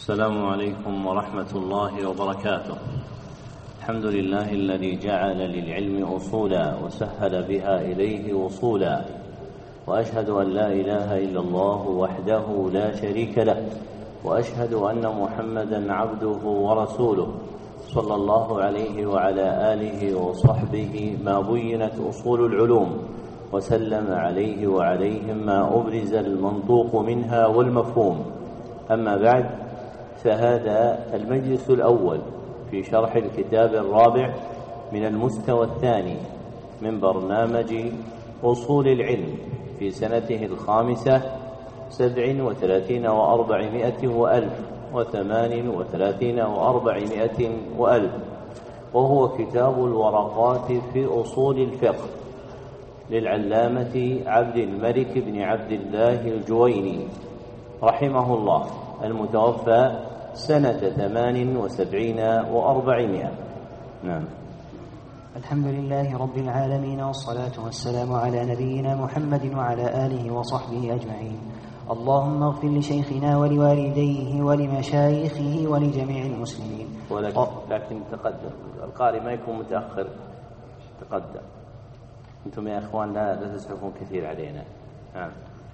السلام عليكم ورحمة الله وبركاته. الحمد لله الذي جعل للعلم أصولا وسهل بها إليه وصولا، وأشهد أن لا إله إلا الله وحده لا شريك له، وأشهد أن محمدا عبده ورسوله صلى الله عليه وعلى آله وصحبه ما بينت أصول العلوم، وسلم عليه وعليهم ما أبرز المنطوق منها والمفهوم. أما بعد، فهذا المجلس الأول في شرح الكتاب الرابع من المستوى الثاني من برنامج أصول العلم في سنته الخامسة 37 و400 وألف 38 و400 وألف، وهو كتاب الورقات في أصول الفقه للعلامة عبد الملك بن عبد الله الجويني رحمه الله، المتوفى سنة 78 و400. نعم. الحمد لله رب العالمين، والصلاة والسلام على نبينا محمد وعلى آله وصحبه أجمعين. اللهم اغفر لشيخنا ولوالديه ولمشايخه ولجميع المسلمين. لكن تقدم، القارئ ما يكون متأخر، تقدم. أنتم يا أخوان لا تسعفون كثير علينا. نعم.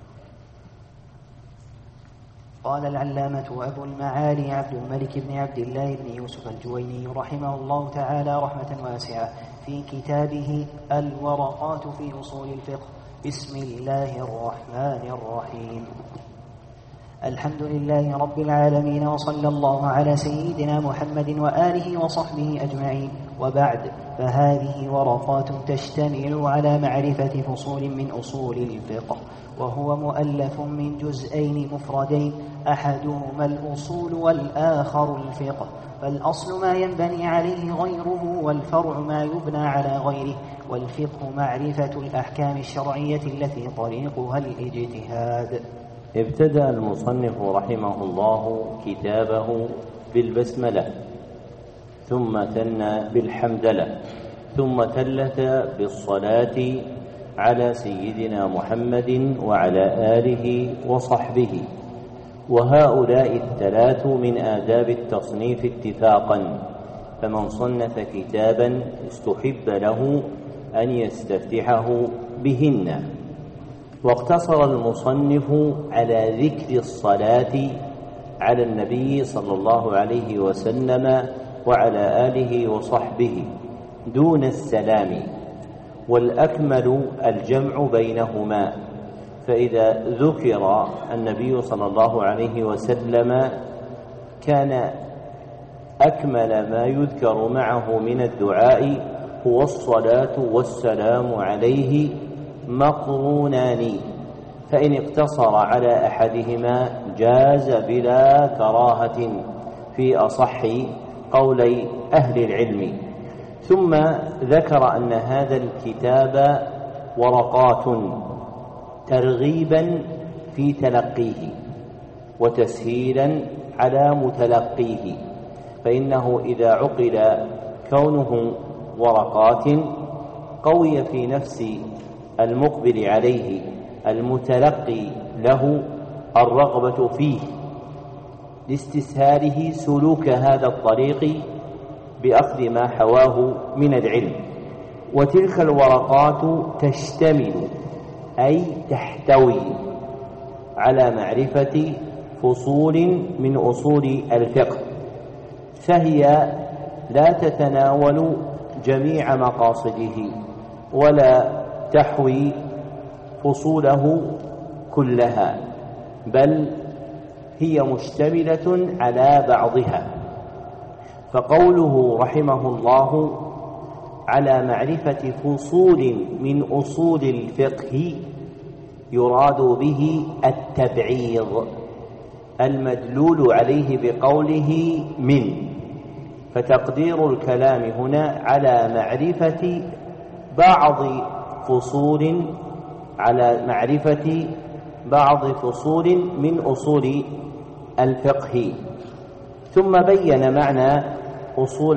قال العلامة أبو المعالي عبد الملك بن عبد الله بن يوسف الجويني رحمه الله تعالى رحمة واسعة في كتابه الورقات في أصول الفقه: بسم الله الرحمن الرحيم. الحمد لله رب العالمين، وصلى الله على سيدنا محمد وآله وصحبه أجمعين. وبعد، فهذه ورقات تشتمل على معرفة فصول من أصول الفقه، وهو مؤلف من جزئين مفردين، أحدهما الأصول والآخر الفقه. فالأصل ما ينبني عليه غيره، والفرع ما يبنى على غيره. والفقه معرفة الأحكام الشرعية التي طريقها الاجتهاد. ابتدأ المصنف رحمه الله كتابه بالبسملة، ثم ثنى بالحمدلة، ثم ثلث بالصلاة على سيدنا محمد وعلى آله وصحبه. وهؤلاء الثلاث من آداب التصنيف اتفاقا، فمن صنف كتابا استحب له أن يستفتحه بهن. واقتصر المصنف على ذكر الصلاة على النبي صلى الله عليه وسلم وعلى آله وصحبه دون السلام، والأكمل الجمع بينهما. فإذا ذكر النبي صلى الله عليه وسلم كان أكمل ما يذكر معه من الدعاء هو الصلاة والسلام عليه مقرونان، فإن اقتصر على أحدهما جاز بلا كراهة في أصح قولي أهل العلم. ثم ذكر أن هذا الكتاب ورقات ترغيبا في تلقيه وتسهيلا على متلقيه، فإنه إذا عقل كونه ورقات قوي في نفس المقبل عليه المتلقي له الرغبة فيه لاستسهاله سلوك هذا الطريق بأخذ ما حواه من العلم. وتلك الورقات تشتمل أي تحتوي على معرفة فصول من أصول الفقه، فهي لا تتناول جميع مقاصده ولا تحوي فصوله كلها، بل هي مشتملة على بعضها. فقوله رحمه الله على معرفة فصول من أصول الفقه يراد به التبعيض المدلول عليه بقوله من، فتقدير الكلام هنا على معرفة بعض فصول من أصول الفقه. ثم بين معنى أصول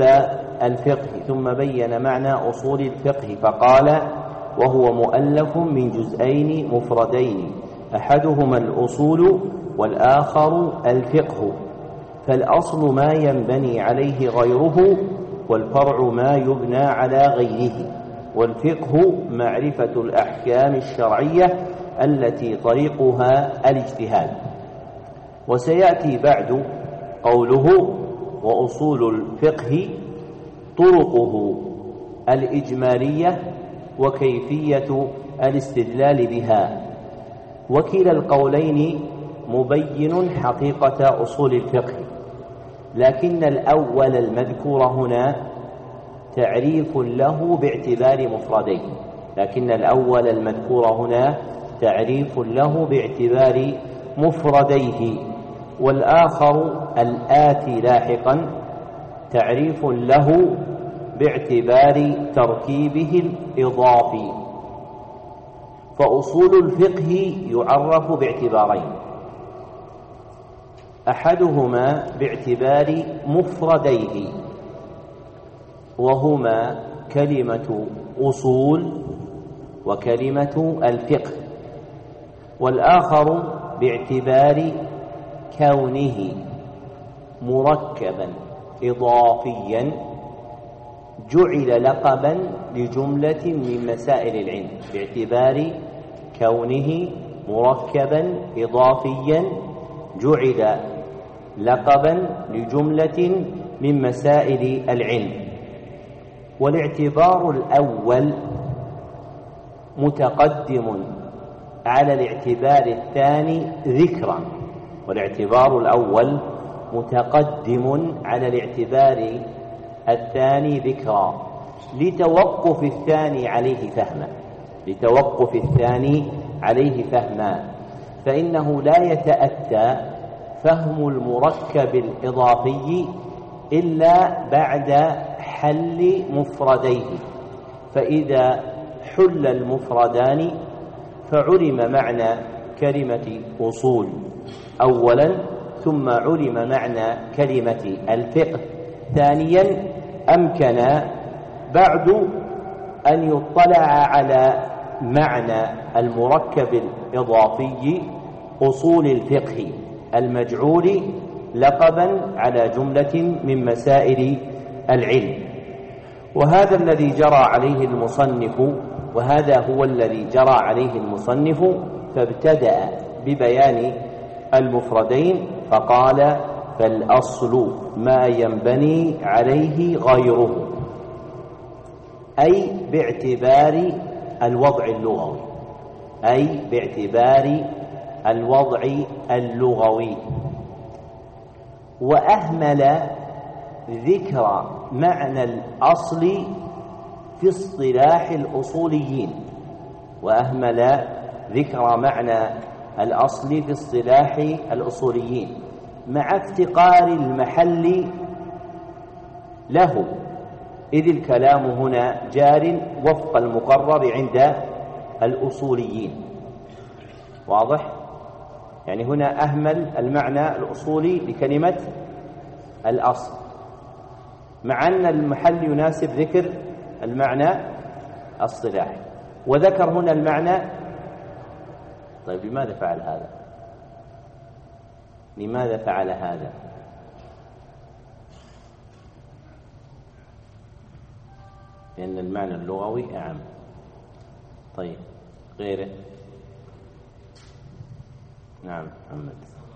الفقه فقال: وهو مؤلف من جزئين مفردين، أحدهما الأصول والآخر الفقه. فالأصل ما ينبني عليه غيره، والفرع ما يبنى على غيره. والفقه معرفة الأحكام الشرعية التي طريقها الاجتهاد. وسيأتي بعد قوله: وأصول الفقه طرقه الإجمالية وكيفية الاستدلال بها. وكلا القولين مبين حقيقة أصول الفقه، لكن الأول المذكور هنا تعريف له باعتبار مفرديه، لكن الأول المذكور هنا تعريف له باعتبار مفرديه، والآخر الآتي لاحقا تعريف له باعتبار تركيبه الإضافي. فأصول الفقه يعرف باعتبارين: أحدهما باعتبار مفرديه وهما كلمة أصول وكلمة الفقه، والآخر باعتبار كونه مركبا إضافيا جعل لقبا لجملة من مسائل العلم، باعتبار كونه مركبا إضافيا جعل لقبا لجملة من مسائل العلم. والاعتبار الأول متقدم على الاعتبار الثاني ذكرا، والاعتبار الأول متقدم على الاعتبار الثاني ذكرا لتوقف الثاني عليه فهما، فإنه لا يتأتى فهم المركب الإضافي إلا بعد حل مفرديه، فإذا حل المفردان فعلم معنى كلمة أصول أولا، ثم علم معنى كلمة الفقه ثانيا، أمكن بعد أن يطلع على معنى المركب الإضافي أصول الفقه المجعول لقبا على جملة من مسائل العلم. وهذا الذي جرى عليه المصنف، فابتدأ ببيان المفردين فقال: فالأصل ما ينبني عليه غيره، أي باعتبار الوضع اللغوي، وأهمل ذكر معنى الأصل في اصطلاح الأصوليين مع افتقار المحل له، إذ الكلام هنا جار وفق المقرر عند الأصوليين. واضح؟ يعني هنا أهمل المعنى الأصولي لكلمة الأصل، مع أن المحل يناسب ذكر المعنى الصلاحي، وذكر هنا المعنى. طيب لماذا فعل هذا؟ لأن المعنى اللغوي أعم. طيب غيره؟ نعم محمد.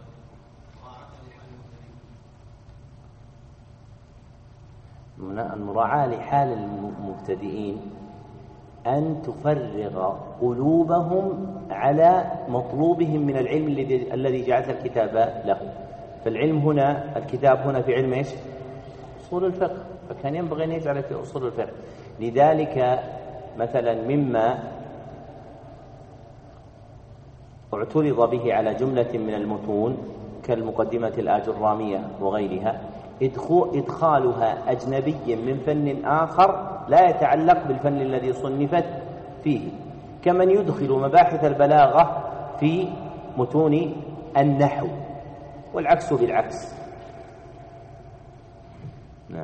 المراعاة لحال المبتدئين أن تفرغ قلوبهم على مطلوبهم من العلم الذي جعلت الكتاب له. فالعلم هنا، الكتاب هنا في علم إيش؟ أصول الفقه، فكان ينبغي أن يجعل في أصول الفقه. لذلك مثلا مما اعترض به على جملة من المتون كالمقدمة الآجرامية وغيرها إدخالها أجنبي من فن آخر لا يتعلق بالفن الذي صنفت فيه، كمن يدخل مباحث البلاغة في متون النحو، والعكس بالعكس. نعم.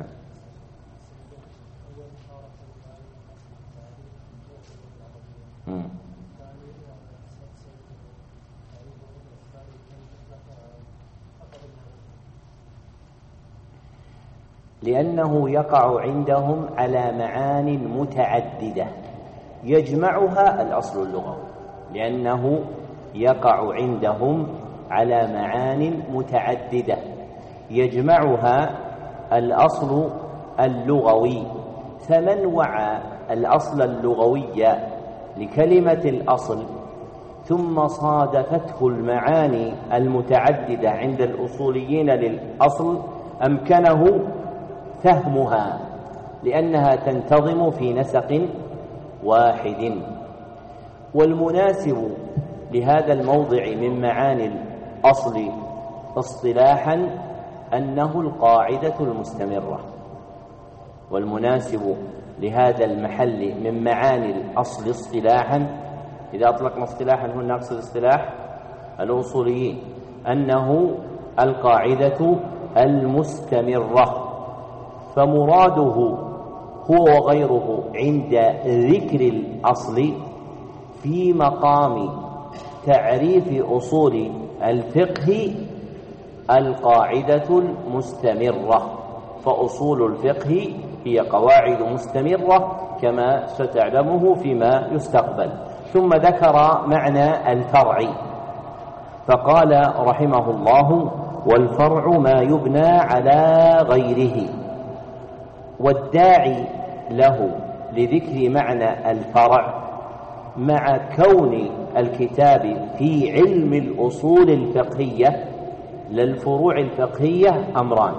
لأنه يقع عندهم على معان متعددة يجمعها الأصل اللغوي، لأنه يقع عندهم على معان متعددة يجمعها الأصل اللغوي. فمن وعى الأصل اللغوي لكلمة الأصل ثم صادفته المعاني المتعددة عند الأصوليين للأصل أمكنه فهمها، لأنها تنتظم في نسق واحد. والمناسب لهذا الموضع من معاني الأصل اصطلاحا أنه القاعدة المستمرة. والمناسب لهذا المحل من معاني الأصل اصطلاحا، إذا أطلقنا اصطلاحا هنا نقصد اصطلاح الأصوليين، أنه القاعدة المستمرة. فمراده هو وغيره عند ذكر الأصل في مقام تعريف أصول الفقه القاعدة المستمرة. فأصول الفقه هي قواعد مستمرة كما ستعلمه فيما يستقبل. ثم ذكر معنى الفرع فقال رحمه الله: والفرع ما يبنى على غيره. والداعي له لذكر معنى الفرع مع كون الكتاب في علم الأصول الفقهية للفروع الفقهية أمران.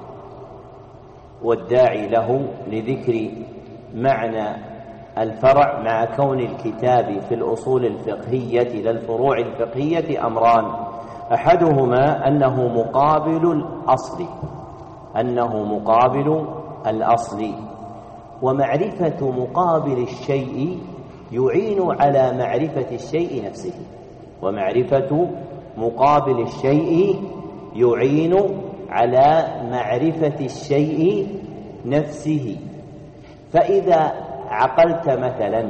والداعي له لذكر معنى الفرع مع كون الكتاب في الأصول الفقهية للفروع الفقهية أمران: أحدهما أنه مقابل الأصل، ومعرفة مقابل الشيء يعين على معرفة الشيء نفسه. ومعرفة مقابل الشيء يعين على معرفة الشيء نفسه. فإذا عقلت مثلا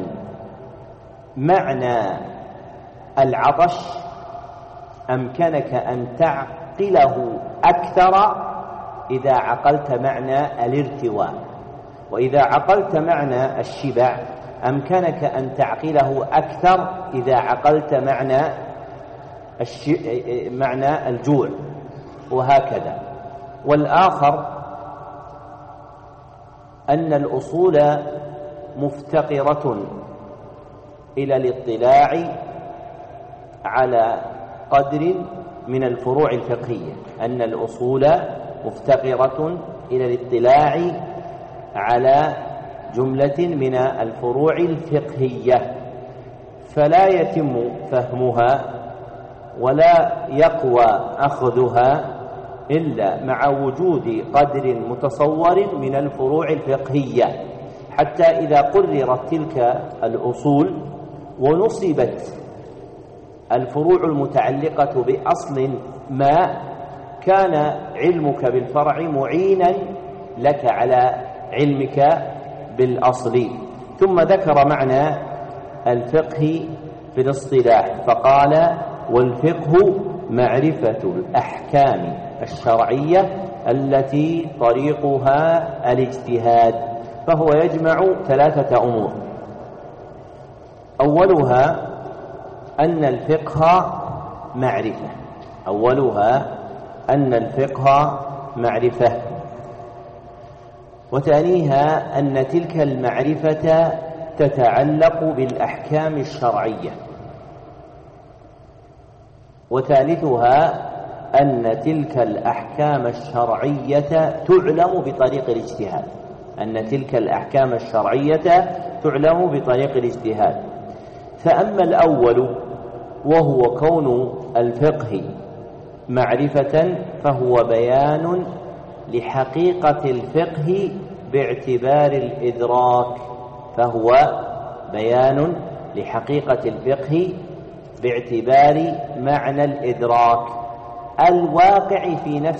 معنى العطش أمكنك أن تعقله أكثر إذا عقلت معنى الارتواء، وإذا عقلت معنى الشبع أمكنك أن تعقله أكثر إذا عقلت معنى الجوع، وهكذا. والآخر أن الأصول مفتقرة إلى الاطلاع على قدر من الفروع الفقهية، أن الأصول مفتقرة إلى الاطلاع على جملة من الفروع الفقهية، فلا يتم فهمها ولا يقوى أخذها إلا مع وجود قدر متصور من الفروع الفقهية، حتى إذا قررت تلك الأصول ونصبت الفروع المتعلقة بأصل ما كان علمك بالفرع معينا لك على علمك بالأصل. ثم ذكر معنى الفقه في الاصطلاح فقال: والفقه معرفة الأحكام الشرعية التي طريقها الاجتهاد. فهو يجمع ثلاثة أمور: أولها أن الفقه معرفة، وثانيها أن تلك المعرفة تتعلق بالأحكام الشرعية، وثالثها أن تلك الأحكام الشرعية تعلم بطريق الاجتهاد. فأما الأول وهو كون الفقه معرفة فهو بيان لحقيقة الفقه باعتبار الإدراك، باعتبار معنى الإدراك الواقع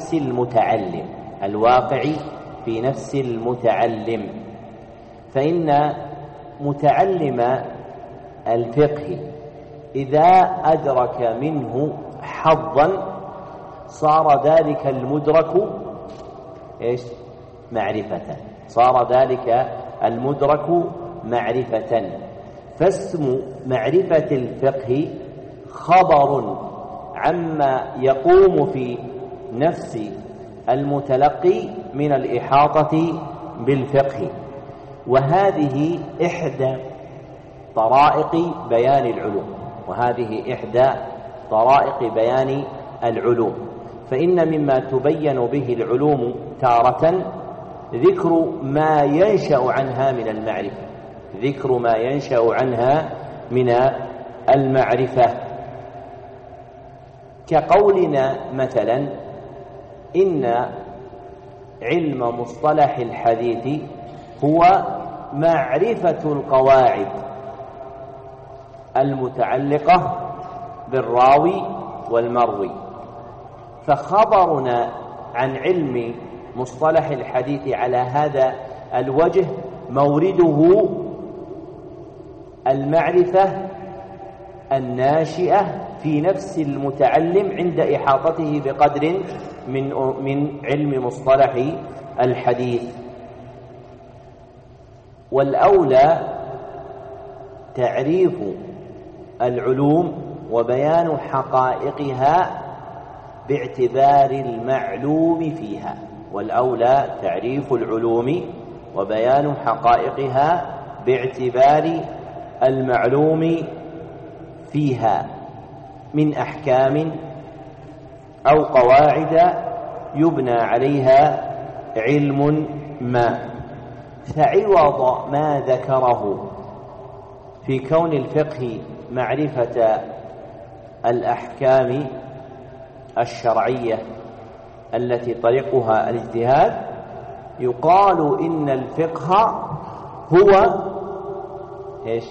في نفس المتعلم. فإن متعلم الفقه إذا أدرك منه حظا صار ذلك المدرك معرفة، صار ذلك المدرك معرفة. فاسم معرفة الفقه خبر عما يقوم في نفس المتلقي من الإحاطة بالفقه، وهذه إحدى طرائق بيان العلوم، وهذه إحدى طرائق بيان العلوم. فإن مما تبين به العلوم تارة ذكر ما ينشأ عنها من المعرفة، ذكر ما ينشأ عنها من المعرفة، كقولنا مثلا إن علم مصطلح الحديث هو معرفة القواعد المتعلقة بالراوي والمروي. فخبرنا عن علم مصطلح الحديث على هذا الوجه مورده المعرفة الناشئة في نفس المتعلم عند إحاطته بقدر من علم مصطلح الحديث. والأولى تعريف العلوم وبيان حقائقها باعتبار المعلوم فيها، والأولى تعريف العلوم وبيان حقائقها باعتبار المعلوم فيها من أحكام أو قواعد يبنى عليها علم ما. فعوض ما ذكره في كون الفقه معرفة الأحكام الشرعية التي طريقها الاجتهاد، يقال إن الفقه هو إيش؟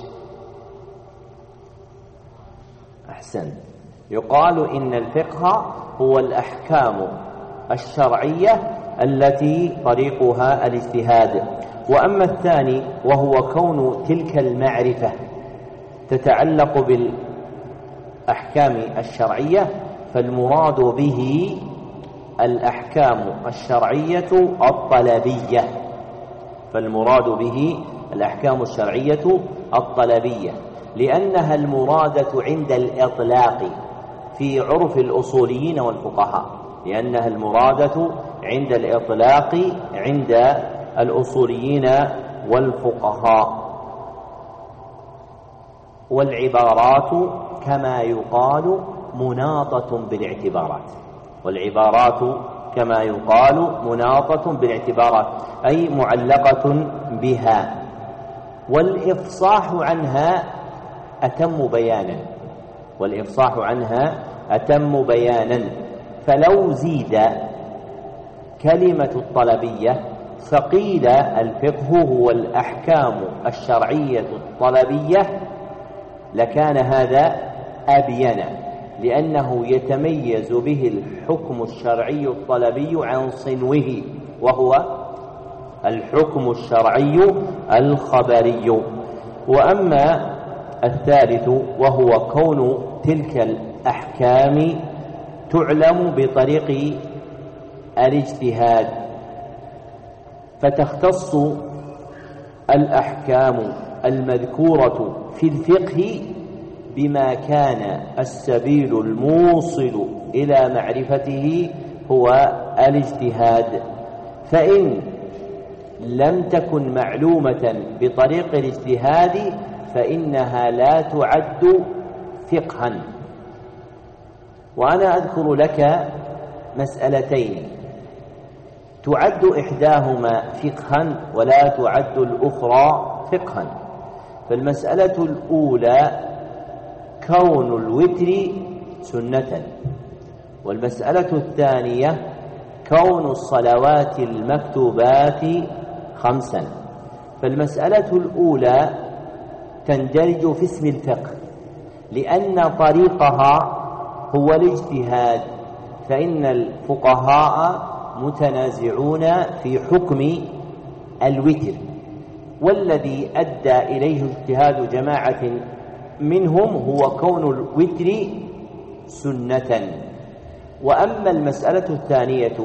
أحسن، يقال إن الفقه هو الأحكام الشرعية التي طريقها الاجتهاد. وأما الثاني وهو كون تلك المعرفة تتعلق بالأحكام الشرعية، فالمراد به الأحكام الشرعية الطلبية، فالمراد به الأحكام الشرعية الطلبية، لأنها المرادة عند الإطلاق في عرف الأصوليين والفقهاء، لأنها المرادة عند الإطلاق عند الأصوليين والفقهاء. والعبارات كما يقال مناطة بالاعتبارات، والعبارات كما يقال مناطة بالاعتبارات أي معلقة بها، والإفصاح عنها أتم بيانا، والإفصاح عنها أتم بيانا. فلو زيد كلمة الطلبية فقيل الفقه هو الأحكام الشرعية الطلبية لكان هذا أبين، لأنه يتميز به الحكم الشرعي الطلبي عن صنوه، وهو الحكم الشرعي الخبري. وأما الثالث وهو كون تلك الأحكام تعلم بطريق الاجتهاد، فتختص الأحكام المذكورة في الفقه بما كان السبيل الموصل إلى معرفته هو الاجتهاد. فإن لم تكن معلومة بطريق الاجتهاد فإنها لا تعد فقها. وأنا أذكر لك مسألتين تعد إحداهما فقها ولا تعد الأخرى فقها. فالمسألة الأولى كون الوتر سنة، والمسألة الثانية كون الصلوات المكتوبات خمسا. فالمسألة الأولى تندرج في اسم الفقه لأن طريقها هو الاجتهاد، فإن الفقهاء متنازعون في حكم الوتر، والذي أدى إليه اجتهاد جماعة منهم هو كون الوتر سنة. وأما المسألة الثانية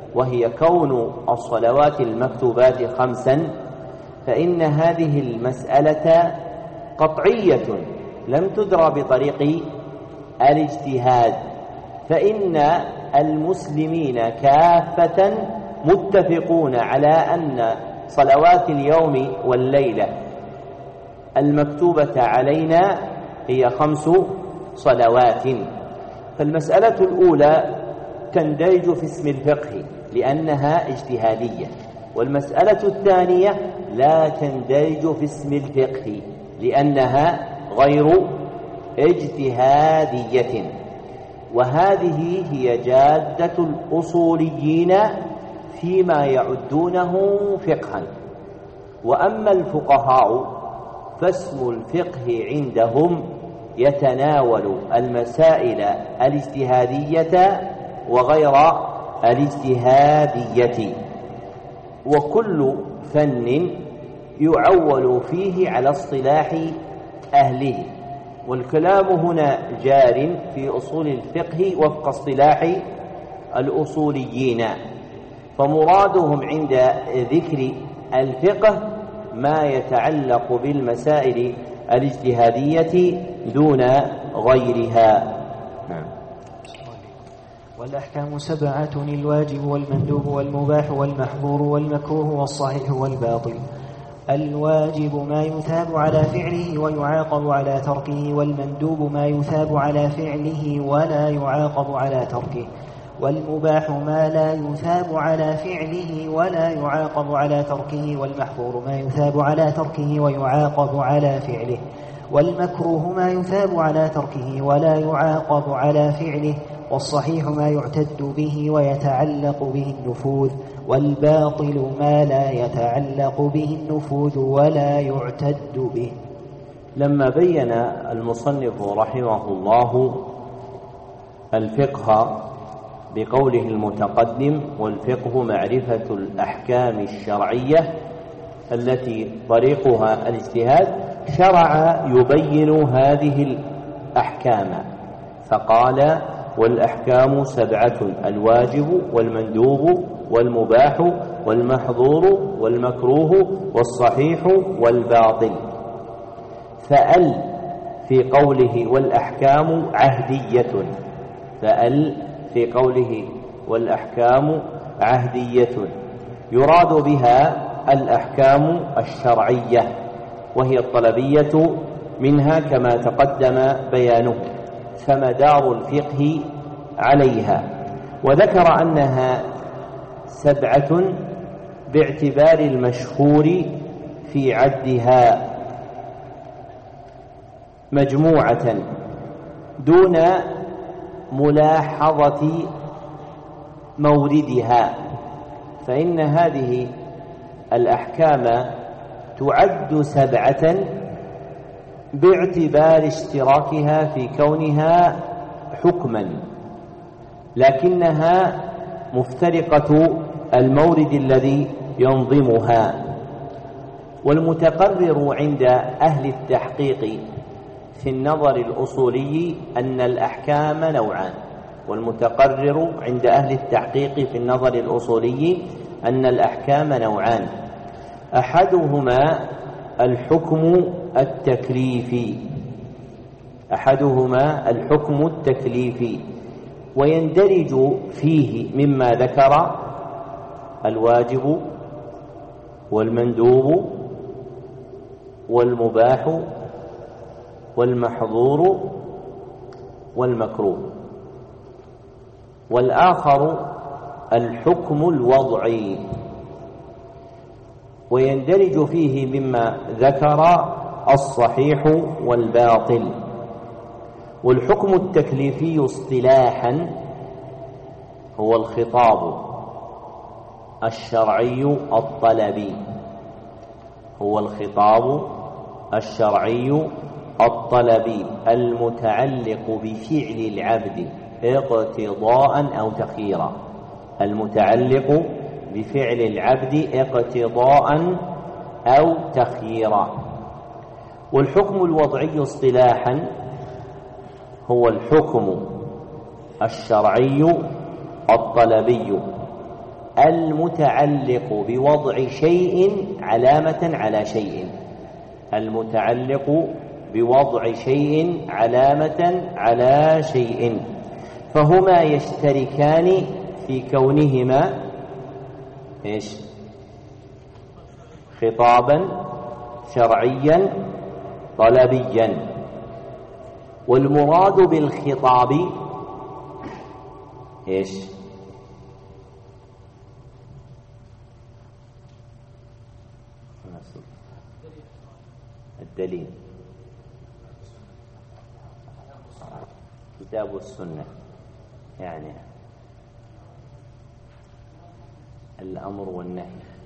وهي كون الصلوات المكتوبات 5، فإن هذه المسألة قطعية لم تدرى بطريق الاجتهاد، فإن المسلمين كافة متفقون على أن صلوات اليوم والليلة المكتوبة علينا هي 5 صلوات. فالمسألة الأولى تندرج في اسم الفقه لأنها اجتهادية، والمسألة الثانية لا تندرج في اسم الفقه لأنها غير اجتهادية. وهذه هي جادة الأصوليين فيما يعدونه فقها. وأما الفقهاء فاسم الفقه عندهم يتناول المسائل الاجتهادية وغير الاجتهادية، وكل فن يعول فيه على اصطلاح أهله، والكلام هنا جار في أصول الفقه وفق اصطلاح الأصوليين، فمرادهم عند ذكر الفقه ما يتعلق بالمسائل الاجتهادية دون غيرها. والأحكام 7: الواجب والمندوب والمباح والمحظور والمكروه والصحيح والباطل. الواجب ما يثاب على فعله ويعاقب على تركه، والمندوب ما يثاب على فعله ولا يعاقب على تركه، والمباح ما لا يثاب على فعله ولا يعاقب على تركه، والمحظور ما يثاب على تركه ويعاقب على فعله، والمكروه ما يثاب على تركه ولا يعاقب على فعله، والصحيح ما يعتد به ويتعلق به النفوذ، والباطل ما لا يتعلق به النفوذ ولا يعتد به. لما بين المصنف رحمه الله الفقه بقوله المتقدم: والفقه معرفة الأحكام الشرعية التي طريقها الاجتهاد، شرع يبين هذه الأحكام فقال: والأحكام 7: الواجب والمندوب والمباح والمحظور والمكروه والصحيح والباطل. فأل في قوله والأحكام عهدية، فأل في قوله والأحكام عهدية يراد بها الأحكام الشرعية، وهي الطلبية منها كما تقدم بيانه، فمدار الفقه عليها. وذكر أنها 7 باعتبار المشهور في عدها مجموعة دون ملاحظة موردها، فإن هذه الأحكام تعد 7 باعتبار اشتراكها في كونها حكما، لكنها مفترقة المورد الذي ينظمها. والمتقرر عند أهل التحقيق في النظر الأصولي أن الأحكام نوعان، والمتقرر عند أهل التحقيق في النظر الأصولي أن الأحكام نوعان: أحدهما الحكم التكليفي، ويندرج فيه مما ذكر الواجب والمندوب والمباح والمحظور والمكروه. والآخر الحكم الوضعي، ويندرج فيه مما ذكر الصحيح والباطل. والحكم التكليفي اصطلاحا هو الخطاب الشرعي الطلبي، المتعلق بفعل العبد اقتضاء أو تخييرا، أو تخييرا. والحكم الوضعي اصطلاحا هو الحكم الشرعي الطلبي، المتعلق بوضع شيء علامة على شيء، المتعلق بوضع شيء علامة على شيء، فهما يشتركان في كونهما إيش؟ خطابا شرعيا طلبيا. والمراد بالخطاب إيش؟ الدليل، كتاب السنة، يعني الأمر والنهي.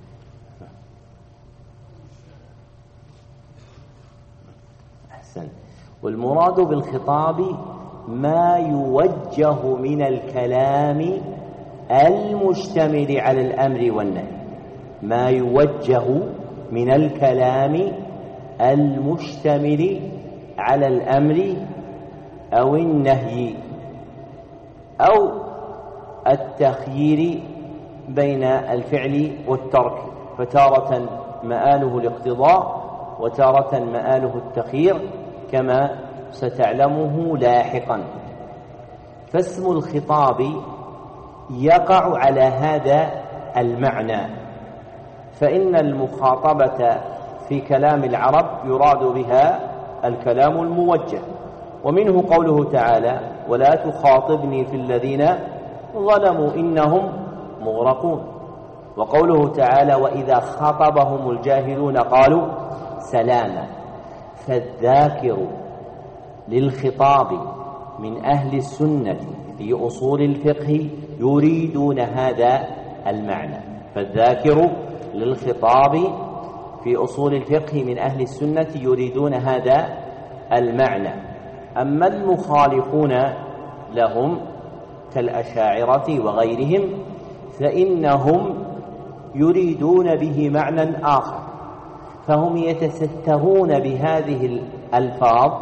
أحسن. والمراد بالخطاب ما يوجه من الكلام المشتمل على الأمر والنهي، ما يوجه من الكلام المشتمل على الأمر أو النهي أو التخيير بين الفعل والترك، فتارة مآله الاقتضاء وتارة مآله التخيير كما ستعلمه لاحقا. فاسم الخطاب يقع على هذا المعنى، فإن المخاطبة في كلام العرب يراد بها الكلام الموجه، ومنه قوله تعالى: ولا تخاطبني في الذين ظلموا إنهم مغرقون. وقوله تعالى: وإذا خاطبهم الجاهلون قالوا سلاما. فالذاكر للخطاب من أهل السنة في أصول الفقه يريدون هذا المعنى، فالذاكر للخطاب في أصول الفقه من أهل السنة يريدون هذا المعنى. أما المخالفون لهم كالأشاعرة وغيرهم فإنهم يريدون به معنى آخر، فهم يتسترون بهذه الألفاظ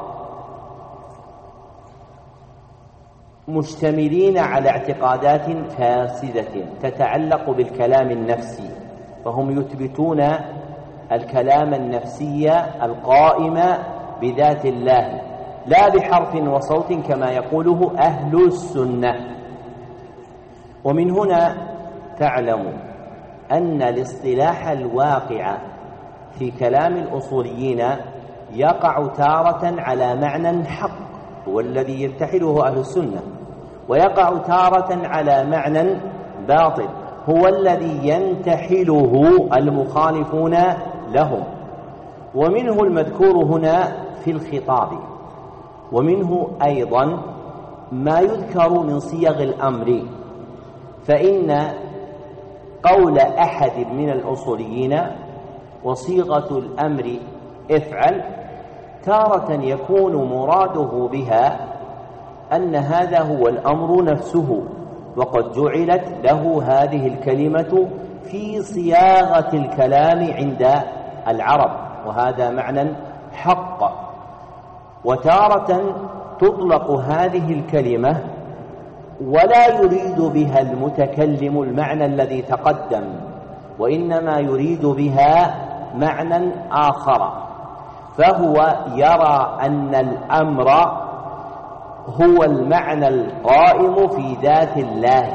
مشتملين على اعتقادات فاسدة تتعلق بالكلام النفسي، فهم يثبتون الكلام النفسي القائم بذات الله لا بحرف وصوت كما يقوله أهل السنة. ومن هنا تعلم أن الاصطلاح الواقع في كلام الأصوليين يقع تارة على معنى حق هو الذي يرتحله أهل السنة، ويقع تارة على معنى باطل هو الذي ينتحله المخالفون لهم. ومنه المذكور هنا في الخطاب، ومنه أيضا ما يذكر من صيغ الأمر، فإن قول أحد من الأصوليين وصيغة الأمر افعل تارة يكون مراده بها أن هذا هو الأمر نفسه، وقد جعلت له هذه الكلمة في صياغة الكلام عند العرب، وهذا معنى حق. وتارة تطلق هذه الكلمة ولا يريد بها المتكلم المعنى الذي تقدم، وإنما يريد بها معنى آخر، فهو يرى أن الأمر هو المعنى القائم في ذات الله،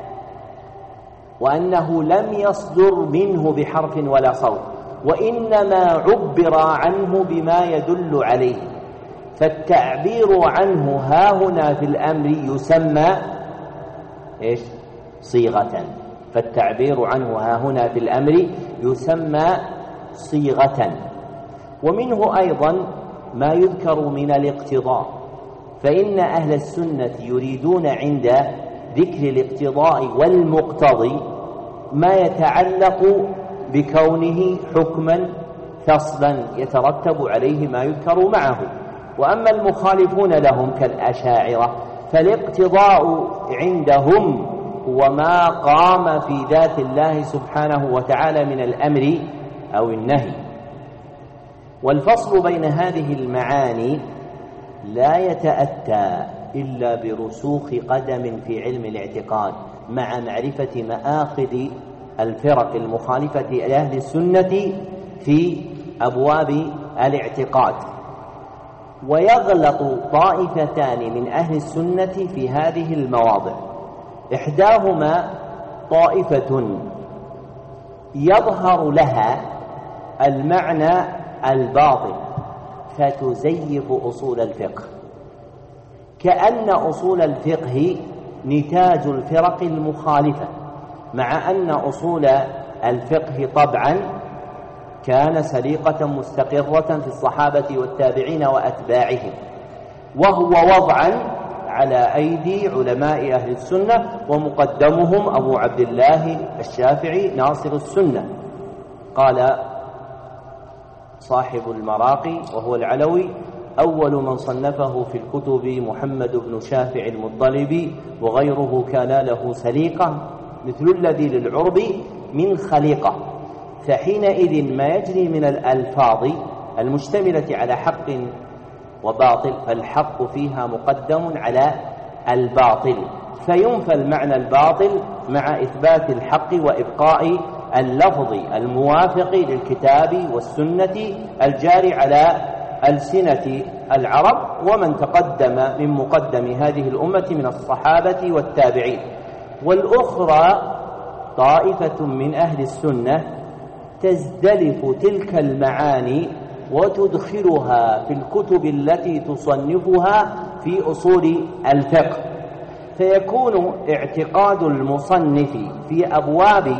وأنه لم يصدر منه بحرف ولا صوت، وإنما عبر عنه بما يدل عليه. فالتعبير عنه هاهنا في الأمر يسمى إيش؟ صيغة. فالتعبير عنه هاهنا في الأمر يسمى صيغة. ومنه أيضا ما يذكر من الاقتضاء، فإن أهل السنة يريدون عند ذكر الاقتضاء والمقتضي ما يتعلق بكونه حكما فصلا يترتب عليه ما يذكر معه. وأما المخالفون لهم كالأشاعرة فالاقتضاء عندهم هو ما قام في ذات الله سبحانه وتعالى من الأمر أو النهي. والفصل بين هذه المعاني لا يتأتى إلا برسوخ قدم في علم الاعتقاد، مع معرفة مآخذ الفرق المخالفة لأهل السنة في أبواب الاعتقاد. ويغلط طائفتان من أهل السنة في هذه المواضع. إحداهما طائفة يظهر لها المعنى الباطل فتزيف أصول الفقه، كأن أصول الفقه نتاج الفرق المخالفة، مع أن أصول الفقه طبعا كان سليقة مستقرة في الصحابة والتابعين وأتباعهم، وهو وضعا على أيدي علماء أهل السنة، ومقدمهم أبو عبد الله الشافعي ناصر السنة. قال صاحب المراقي وهو العلوي: أول من صنفه في الكتب محمد بن شافع المطلبي، وغيره كان له سليقة مثل الذي للعرب من خليقة. فحينئذ ما يجري من الألفاظ المشتملة على حق وباطل فالحق فيها مقدم على الباطل، فينفى المعنى الباطل مع إثبات الحق وإبقاء اللفظ الموافق للكتاب والسنة الجاري على ألسنة العرب ومن تقدم من مقدم هذه الأمة من الصحابة والتابعين. والأخرى طائفة من أهل السنة تزدلف تلك المعاني وتدخلها في الكتب التي تصنفها في أصول الفقه، فيكون اعتقاد المصنف في أبواب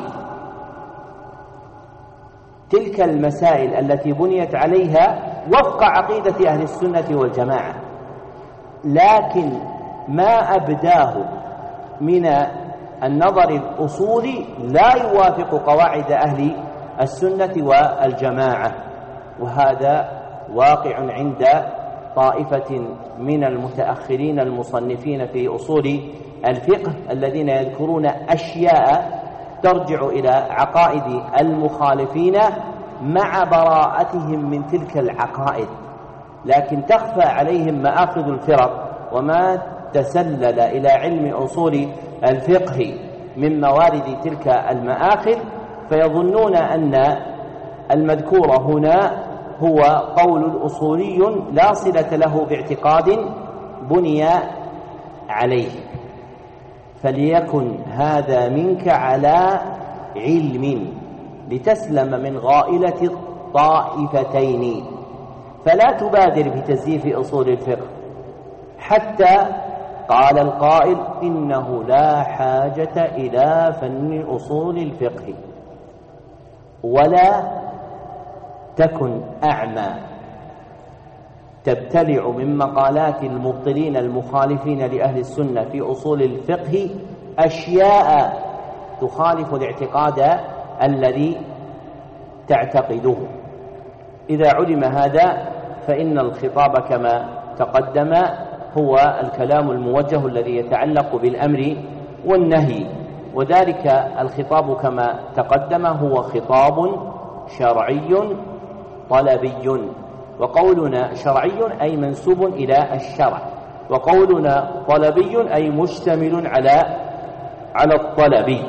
تلك المسائل التي بنيت عليها وفق عقيدة أهل السنة والجماعة، لكن ما أبداه من النظر الأصولي لا يوافق قواعد أهل السنة والجماعة. وهذا واقع عند طائفة من المتأخرين المصنفين في أصول الفقه الذين يذكرون أشياء ترجع إلى عقائد المخالفين مع براءتهم من تلك العقائد، لكن تخفى عليهم مآخذ الفرق وما تسلل إلى علم أصول الفقه من موارد تلك المآخذ، فيظنون أن المذكور هنا هو قول أصولي لا صلة له باعتقاد بني عليه. فليكن هذا منك على علم لتسلم من غائلة الطائفتين، فلا تبادر بتزييف أصول الفقه حتى قال القائل: إنه لا حاجة إلى فن أصول الفقه. ولا تكن أعمى تبتلع من مقالات المبطلين المخالفين لأهل السنة في أصول الفقه أشياء تخالف الاعتقاد الذي تعتقده. إذا علم هذا فإن الخطاب كما تقدم هو الكلام الموجه الذي يتعلق بالأمر والنهي، وذلك الخطاب كما تقدم هو خطاب شرعي طلبي. وقولنا شرعي أي منسوب إلى الشرع، وقولنا طلبي أي مشتمل على الطلب.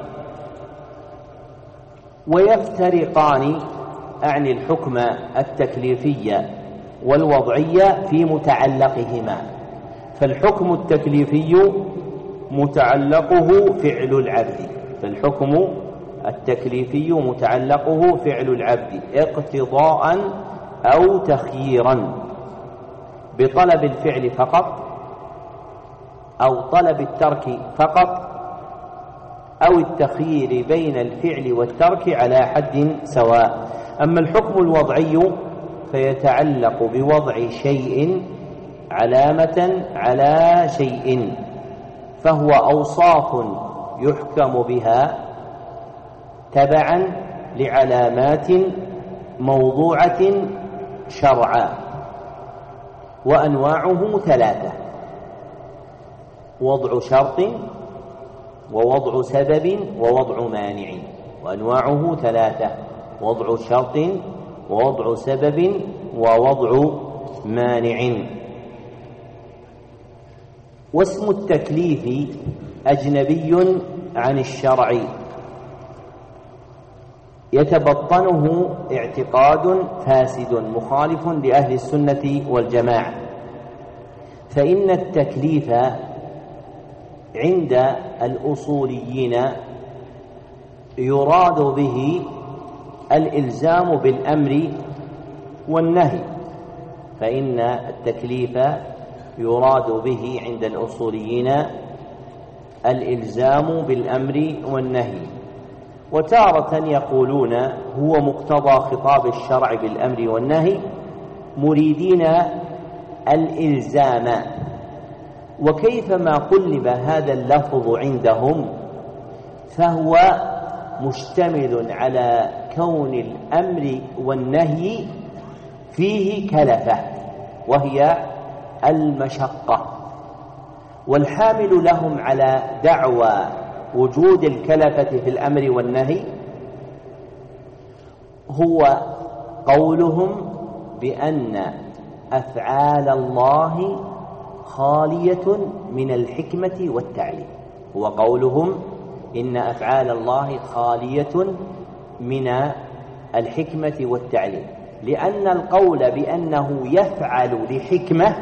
ويفترقان أعني الحكم التكليفي والوضعي في متعلقهما. فالحكم التكليفي متعلقه فعل العبد، فالحكم التكليفي متعلقه فعل العبد اقتضاء أو تخييرا بطلب الفعل فقط أو طلب الترك فقط أو التخيير بين الفعل والترك على حد سواء. أما الحكم الوضعي فيتعلق بوضع شيء علامة على شيء، فهو أوصاف يحكم بها تبعا لعلامات موضوعة شرعا. وأنواعه ثلاثة: وضع شرط ووضع سبب ووضع مانع. وأنواعه ثلاثة: وضع شرط ووضع سبب ووضع مانع. واسم التكليف أجنبي عن الشرع يتبطنه اعتقاد فاسد مخالف لأهل السنة والجماعة. فإن التكليف عند الأصوليين يراد به الإلزام بالأمر والنهي. فإن التكليف يراد به عند الأصوليين الإلزام بالأمر والنهي. وتارة يقولون هو مقتضى خطاب الشرع بالأمر والنهي مريدين الإلزام. وكيفما قلب هذا اللفظ عندهم فهو مشتمل على كون الأمر والنهي فيه كلفة وهي المشقة، والحامل لهم على دعوى وجود الكلفة في الأمر والنهي هو قولهم بأن أفعال الله خالية من الحكمة والتعليم. هو قولهم إن أفعال الله خالية من الحكمة والتعليم، لأن القول بأنه يفعل لحكمة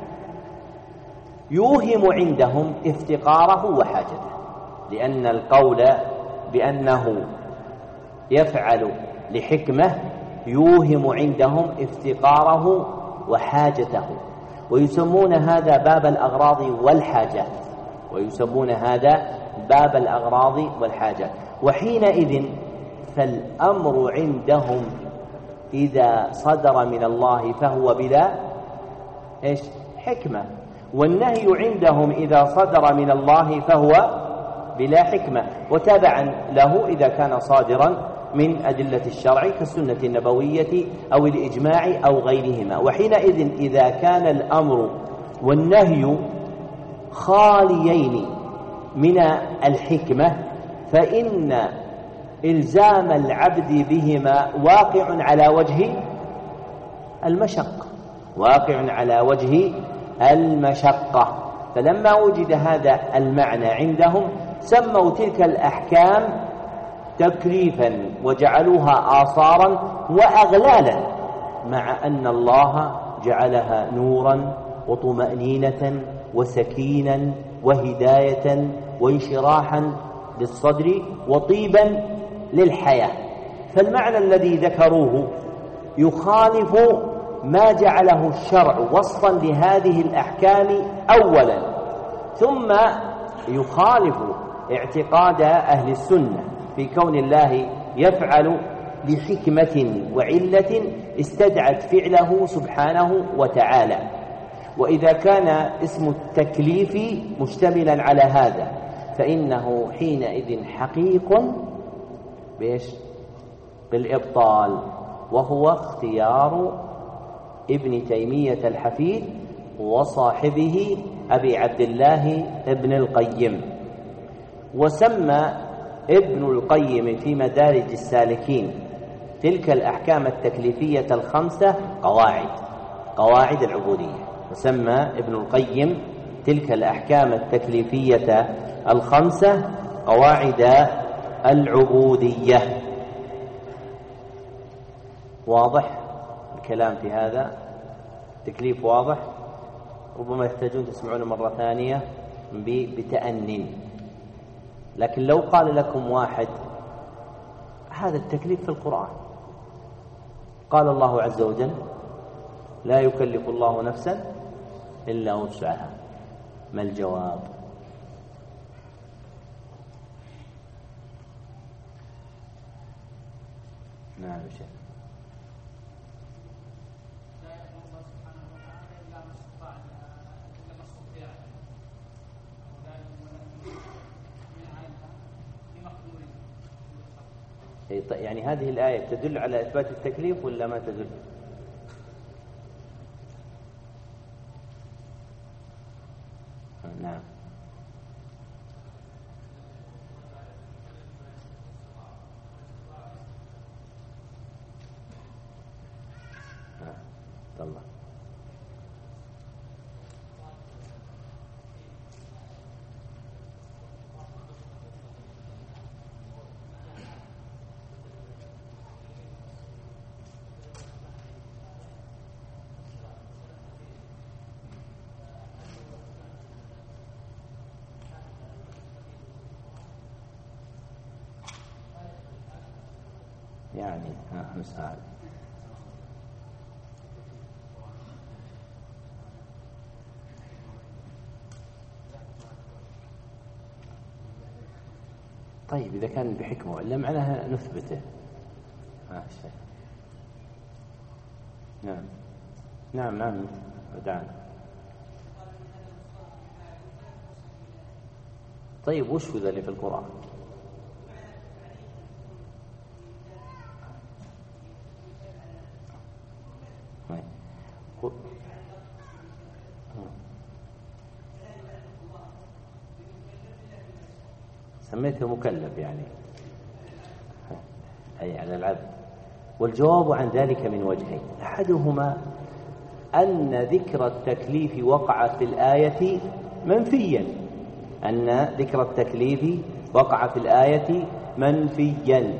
يوهم عندهم افتقاره وحاجته، لأن القول بأنه يفعل لحكمة يوهم عندهم افتقاره وحاجته، ويسمون هذا باب الأغراض والحاجات، ويسمون هذا باب الأغراض والحاجات. وحينئذ فالأمر عندهم إذا صدر من الله فهو بلا حكمة، والنهي عندهم إذا صدر من الله فهو بلا حكمة، وتابعا له إذا كان صادرا من أدلة الشرع كالسنة النبوية أو الإجماع أو غيرهما. وحينئذ إذا كان الأمر والنهي خاليين من الحكمة فإن إلزام العبد بهما واقع على وجه المشقة، واقع على وجه المشقة. فلما وجد هذا المعنى عندهم سموا تلك الأحكام تكليفا وجعلوها آثارا وأغلالا، مع أن الله جعلها نورا وطمأنينة وسكينا وهداية وانشراحا للصدر وطيبا للحياة. فالمعنى الذي ذكروه يخالف ما جعله الشرع وصفا لهذه الأحكام أولا، ثم يخالف اعتقاد أهل السنة في كون الله يفعل لحكمة وعلة استدعت فعله سبحانه وتعالى. وإذا كان اسم التكليف مشتملا على هذا فإنه حينئذ حقيق بالإبطال، وهو اختيار ابن تيمية الحفيد وصاحبه أبي عبد الله ابن القيم. وسمى ابن القيم في مدارج السالكين تلك الأحكام التكليفية الخمسة قواعد العبودية، وسمى ابن القيم تلك الأحكام التكليفية الخمسة قواعد العبودية. واضح الكلام في هذا؟ تكليف واضح، ربما يحتاجون تسمعون مرة ثانية بتأنٍ. لكن لو قال لكم واحد هذا التكليف في القرآن، قال الله عز وجل لا يكلف الله نفسا إلا وسعها، ما الجواب؟ نعم شيخ. يعني هذه الآية تدل على إثبات التكليف ولا ما تدل؟ نعم. الله. يعني مساعد. طيب إذا كان بحكمه إلا معناها نثبته. شيء. نعم دعنا. طيب وش ذا اللي في القرآن؟ سميته مكلف يعني أي على العبد. والجواب عن ذلك من وجهين: أحدهما أن ذكر التكليف وقع في الآية منفيا، أن ذكر التكليف وقع في الآية منفيا.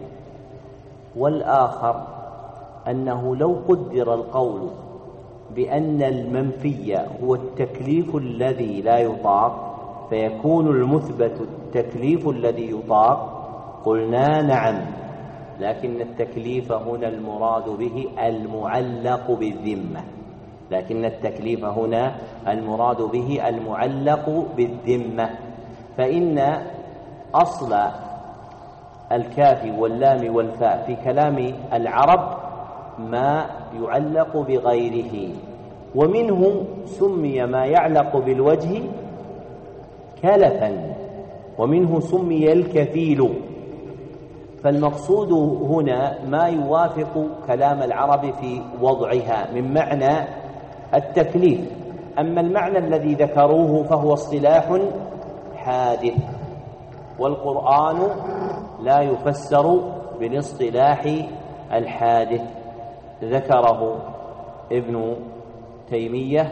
والآخر أنه لو قدر القول بأن المنفي هو التكليف الذي لا يطاق فيكون المثبت التكليف الذي يطاق، قلنا نعم، لكن التكليف هنا المراد به المعلق بالذمة، لكن التكليف هنا المراد به المعلق بالذمة. فإن أصل الكاف واللام والفاء في كلام العرب ما يعلق بغيره، ومنه سمي ما يعلق بالوجه كلفا، ومنه سمي الكفيل. فالمقصود هنا ما يوافق كلام العرب في وضعها من معنى التكليف. أما المعنى الذي ذكروه فهو اصطلاح حادث، والقرآن لا يفسر بالاصطلاح الحادث، ذكره ابن تيمية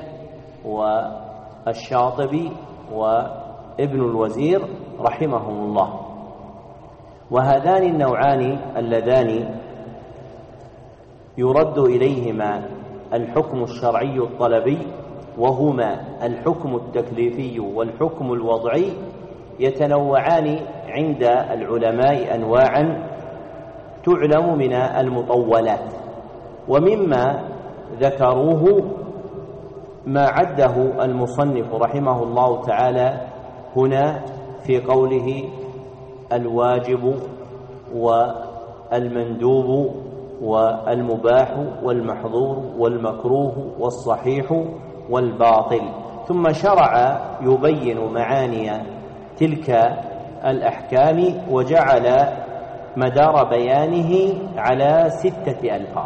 والشاطبي وابن الوزير رحمهم الله. وهذان النوعان اللذان يرد إليهما الحكم الشرعي الطلبي، وهما الحكم التكليفي والحكم الوضعي، يتنوعان عند العلماء أنواعا تعلم من المطولات. ومما ذكروه ما عده المصنف رحمه الله تعالى هنا في قوله الواجب والمندوب والمباح والمحظور والمكروه والصحيح والباطل، ثم شرع يبين معاني تلك الأحكام وجعل مدار بيانه على 6 ألفاظ،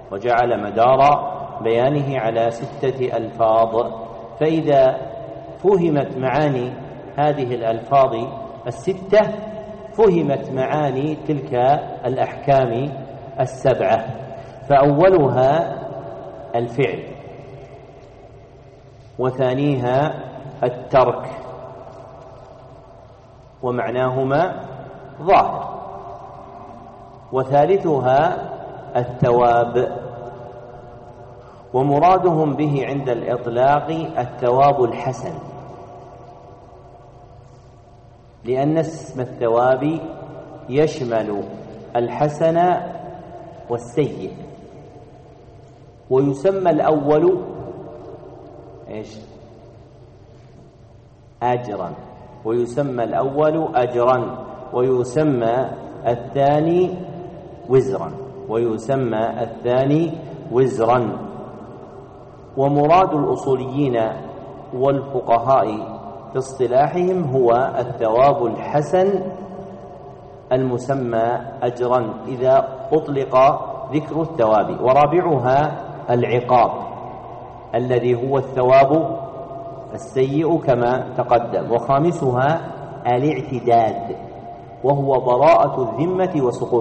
فإذا فهمت معاني هذه الألفاظ 6 فهمت معاني تلك الأحكام 7. فأولها الفعل، وثانيها الترك، ومعناهما ظاهر، وثالثها الثواب، ومرادهم به عند الإطلاق الثواب الحسن، لأن اسم الثواب يشمل الحسن والسيء. ويسمى الأول أجرا، ويسمى الأول أجرا، ويسمى الثاني وزرا، ومراد الأصوليين والفقهاء في اصطلاحهم هو الثواب الحسن المسمى أجرا إذا أطلق ذكر الثواب. ورابعها العقاب الذي هو الثواب السيء كما تقدم. وخامسها الاعتداد، وهو براءة الذمة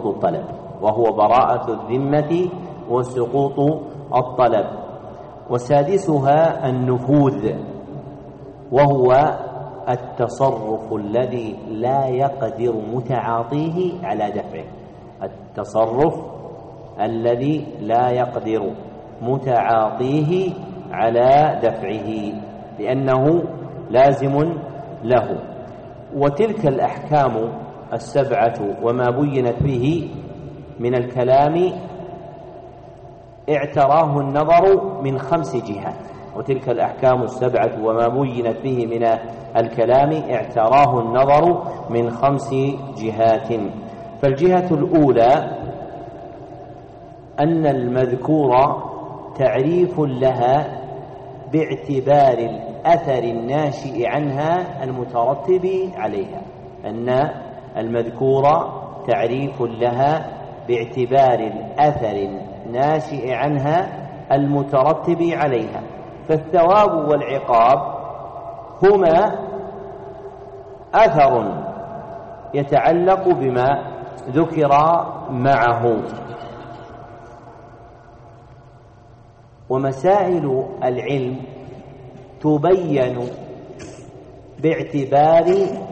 وسقوط الطلب. وسادسها النفوذ، وهو التصرف الذي لا يقدر متعاطيه على دفعه لأنه لازم له. وتلك الأحكام 7 وما بينت به من الكلام اعتراه النظر من 5 جهات، وتلك الأحكام السبعة وما بينت به من الكلام اعتراه النظر من 5 جهات. فالجهة الأولى أن المذكور تعريف لها باعتبار الأثر الناشئ عنها المترتب عليها، أن المذكور تعريف لها باعتبار الأثر الناشئ عنها المترتب عليها. فالثواب والعقاب هما أثر يتعلق بما ذكر معه. ومسائل العلم تبين باعتبار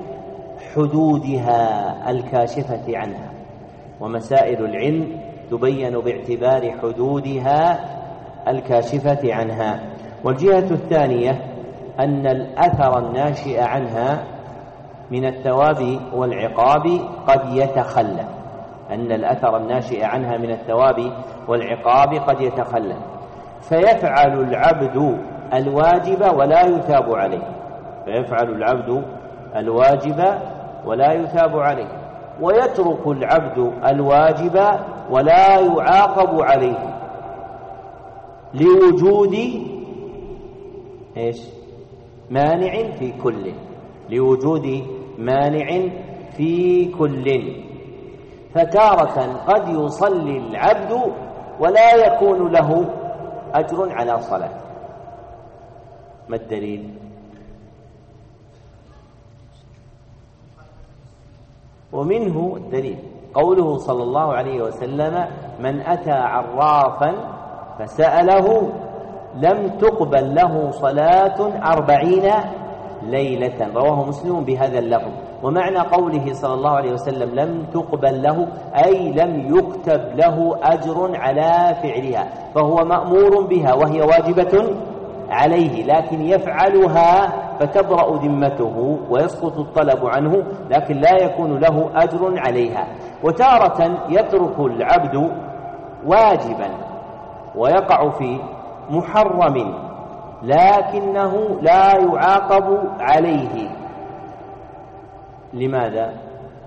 حدودها الكاشفة عنها، ومسائل العلم تبين باعتبار حدودها الكاشفة عنها. والجهة الثانية أن الأثر الناشئ عنها من الثواب والعقاب قد يتخلف، أن الأثر الناشئ عنها من الثواب والعقاب قد يتخلف، فيفعل العبد الواجب ولا يثاب عليه، فيفعل العبد الواجب ولا يثاب عليه، ويترك العبد الواجب ولا يعاقب عليه لوجود مانع في كل، لوجود مانع في كل. فتارة قد يصلي العبد ولا يكون له أجر على صلاة. ما الدليل؟ ومنه الدليل قوله صلى الله عليه وسلم: من أتى عرافا فسأله لم تقبل له صلاة 40 ليلة، رواه مسلم بهذا اللفظ. ومعنى قوله صلى الله عليه وسلم لم تقبل له أي لم يكتب له أجر على فعلها، فهو مأمور بها وهي واجبة عليه، لكن يفعلها فتبرأ ذمته ويسقط الطلب عنه، لكن لا يكون له أجر عليها. وتارة يترك العبد واجبا ويقع في محرم لكنه لا يعاقب عليه. لماذا؟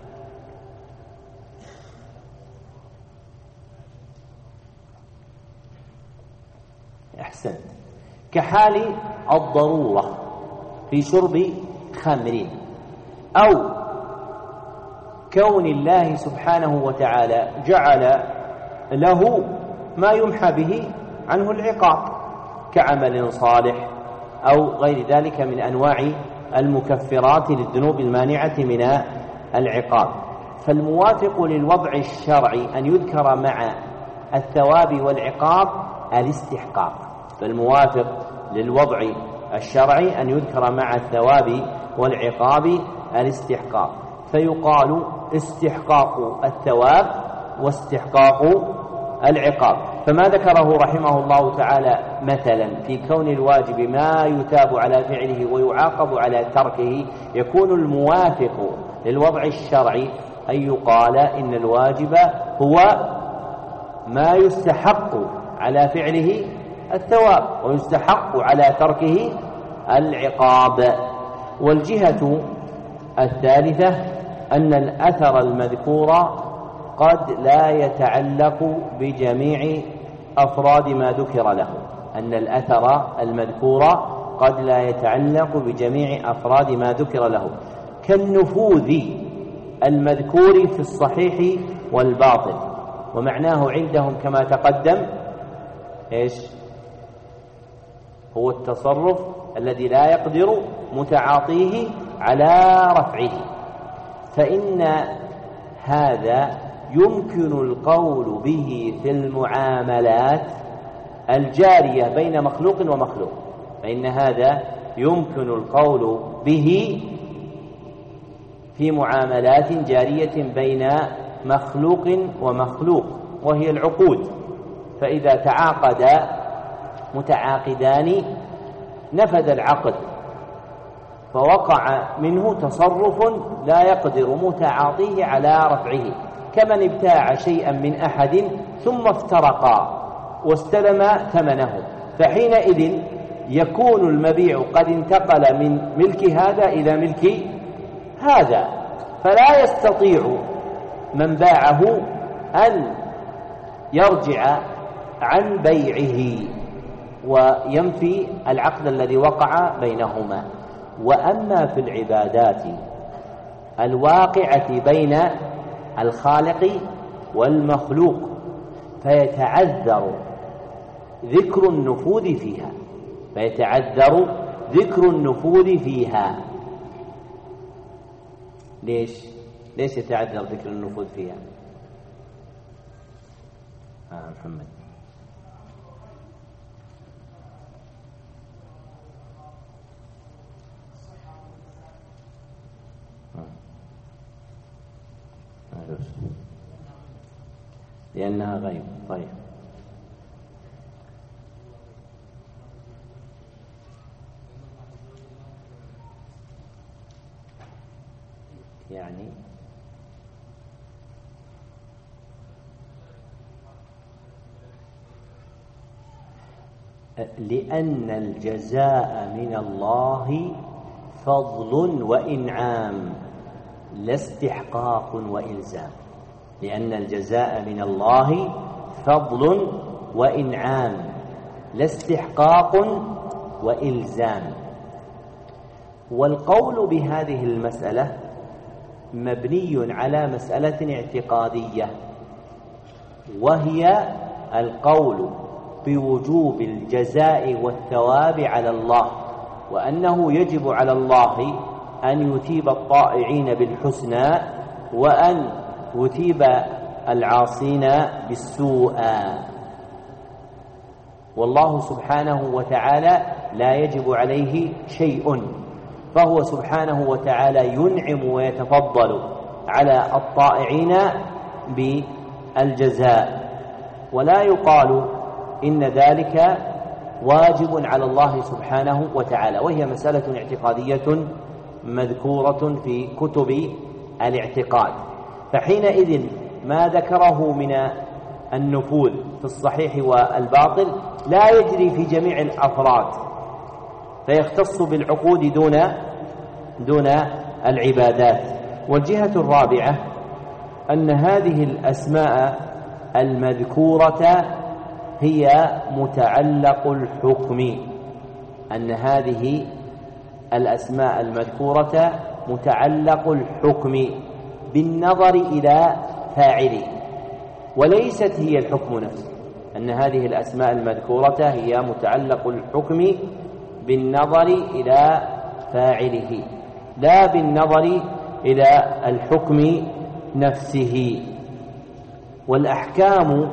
أحسنت، كحال الضرورة في شرب خمر، أو كون الله سبحانه وتعالى جعل له ما يمحى به عنه العقاب كعمل صالح أو غير ذلك من أنواع المكفرات للذنوب المانعة من العقاب. فالموافق للوضع الشرعي أن يذكر مع الثواب والعقاب الاستحقاق، فالموافق للوضع الشرعي أن يذكر مع الثواب والعقاب الاستحقاق، فيقال استحقاق الثواب واستحقاق العقاب. فما ذكره رحمه الله تعالى مثلا في كون الواجب ما يثاب على فعله ويعاقب على تركه، يكون الموافق للوضع الشرعي أن يقال إن الواجب هو ما يستحق على فعله الثواب ويستحق على تركه العقاب. والجهة الثالثة أن الأثر المذكور قد لا يتعلق بجميع أفراد ما ذكر له، أن الأثر المذكور قد لا يتعلق بجميع أفراد ما ذكر له، كالنفوذ المذكور في الصحيح والباطل. ومعناه عندهم كما تقدم هو التصرف الذي لا يقدر متعاطيه على رفعه، فإن هذا يمكن القول به في المعاملات الجارية بين مخلوق ومخلوق، فإن هذا يمكن القول به في معاملات جارية بين مخلوق ومخلوق، وهي العقود. فإذا تعاقد متعاقدان نفذ العقد فوقع منه تصرف لا يقدر متعاطيه على رفعه، كمن ابتاع شيئا من أحد ثم افترقا واستلم ثمنه، فحينئذ يكون المبيع قد انتقل من ملك هذا إلى ملك هذا، فلا يستطيع من باعه أن يرجع عن بيعه وينفي العقد الذي وقع بينهما. وأما في العبادات الواقعة بين الخالق والمخلوق فيتعذر ذكر النفوذ فيها. ليش يتعذر ذكر النفوذ فيها؟ محمد لأنها غيب. طيب يعني لأن الجزاء من الله فضل وإنعام لا استحقاق وإلزام. لأن الجزاء من الله فضل وإنعام لا استحقاق وإلزام. والقول بهذه المسألة مبني على مسألة اعتقادية، وهي القول بوجوب الجزاء والثواب على الله، وأنه يجب على الله أن يثيب الطائعين بالحسنى وأن يثيب العاصين بالسوء. والله سبحانه وتعالى لا يجب عليه شيء، فهو سبحانه وتعالى ينعم ويتفضل على الطائعين بالجزاء، ولا يقال إن ذلك واجب على الله سبحانه وتعالى، وهي مسألة اعتقادية مذكورة في كتب الاعتقاد. فحينئذ ما ذكره من النفوذ في الصحيح والباطل لا يجري في جميع الأفراد، فيختص بالعقود دون العبادات. والجهة الرابعة أن هذه الأسماء المذكورة هي متعلق الحكم، أن هذه الأسماء المذكورة متعلق الحكم بالنظر إلى فاعله، وليست هي الحكم نفسه. أن هذه الأسماء المذكورة هي متعلق الحكم بالنظر إلى فاعله لا بالنظر إلى الحكم نفسه. والأحكام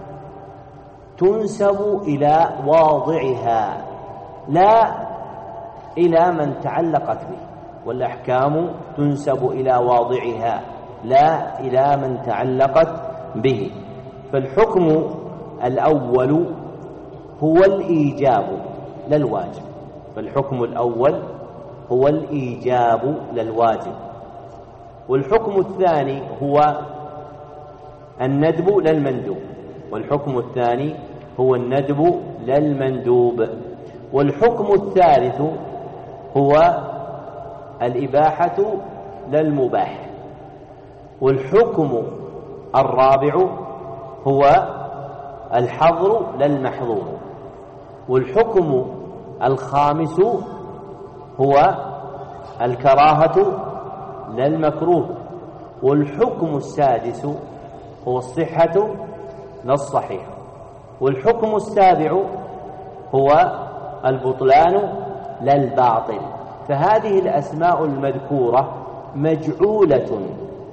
تنسب إلى واضعها لا إلى من تعلقت به، والأحكام تنسب إلى واضعها لا إلى من تعلقت به. فالحكم الأول هو الإيجاب لا الواجب، فالحكم الأول هو الإيجاب لا الواجب. والحكم الثاني هو الندب لا المندوب، والحكم الثاني هو الندب لا المندوب. والحكم الثالث هو الإباحة لا المباح. والحكم الرابع هو الحظر لا المحظور. والحكم الخامس هو الكراهة لا المكروه. والحكم السادس هو الصحة لا الصحيح. والحكم السابع هو البطلان لا الباطل. فهذه الأسماء المذكورة مجعولة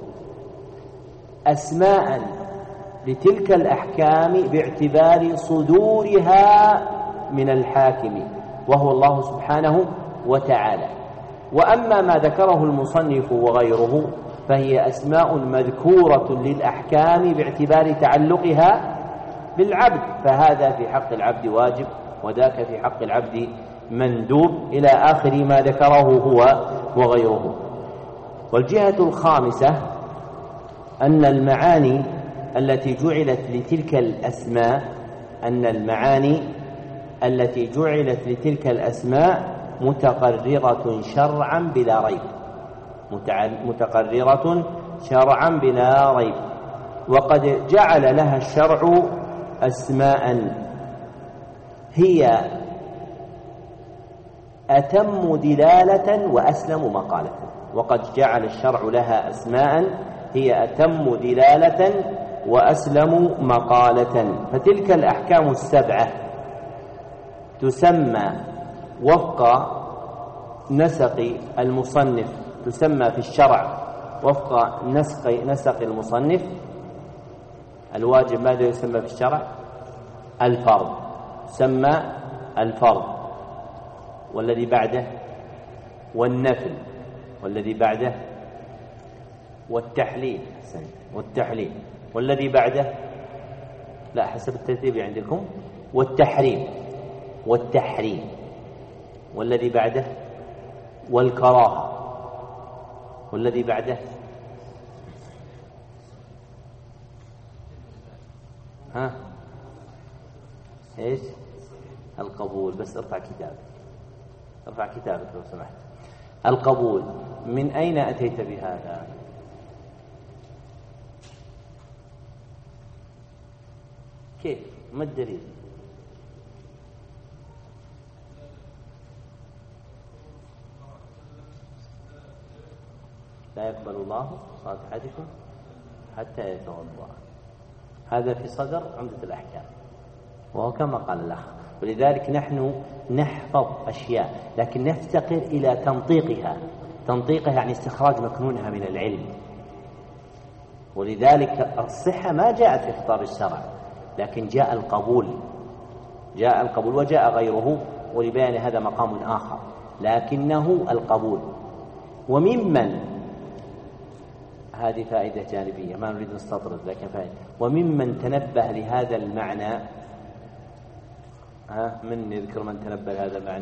أسماء لتلك الأحكام باعتبار صدورها من الحاكم وهو الله سبحانه وتعالى. وأما ما ذكره المصنف وغيره فهي أسماء مذكورة للأحكام باعتبار تعلقها بالعبد، فهذا في حق العبد واجب وذاك في حق العبد مندوب إلى آخر ما ذكره هو وغيره. والجهة الخامسة أن المعاني التي جعلت لتلك الأسماء متقررة شرعا بلا ريب، وقد جعل لها الشرع أسماء هي أتم دلالة وأسلم مقالة. وقد جعل الشرع لها أسماء هي أتم دلالة وأسلم مقالة. فتلك الأحكام السبعة تسمى وفق نسق المصنف، تسمى في الشرع وفق نسق المصنف. الواجب ماذا يسمى في الشرع؟ الفرض، يسمى الفرض، والذي بعده والنفل، والذي بعده والتحليل، والذي بعده لا حسب الترتيب عندكم والتحريم، والذي بعده والكراهة، والذي بعده ايش؟ القبول. بس ارفع كتابك لو سمحت. القبول من أين أتيت بهذا؟ كيف؟ ما الدليل؟ لا يقبل الله صلاة أحدكم حتى يتوضأ. هذا في صدر عمدة الأحكام، وهو كما قال الأخ. ولذلك نحن نحفظ أشياء لكن نفتقر إلى تنطيقها يعني استخراج مكنونها من العلم. ولذلك الصحة ما جاءت في خطاب الشرع، لكن جاء القبول وجاء غيره، ولبيان هذا مقام آخر، لكنه القبول. وممن، هذه فائدة جانبية ما نريد نستطرد لكن فائدة، وممن تنبه لهذا المعنى، من يذكر من تنبه لهذا المعنى؟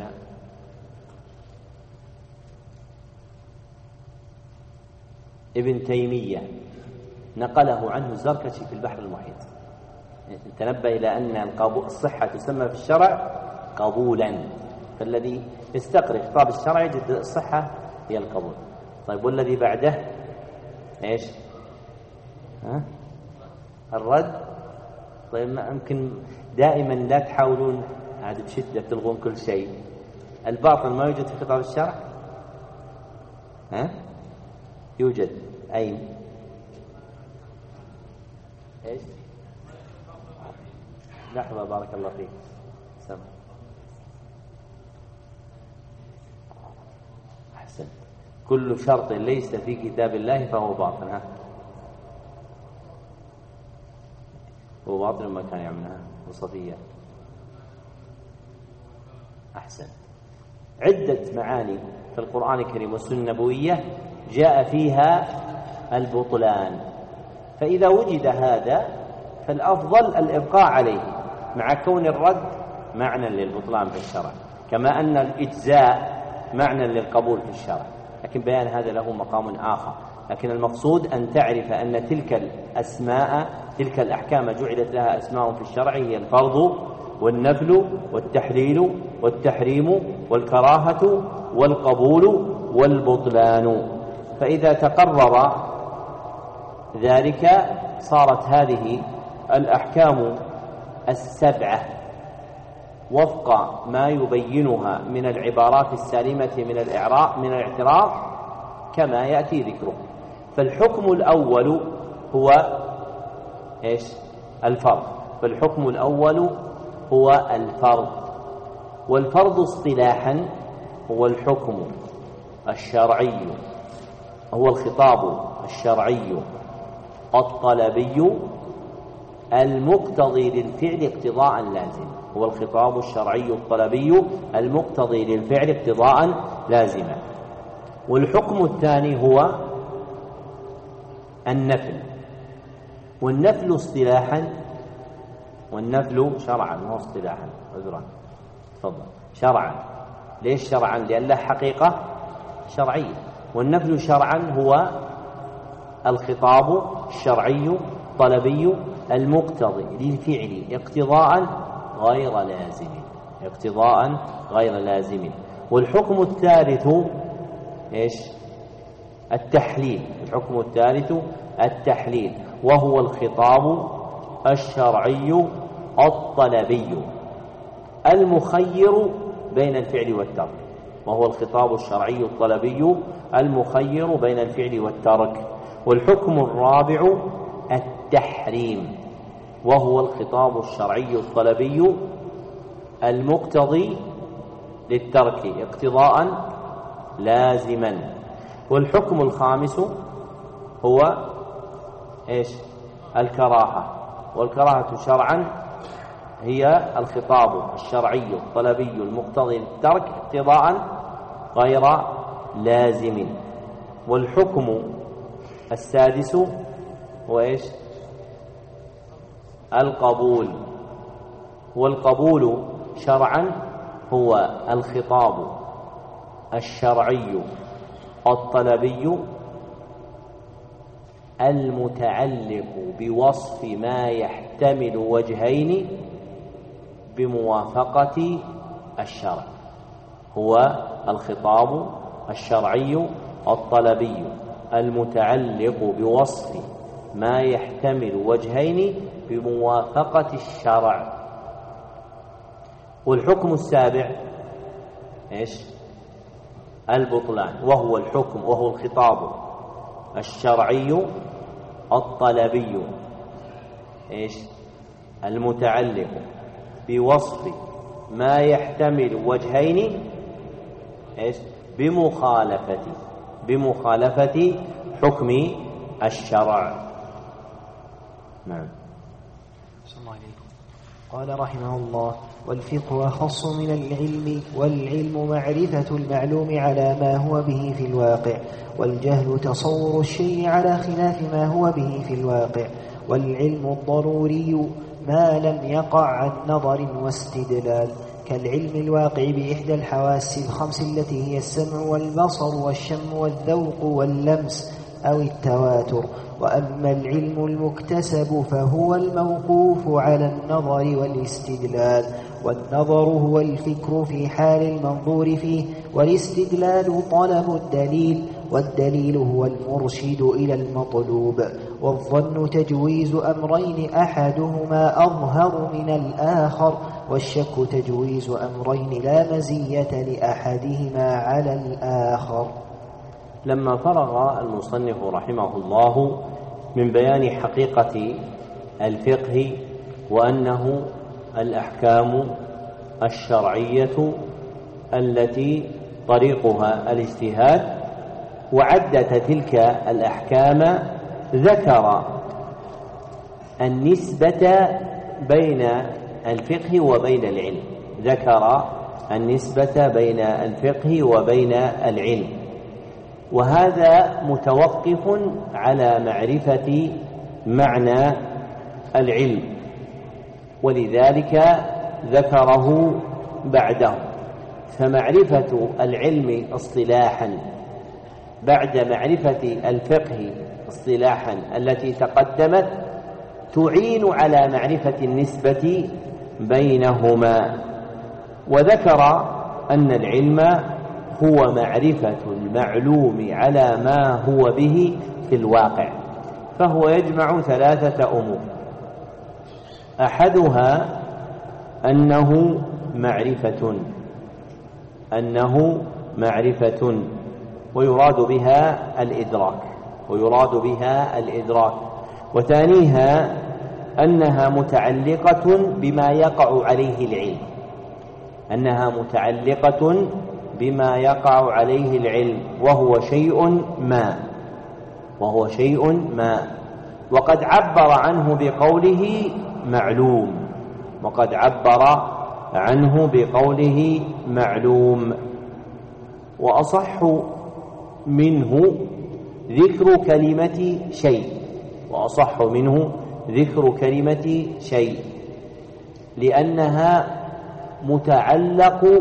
ابن تيمية نقله عنه الزركشي في البحر المحيط، تنبه إلى أن الصحة تسمى في الشرع قبولا، فالذي يستقرئ خطاب الشرع يجد الصحة هي القبول. طيب والذي بعده ايش؟ الرد. طيب ما يمكن دائما لا تحاولون عاد بشدة تلغون كل شيء. الباطل ما يوجد في خطاب الشرع؟ يوجد. أين؟ ايش؟ لحظة بارك الله فيك. سمع. أحسن. كل شرط ليس في كتاب الله فهو باطل. هو باطل ما كان يعملها وصفية. أحسن. عدة معاني في القرآن الكريم والسنة النبوية جاء فيها البطلان، فإذا وجد هذا فالأفضل الإبقاء عليه مع كون الرد معنى للبطلان في الشرع، كما أن الإجزاء معنى للقبول في الشرع، لكن بيان هذا له مقام آخر. لكن المقصود أن تعرف أن تلك الأحكام جعلت لها أسماء في الشرع، هي الفرض والنفل والتحليل والتحريم والكراهة والقبول والبطلان. فإذا تقرر ذلك صارت هذه الأحكام السبعة وفق ما يبينها من العبارات السالمة من الاعتراض كما يأتي ذكره. فالحكم الأول هو إيش؟ الفرض. والفرض اصطلاحا هو الحكم الشرعي، هو الخطاب الشرعي الطلبي المقتضي للفعل اقتضاء لازم. هو الخطاب الشرعي الطلبي المقتضي للفعل اقتضاء لازما. والحكم الثاني هو النفل. والنفل اصطلاحا، والنفل شرعا مو اصطلاحا، عذرا تفضل، شرعا. ليش شرعا؟ لأن له حقيقة شرعية. والنفل شرعا هو الخطاب الشرعي الطلبي المقتضي للفعل اقتضاء غير لازم. والحكم الثالث إيش؟ التحليل، وهو الخطاب الشرعي الطلبي المخير بين الفعل والترك. والحكم الرابع التحريم، وهو الخطاب الشرعي الطلبي المقتضي للترك اقتضاء لازما. والحكم الخامس هو إيش؟ الكراهة. والكراهة شرعا هي الخطاب الشرعي الطلبي المقتضي للترك اقتضاء غير لازم. والحكم السادس هو إيش؟ القبول. والقبول شرعا هو الخطاب الشرعي الطلبي المتعلق بوصف ما يحتمل وجهين بموافقة الشرع. هو الخطاب الشرعي الطلبي المتعلق بوصف ما يحتمل وجهين بموافقة الشرع. والحكم السابع إيش؟ البطلان، وهو الخطاب الشرعي الطلبي إيش؟ المتعلق بوصف ما يحتمل وجهين إيش؟ بمخالفة حكم الشرع. نعم. صلى الله عليكم. قال رحمه الله: والفقه أخص من العلم، والعلم معرفة المعلوم على ما هو به في الواقع، والجهل تصور الشيء على خلاف ما هو به في الواقع. والعلم الضروري ما لم يقع عن نظر واستدلال، كالعلم الواقع بإحدى الحواس الخمس التي هي السمع والبصر والشم والذوق واللمس أو التواتر. وأما العلم المكتسب فهو الموقوف على النظر والاستدلال، والنظر هو الفكر في حال المنظور فيه، والاستدلال طلب الدليل، والدليل هو المرشد إلى المطلوب. والظن تجويز أمرين أحدهما أظهر من الآخر، والشك تجويز أمرين لا مزية لأحدهما على الآخر. لما فرغ المصنف رحمه الله من بيان حقيقة الفقه وأنه الأحكام الشرعية التي طريقها الاجتهاد، وعدت تلك الأحكام ذكر النسبة بين الفقه وبين العلم، وهذا متوقف على معرفة معنى العلم، ولذلك ذكره بعده. فمعرفة العلم اصطلاحا بعد معرفة الفقه اصطلاحا التي تقدمت تعين على معرفة النسبة بينهما. وذكر أن العلم هو معرفة المعلوم على ما هو به في الواقع، فهو يجمع ثلاثة أمور: أحدها أنه معرفة ويراد بها الإدراك. وثانيها أنها متعلقة بما يقع عليه العلم وهو شيء ما، وقد عبر عنه بقوله معلوم. وأصح منه ذكر كلمة شيء، لأنها متعلق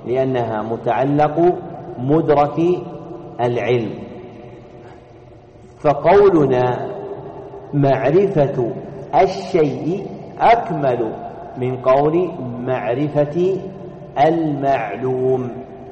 مدرك العلم. فقولنا معرفة الشيء أكمل من قول معرفة المعلوم،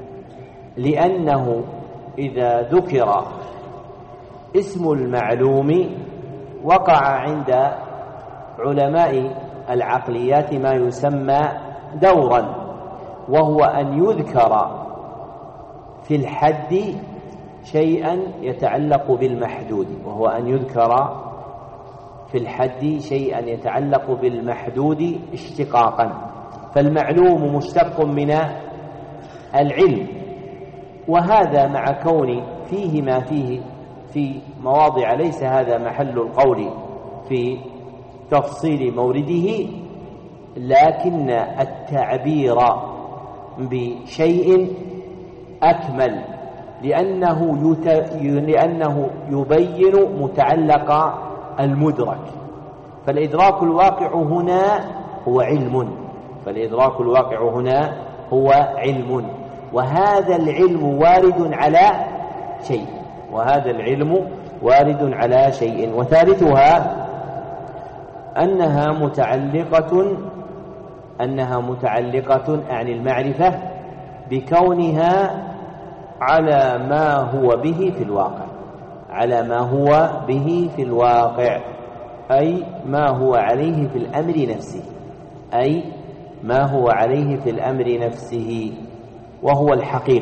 لأنه إذا ذكر اسم المعلوم وقع عند علماء العقليات ما يسمى دورا، وهو أن يذكر في الحد شيئا يتعلق بالمحدود، وهو أن يذكر في الحد شيئا يتعلق بالمحدود اشتقاقا. فالمعلوم مشتق من العلم، وهذا مع كون فيه ما فيه في مواضع ليس هذا محل القول في تفصيل مورده، لكن التعبير بشيء أكمل، لأنه يبين متعلق المدرك. فالإدراك الواقع هنا هو علم، فالإدراك الواقع هنا هو علم، وهذا العلم وارد على شيء، وهذا العلم وارد على شيء. وثالثها أنها متعلقة عن المعرفة بكونها على ما هو به في الواقع، على ما هو به في الواقع، أي ما هو عليه في الأمر نفسه، أي ما هو عليه في الأمر نفسه، وهو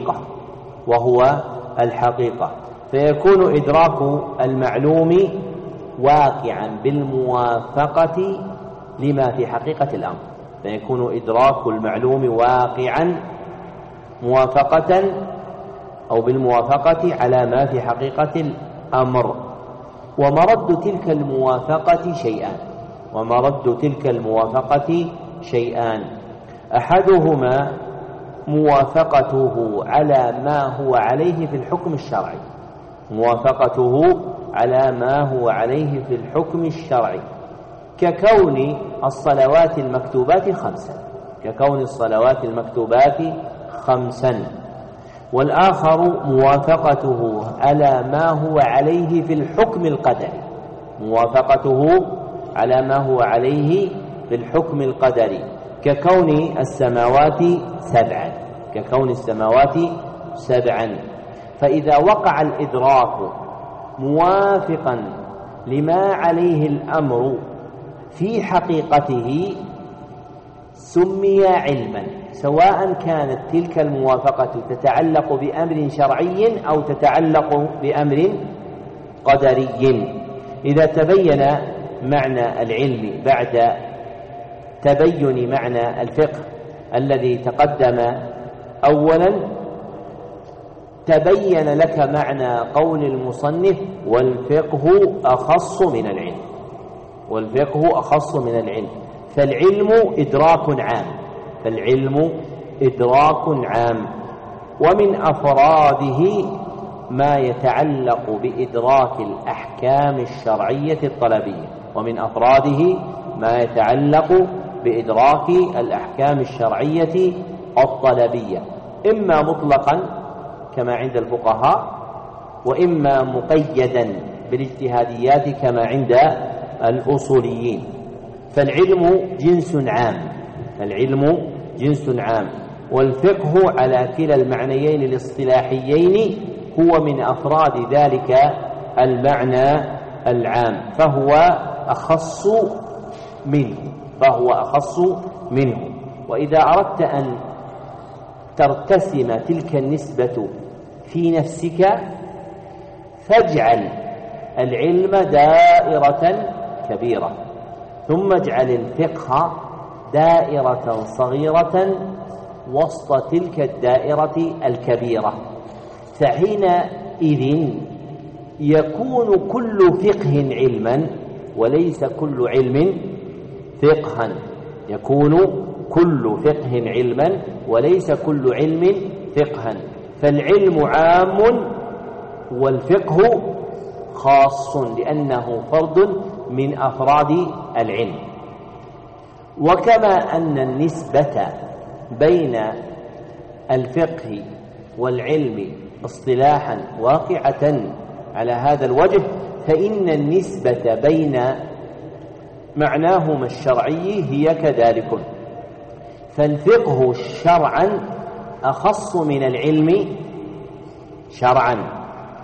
الحقيقة. فيكون إدراك المعلوم واقعا بالموافقة لما في حقيقة الأمر، فيكون إدراك المعلوم واقعا موافقة أو بالموافقة على ما في حقيقة الأمر. ومرد تلك الموافقة شيئان، أحدهما موافقته على ما هو عليه في الحكم الشرعي، موافقته على ما هو عليه في الحكم الشرعي، ككون الصلوات المكتوبات خمسا. والآخر موافقته على ما هو عليه في الحكم القدري، موافقته على ما هو عليه في الحكم القدري، ككون السماوات سبعا. فإذا وقع الإدراك موافقا لما عليه الأمر في حقيقته سمي علما، سواء كانت تلك الموافقة تتعلق بأمر شرعي أو تتعلق بأمر قدري. إذا تبين معنى العلم بعد تبين معنى الفقه الذي تقدم أولا، تبين لك معنى قول المصنف والفقه أخص من العلم، فالعلم إدراك عام، ومن أفراده ما يتعلق بإدراك الأحكام الشرعية الطلبية، إما مطلقا كما عند الفقهاء، وإما مقيدا بالاجتهاديات كما عند الأصوليين. فالعلم جنس عام، والفقه على كلا المعنيين الاصطلاحيين هو من أفراد ذلك المعنى العام، فهو أخص منه. وإذا أردت أن ترتسم تلك النسبة في نفسك فاجعل العلم دائرة كبيرة، ثم اجعل الفقه دائرة صغيرة وسط تلك الدائرة الكبيرة، فحينئذ يكون كل فقه علما وليس كل علم فقها، فالعلم عام والفقه خاص لأنه فرد من أفراد العلم. وكما أن النسبة بين الفقه والعلم اصطلاحا واقعة على هذا الوجه، فإن النسبة بين معناهما الشرعي هي كذلك، فالفقه شرعا أخص من العلم شرعا،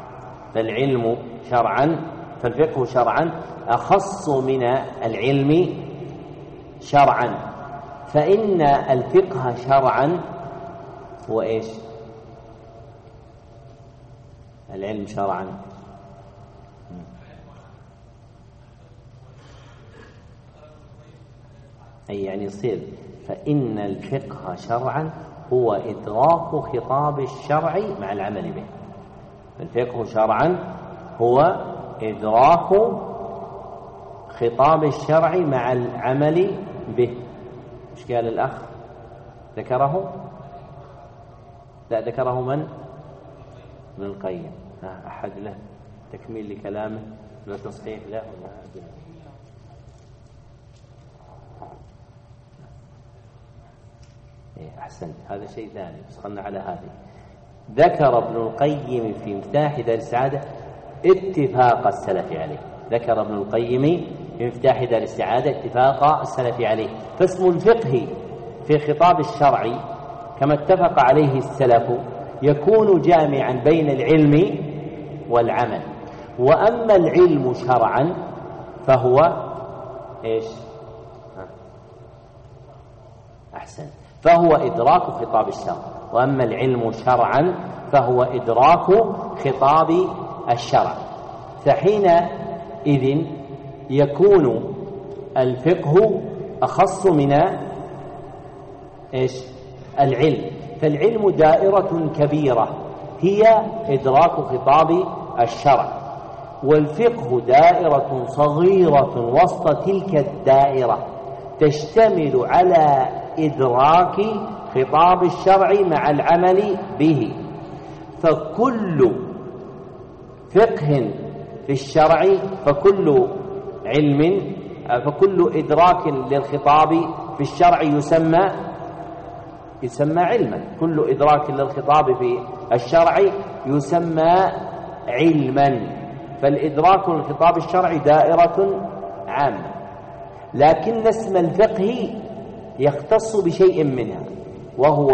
فالفقه شرعا أخص من العلم شرعا، فإن الفقه شرعا هو إيش؟ العلم شرعا أي يعني يصير، فإن الفقه شرعا هو إدراك خطاب الشرع مع العمل به. الفقه شرعا هو إدراك خطاب الشرع مع العمل به. إيش قال الأخ؟ ذكره؟ لا، ذكره من؟ ابن القيم. أحد له تكميل لكلامه ولا تصحيح له؟ أحسنت، هذا شيء ثاني، بس خلنا على هذه. ذكر ابن القيم في مفتاح دار السعادة اتفاق السلف عليه، ذكر ابن القيم في مفتاح دار السعادة اتفاق السلف عليه. فاسم الفقه في خطاب الشرع كما اتفق عليه السلف يكون جامعا بين العلم والعمل. وأما العلم شرعا فهو إيش؟ أحسن، فهو إدراك خطاب الشرع. وأما العلم شرعا فهو إدراك خطاب الشرع، فحينئذ يكون الفقه أخص من إيش؟ العلم. فالعلم دائرة كبيرة هي إدراك خطاب الشرع، والفقه دائرة صغيرة وسط تلك الدائرة تشتمل على إدراك خطاب الشرع مع العمل به. فكل فقه في الشرع فكل إدراك للخطاب في الشرع يسمى علما. كل إدراك للخطاب في الشرع يسمى علما. فالإدراك للخطاب الشرعي دائرة عامة، لكن اسم الفقه يختص بشيء منها، وهو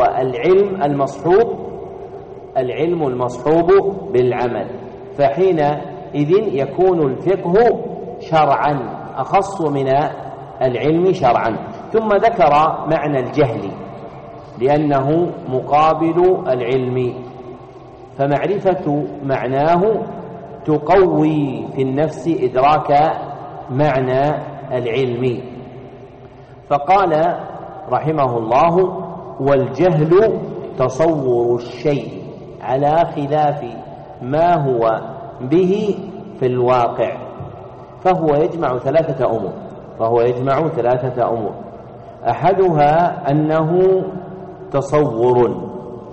العلم المصحوب بالعمل. فحينئذ يكون الفقه شرعا أخص من العلم شرعا. ثم ذكر معنى الجهل لأنه مقابل العلم، فمعرفة معناه تقوي في النفس إدراك معنى العلم. فقال رحمه الله: والجهل تصور الشيء على خلاف ما هو به في الواقع، فهو يجمع ثلاثة أمور. أحدها أنه تصور،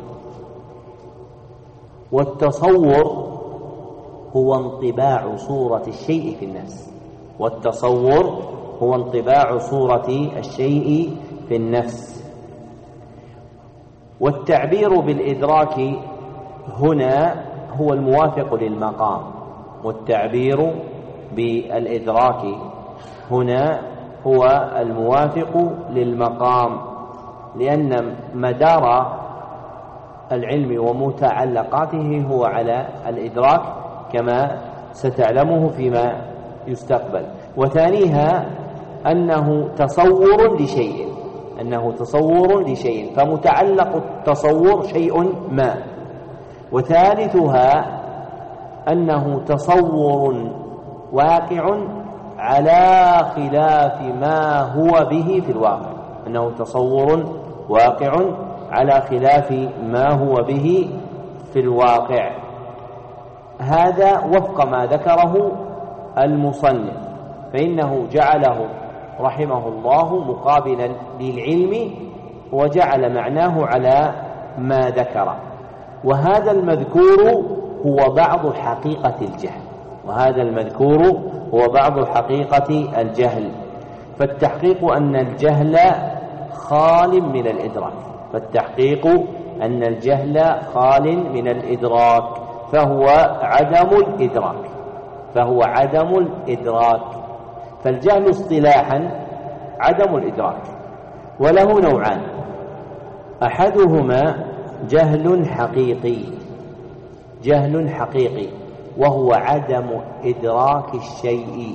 والتصور هو انطباع صورة الشيء في النفس، والتعبير بالإدراك هنا هو الموافق للمقام، لأن مدار العلم ومتعلقاته هو على الإدراك كما ستعلمه فيما يستقبل. وثانيها أنه تصور لشيء، فمتعلق التصور شيء ما. وثالثها أنه تصور واقع على خلاف ما هو به في الواقع. هذا وفق ما ذكره المصنف، فإنه جعله رحمه الله مقابلا للعلم وجعل معناه على ما ذكر. وهذا المذكور هو بعض حقيقة الجهل. فالتحقيق أن الجهل خال من الإدراك، فهو عدم فهو عدم الإدراك. فالجهل اصطلاحا عدم الإدراك، وله نوعان: أحدهما جهل حقيقي، جهل حقيقي وهو عدم إدراك الشيء،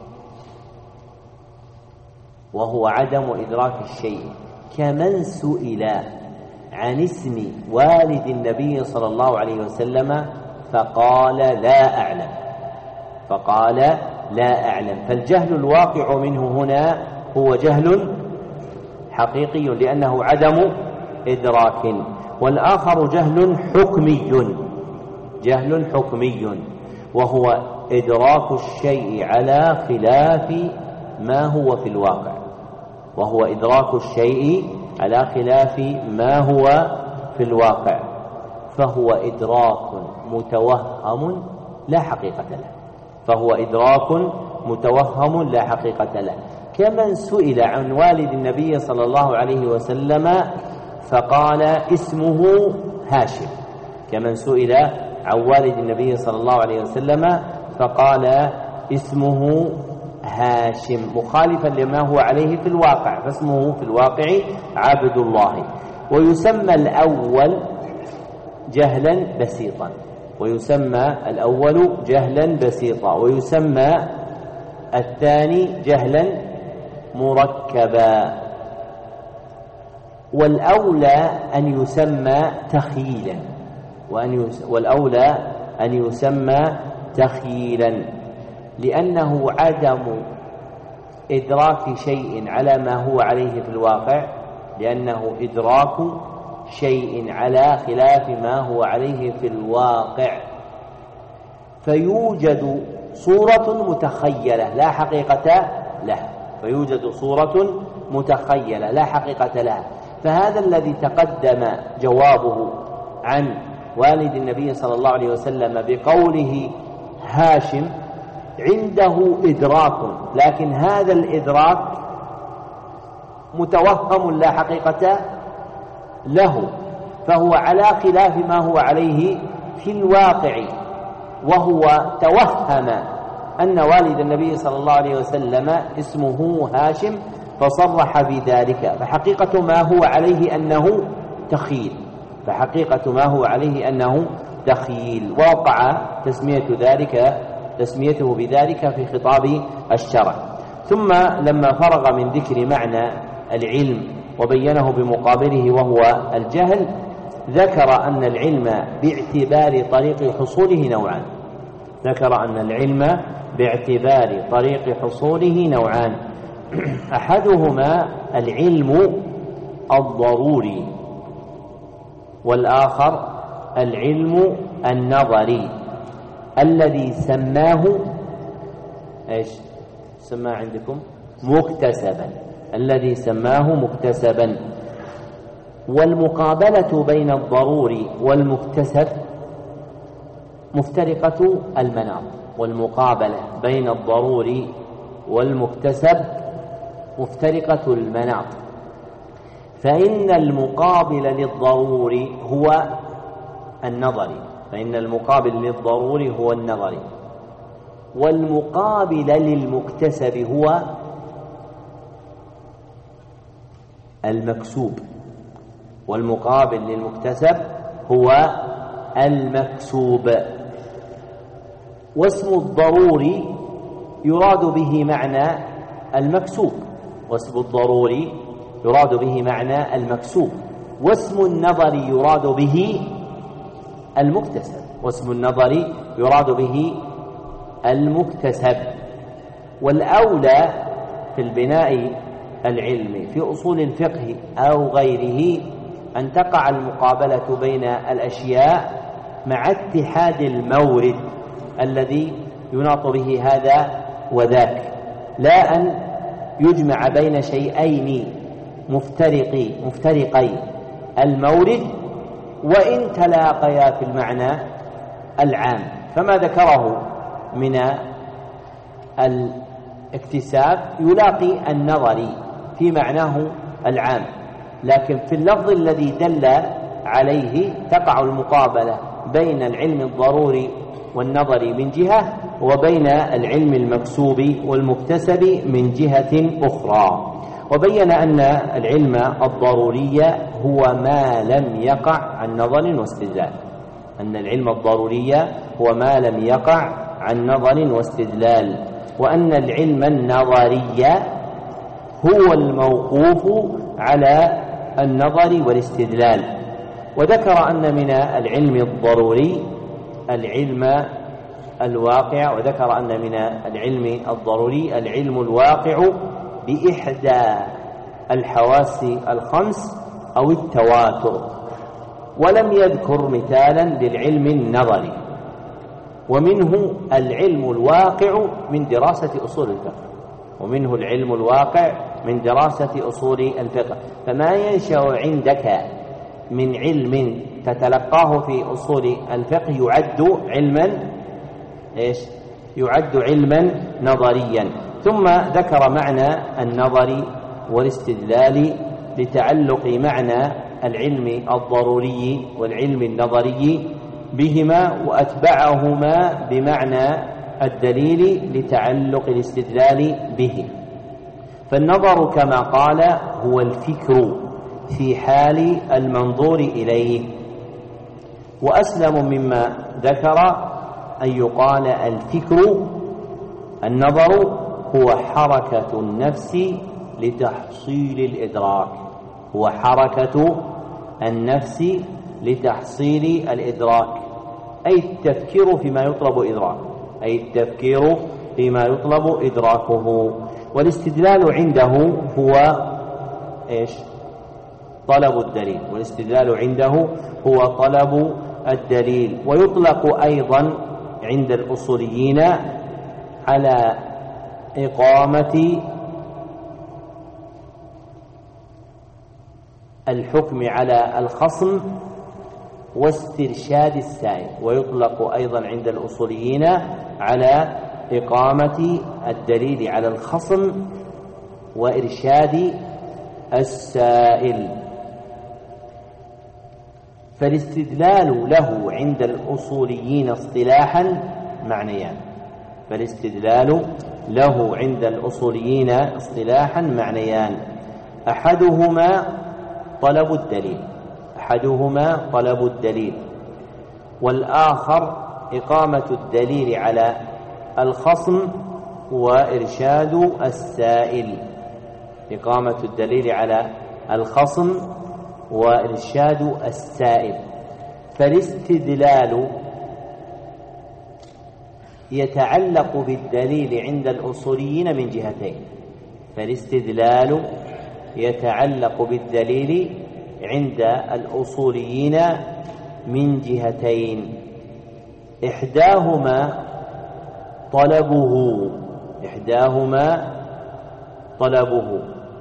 وهو عدم إدراك الشيء، كمن سئل عن اسم والد النبي صلى الله عليه وسلم فقال لا أعلم، فقال لا أعلم. فالجهل الواقع منه هنا هو جهل حقيقي لأنه عدم إدراك. والآخر جهل حكمي، جهل حكمي وهو إدراك الشيء على خلاف ما هو في الواقع، وهو إدراك الشيء على خلاف ما هو في الواقع، فهو إدراك متوهم لا حقيقة له، فهو إدراك متوهم لا حقيقة له. كمن سئل عن والد النبي صلى الله عليه وسلم فقال اسمه هاشم، كمن سئل عن والد النبي صلى الله عليه وسلم فقال اسمه هاشم، مخالفا لما هو عليه في الواقع، فاسمه في الواقع عبد الله. ويسمى الأول جهلا بسيطا، ويسمى الأول جهلا بسيطا، ويسمى الثاني جهلا مركبا. والأولى أن يسمى تخييلا، والأولى أن يسمى تخييلا لأنه عدم إدراك شيء على ما هو عليه في الواقع، لأنه إدراك شيء على خلاف ما هو عليه في الواقع. فيوجد صورة متخيلة لا حقيقة لها، فيوجد صورة متخيلة لا حقيقة لها. فهذا الذي تقدم جوابه عن والد النبي صلى الله عليه وسلم بقوله هاشم عنده إدراك، لكن هذا الإدراك متوهم لا حقيقة له، فهو على خلاف ما هو عليه في الواقع، وهو توهم أن والد النبي صلى الله عليه وسلم اسمه هاشم فصرح بذلك، فحقيقة ما هو عليه أنه تخيل، فحقيقة ما هو عليه أنه تخيل، ووقع تسميته بذلك في خطاب الشرع. ثم لما فرغ من ذكر معنى العلم وبينه بمقابله وهو الجهل، ذكر أن العلم باعتبار طريق حصوله نوعان، ذكر أن العلم باعتبار طريق حصوله نوعان: أحدهما العلم الضروري، والآخر العلم النظري الذي سماه ايش؟ سماه عندكم مكتسبا، الذي سماه مكتسبا. والمقابلة بين الضروري والمكتسب مفترقة المناط، والمقابلة بين الضروري والمكتسب مفترقة المناط. فإن المقابل للضروري هو النظري، فإن المقابل للضروري هو النظري، والمقابل للمكتسب هو المكسوب، والمقابل للمكتسب هو المكسوب. واسم الضروري يراد به معنى المكسوب، واسم الضروري يراد به معنى المكسوب، واسم النظر يراد به المكتسب، واسم النظر يراد به المكتسب. والأولى في البناء العلمي في أصول الفقه أو غيره أن تقع المقابلة بين الأشياء مع اتحاد المورد الذي يناط به هذا وذاك، لا أن يجمع بين شيئين مفترقي المورد وإن تلاقيا في المعنى العام. فما ذكره من الاكتساب يلاقي النظري في معناه العام، لكن في اللفظ الذي دل عليه تقع المقابلة بين العلم الضروري والنظري من جهة، وبين العلم المكسوب والمكتسب من جهة أخرى. وبين أن العلم الضروري هو ما لم يقع عن نظر واستدلال، أن العلم الضروري هو ما لم يقع عن نظر واستدلال، وأن العلم النظري هو الموقوف على النظر والاستدلال. وذكر أن من العلم الضروري العلم الواقع، وذكر أن من العلم الضروري العلم الواقع بإحدى الحواس الخمس أو التواتر، ولم يذكر مثالا للعلم النظري. ومنه العلم الواقع من دراسة أصول الفقه، ومنه العلم الواقع من دراسة أصول الفقه. فما ينشأ عندك من علم تتلقاه في أصول الفقه يعد علما يعد علما نظريا. ثم ذكر معنى النظر والاستدلال لتعلق معنى العلم الضروري والعلم النظري بهما، وأتبعهما بمعنى الدليل لتعلق الاستدلال به. فالنظر كما قال هو الفكر في حال المنظور إليه، وأسلم مما ذكر أن يقال الفكر النظر هو حركة النفس لتحصيل الإدراك، هو حركة النفس لتحصيل الإدراك، أي التفكير فيما يطلب إدراكه، أي التفكير فيما يطلب إدراكه. والاستدلال عنده هو طلب الدليل، والاستدلال عنده هو طلب الدليل. ويطلق أيضا عند الأصوليين على إقامة الحكم على الخصم واسترشاد السائل، ويطلق أيضا عند الأصوليين على إقامة الدليل على الخصم وإرشاد السائل. فالاستدلال له عند الأصوليين اصطلاحا معنيان، فالاستدلال له عند الأصوليين اصطلاحا معنيان، أحدهما طلب الدليل، أحدهما طلب الدليل، والآخر إقامة الدليل على الخصم وإرشاد السائل، إقامة الدليل على الخصم وإرشاد السائل. فالاستدلال يتعلق بالدليل عند الأصوليين من جهتين، فالاستدلال يتعلق بالدليل عند الأصوليين من جهتين، إحداهما طلبه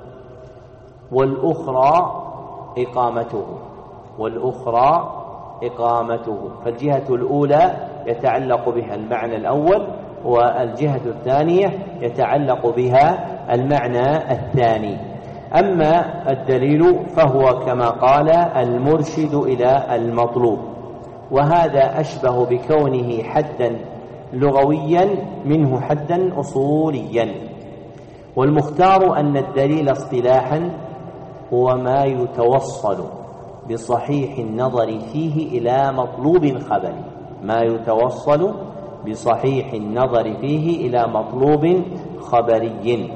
والأخرى إقامته. فالجهة الأولى يتعلق بها المعنى الأول، والجهة الثانية يتعلق بها المعنى الثاني. أما الدليل فهو كما قال المرشد إلى المطلوب، وهذا أشبه بكونه حدا لغويا منه حدا أصوليا. والمختار أن الدليل اصطلاحا هو ما يتوصل بصحيح النظر فيه إلى مطلوب خبري، ما يتوصل بصحيح النظر فيه إلى مطلوب خبري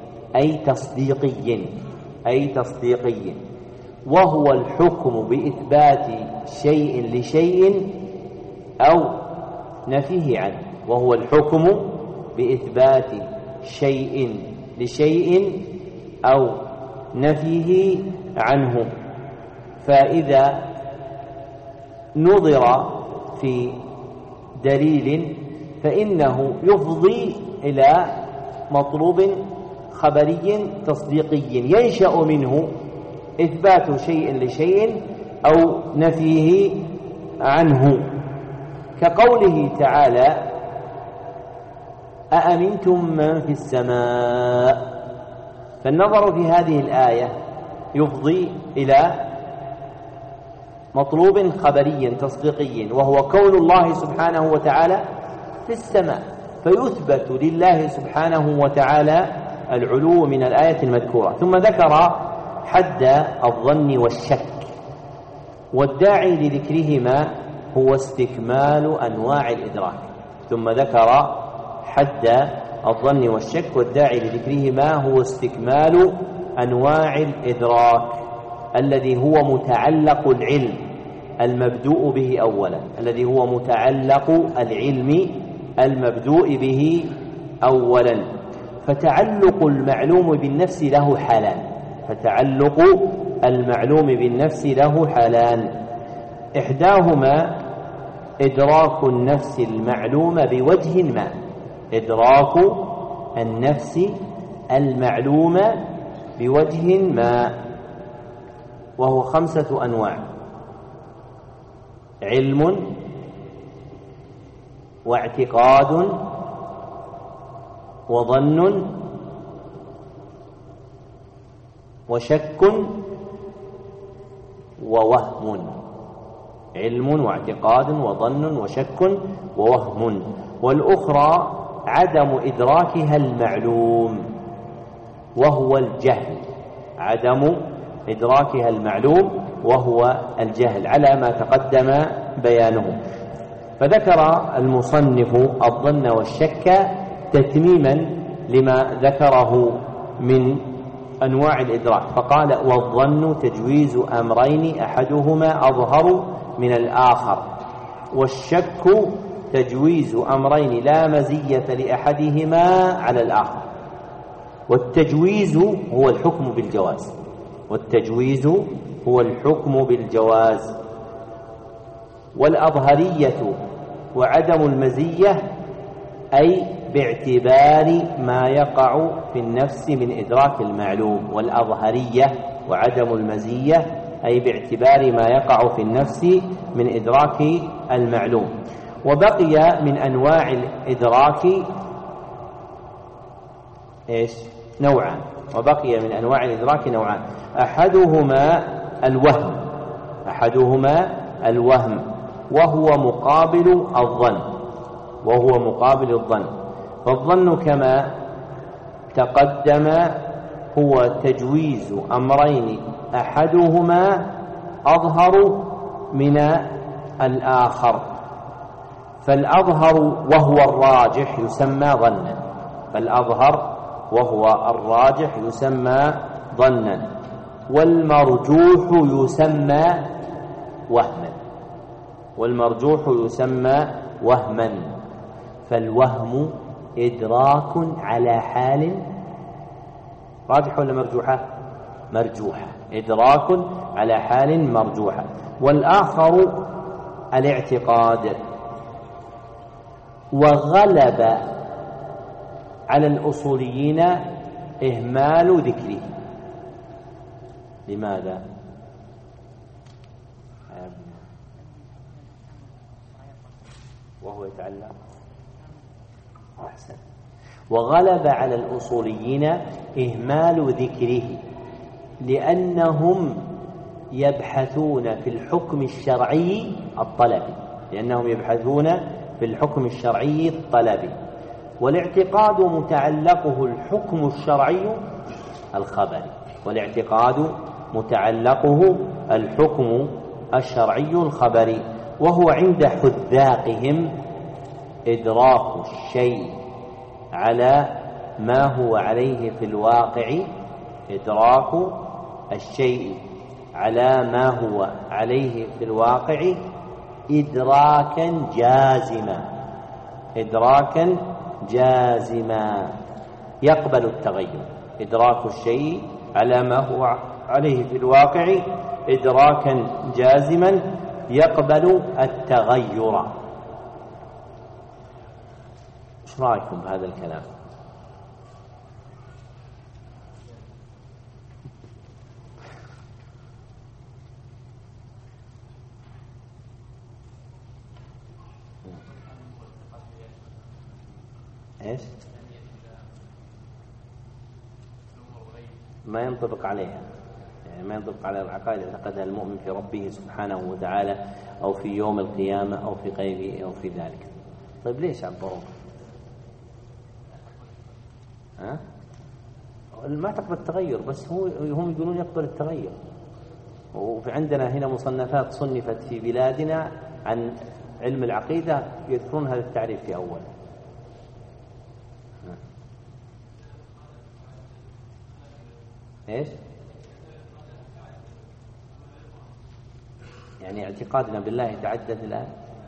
أي تصديقي، وهو الحكم بإثبات شيء لشيء أو نفيه عنه، وهو الحكم بإثبات شيء لشيء أو نفيه عنه. فإذا نظر في دليل فإنه يفضي إلى مطلوب خبري تصديقي ينشأ منه إثبات شيء لشيء أو نفيه عنه، كقوله تعالى أأمنتم من في السماء. فالنظر في هذه الآية يفضي إلى مطلوب خبري تصديقي، وهو كون الله سبحانه وتعالى في السماء، فيثبت لله سبحانه وتعالى العلو من الآية المذكورة. ثم ذكر حد الظن والشك، والداعي لذكرهما هو استكمال أنواع الإدراك. ثم ذكر حد الظن والشك، والداعي لذكرهما هو استكمال أنواع الإدراك الذي هو متعلق العلم المبدوء به أولا، الذي هو متعلق العلم المبدوء به أولا. فتعلق المعلوم بالنفس له حالان، فتعلق المعلوم بالنفس له حالان، إحداهما إدراك النفس المعلوم بوجه ما، إدراك النفس المعلوم بوجه ما، وهو 5 أنواع: علم، واعتقاد، وظن، وشك، ووهم. علم واعتقاد وظن وشك ووهم. والأخرى عدم إدراكها المعلوم وهو الجهل، عدم إدراكها المعلوم وهو الجهل على ما تقدم بيانه. فذكر المصنف الظن والشك تتميما لما ذكره من أنواع الإدراك، فقال: والظن تجويز أمرين أحدهما أظهر من الآخر، والشك تجويز أمرين لا مزية لأحدهما على الآخر. والتجويز هو الحكم بالجواز، والتجويز هو الحكم بالجواز. والأظهرية وعدم المزية أي باعتبار ما يقع في النفس من إدراك المعلوم، والأظهرية وعدم المزية أي باعتبار ما يقع في النفس من إدراك المعلوم. وبقي من أنواع الإدراك نوعان، وبقي من أنواع الإدراك نوعان: أحدهما الوهم، وهو مقابل الظن. فالظن كما تقدم هو تجويز أمرين أحدهما أظهر من الآخر، فالأظهر وهو الراجح يسمى ظنا، فالأظهر وهو الراجح يسمى ظنا، والمرجوح يسمى وهما، والمرجوح يسمى وهما. فالوهم إدراك على حال راجح ولا مرجوحة؟ مرجوحة، إدراك على حال مرجوحة. والآخر الاعتقاد. وغلب على الأصوليين إهمال ذكره. لماذا؟ وهو يتعلق أحسن. وغلب على الأصوليين إهمال ذكره لأنهم يبحثون في الحكم الشرعي الطلبي، والاعتقاد متعلقه الحكم الشرعي الخبري، وهو عند حذاقهم إدراك الشيء على ما هو عليه في الواقع، إدراك الشيء على ما هو عليه في الواقع إدراكا جازما يقبل التغير. إدراك الشيء على ما هو عليه في الواقع إدراكا جازما يقبل التغير. ايش رايكم بهذا الكلام؟ ايش؟ ما ينطبق عليها، يعني ما ينطبق على العقائد اللي اعتقدها المؤمن في ربه سبحانه وتعالى أو في يوم القيامة أو في غيره أو في ذلك. طيب ليش عبروه؟ ما تقبل التغير، بس هم يقولون يقبل التغير. وفي عندنا هنا مصنفات صنفت في بلادنا عن علم العقيدة يذكرون هذا التعريف في أول. إيش؟ يعني اعتقادنا بالله يتعدد الآن.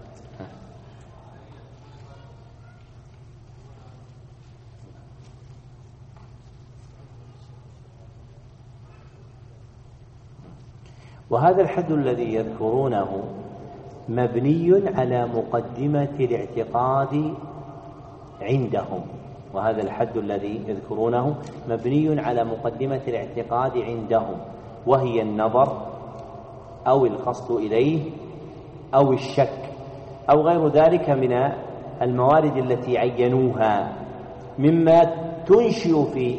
وهذا الحد الذي يذكرونه مبني على مقدمة الاعتقاد عندهم، وهذا الحد الذي يذكرونه مبني على مقدمة الاعتقاد عندهم، وهي النظر أو القصد إليه أو الشك أو غير ذلك من الموارد التي عينوها مما تنشئ في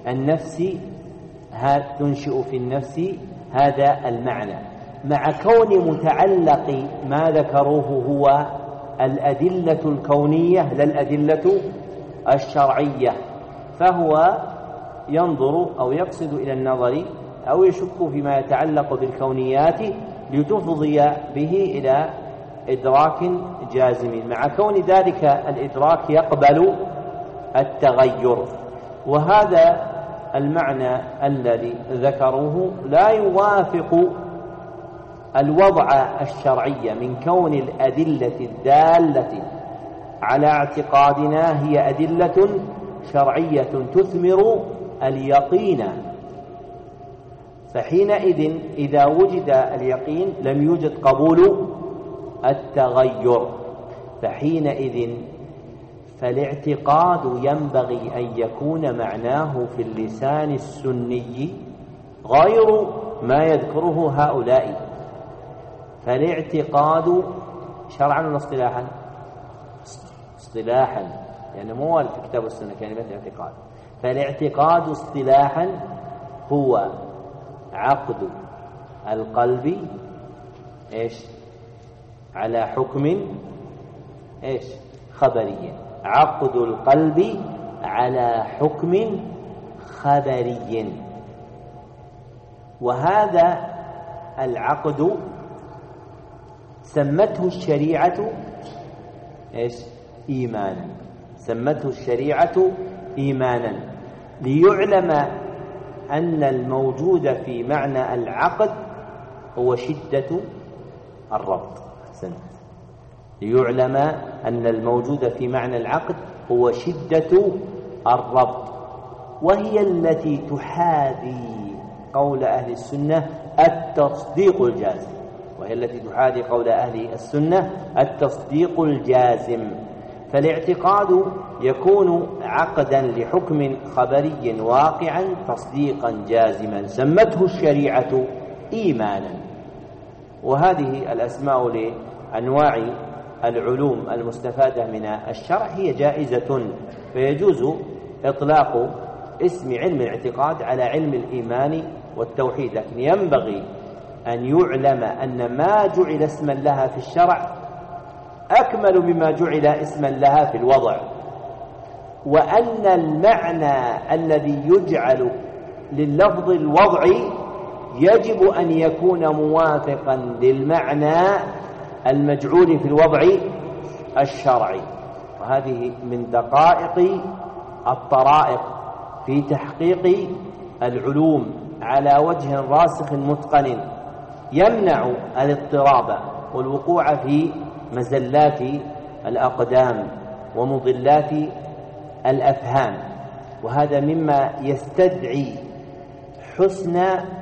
النفس هذا المعنى، مع كون متعلق ما ذكروه هو الأدلة الكونية لا الأدلة الشرعية، فهو ينظر أو يقصد إلى النظر أو يشك فيما يتعلق بالكونيات لتفضي به إلى إدراك جازم، مع كون ذلك الإدراك يقبل التغير. وهذا المعنى الذي ذكروه لا يوافق الوضع الشرعي من كون الأدلة الدالة على اعتقادنا هي أدلة شرعية تثمر اليقين، فحينئذ إذا وجد اليقين لم يوجد قبول التغير، فحينئذ فالاعتقاد ينبغي أن يكون معناه في اللسان السني غير ما يذكره هؤلاء. فالاعتقاد شرعا ولا اصطلاحا؟ اصطلاحا، يعني مو في كتاب السنة كلمة الاعتقاد. فالاعتقاد اصطلاحا هو عقد القلب على حكم خبري، عقد القلب على حكم خبري، وهذا العقد سمته الشريعة إيمانا، سمته الشريعة إيمانا، ليعلم أن الموجود في معنى العقد هو شدة الربط. ليعلم أن الموجود في معنى العقد هو شدة الربط، وهي التي تحاذي قول أهل السنة التصديق الجازم، وهي التي تحاذي قول أهل السنة التصديق الجازم. فالاعتقاد يكون عقدا لحكم خبري واقعا تصديقا جازما، سمته الشريعة إيمانا. وهذه الأسماء لأنواع العلوم المستفادة من الشرع هي جائزة، فيجوز إطلاق اسم علم الاعتقاد على علم الإيمان والتوحيد، لكن ينبغي أن يعلم أن ما جعل اسما لها في الشرع أكمل مما جعل اسما لها في الوضع، وأن المعنى الذي يجعل لللفظ الوضعي يجب أن يكون موافقا للمعنى المجعول في الوضع الشرعي. وهذه من دقائق الطرائق في تحقيق العلوم على وجه راسخ متقن، يمنع الاضطراب والوقوع في مزلات الأقدام ومضلات الأفهام. وهذا مما يستدعي حسن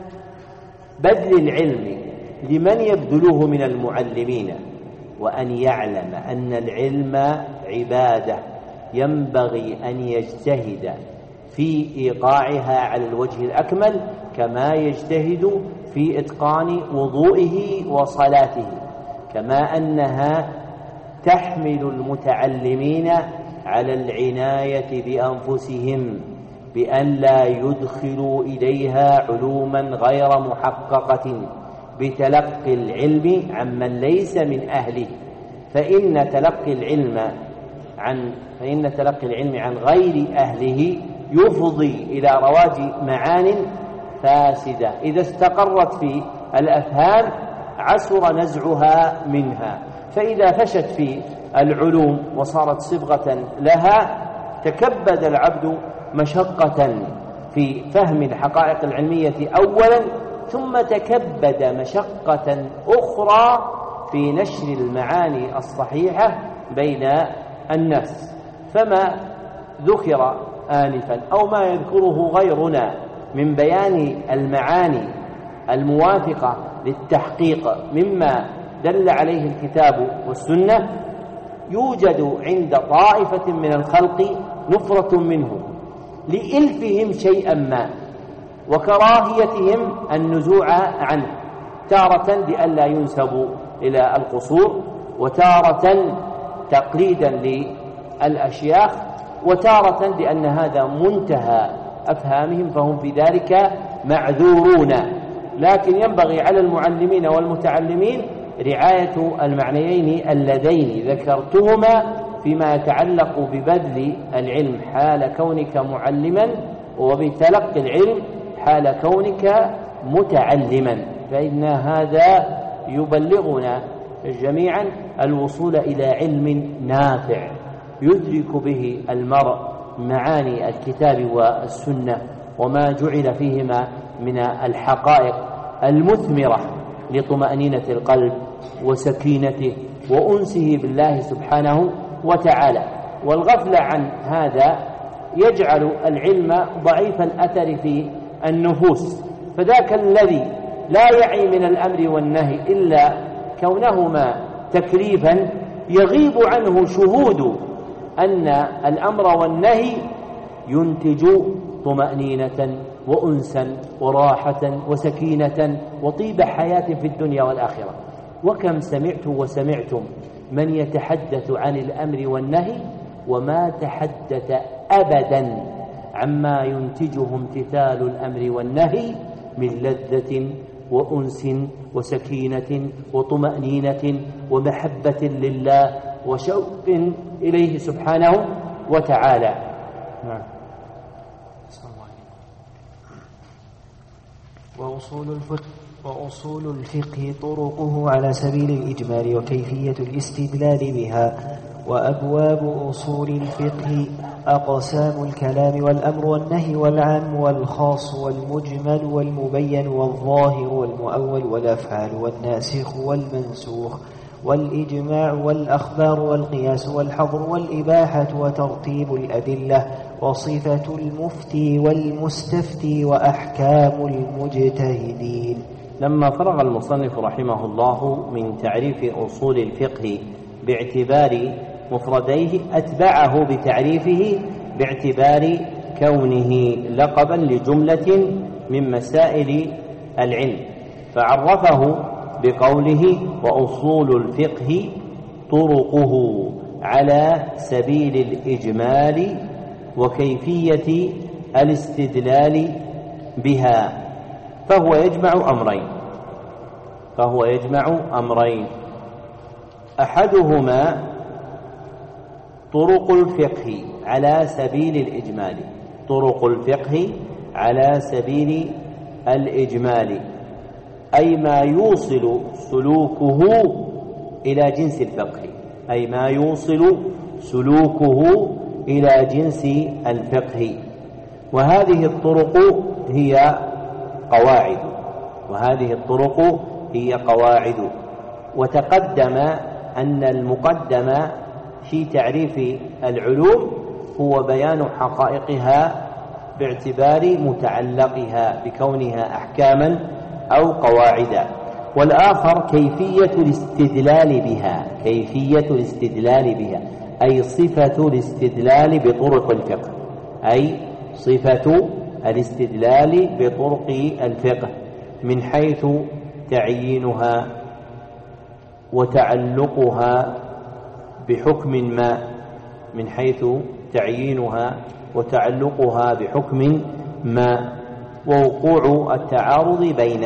بذل العلم لمن يبذله من المعلمين، وأن يعلم أن العلم عبادة ينبغي أن يجتهد في إيقاعها على الوجه الأكمل، كما يجتهد في إتقان وضوئه وصلاته، كما أنها تحمل المتعلمين على العناية بأنفسهم بأن لا يدخلوا إليها علوما غير محققة بتلقي العلم عمن ليس من أهله، فإن تلقي العلم عن غير أهله يفضي إلى رواج معان فاسدة إذا استقرت في الأفهام عسر نزعها منها. فإذا فشت في العلوم وصارت صبغة لها تكبد العبد مشقة في فهم الحقائق العلمية أولا، ثم تكبد مشقة أخرى في نشر المعاني الصحيحة بين الناس. فما ذكر آنفا أو ما يذكره غيرنا من بيان المعاني الموافقة للتحقيق مما دل عليه الكتاب والسنة يوجد عند طائفة من الخلق نفرة منه لإلفهم شيئا ما وكراهيتهم النزوع عنه، تارة لئلا ينسبوا إلى القصور، وتارة تقليدا للأشياخ، وتارة لأن هذا منتهى أفهامهم فهم في ذلك معذورون. لكن ينبغي على المعلمين والمتعلمين رعاية المعنيين اللذين ذكرتهما فيما يتعلق ببذل العلم حال كونك معلما، وبتلقي العلم حال كونك متعلما، فإن هذا يبلغنا جميعا الوصول إلى علم نافع يدرك به المرء معاني الكتاب والسنة وما جعل فيهما من الحقائق المثمرة لطمأنينة القلب وسكينته وأنسه بالله سبحانه وتعالى. والغفلة عن هذا يجعل العلم ضعيف الأثر في النفوس، فذاك الذي لا يعي من الأمر والنهي إلا كونهما تكليفا يغيب عنه شهود أن الأمر والنهي ينتج طمأنينة وأنسا وراحة وسكينة وطيب حياة في الدنيا والآخرة. وكم سمعت وسمعتم من يتحدث عن الأمر والنهي وما تحدث أبدا عما ينتجه امتثال الأمر والنهي من لذة وأنس وسكينة وطمأنينة ومحبة لله وشوق إليه سبحانه وتعالى. وأصول الفقه طرقه على سبيل الإجمال وكيفية الاستدلال بها. وأبواب أصول الفقه أقسام الكلام والأمر والنهي والعام والخاص والمجمل والمبين والظاهر والمؤول والأفعال والناسخ والمنسوخ والإجماع والأخبار والقياس والحظر والإباحة وترتيب الأدلة وصفة المفتي والمستفتي وأحكام المجتهدين. لما فرغ المصنف رحمه الله من تعريف أصول الفقه باعتبار مفرديه أتبعه بتعريفه باعتبار كونه لقبا لجملة من مسائل العلم، فعرفه بقوله وأصول الفقه طرقه على سبيل الإجمال وكيفية الاستدلال بها. فهو يجمع أمرين أحدهما طرق الفقه على سبيل الإجمال، طرق الفقه على سبيل الإجمال أي ما يوصل سلوكه إلى جنس الفقه، أي ما يوصل سلوكه إلى جنس الفقه. وهذه الطرق هي قواعد، وتقدم أن المقدم في تعريف العلوم هو بيان حقائقها باعتبار متعلقها بكونها أحكاما أو قواعد، والآخر كيفية الاستدلال بها أي صفة الاستدلال بطرق الفقه، أي صفة الاستدلال بطرق الفقه من حيث تعيينها وتعلقها بحكم ما، من حيث تعيينها وتعلقها بحكم ما، ووقوع التعارض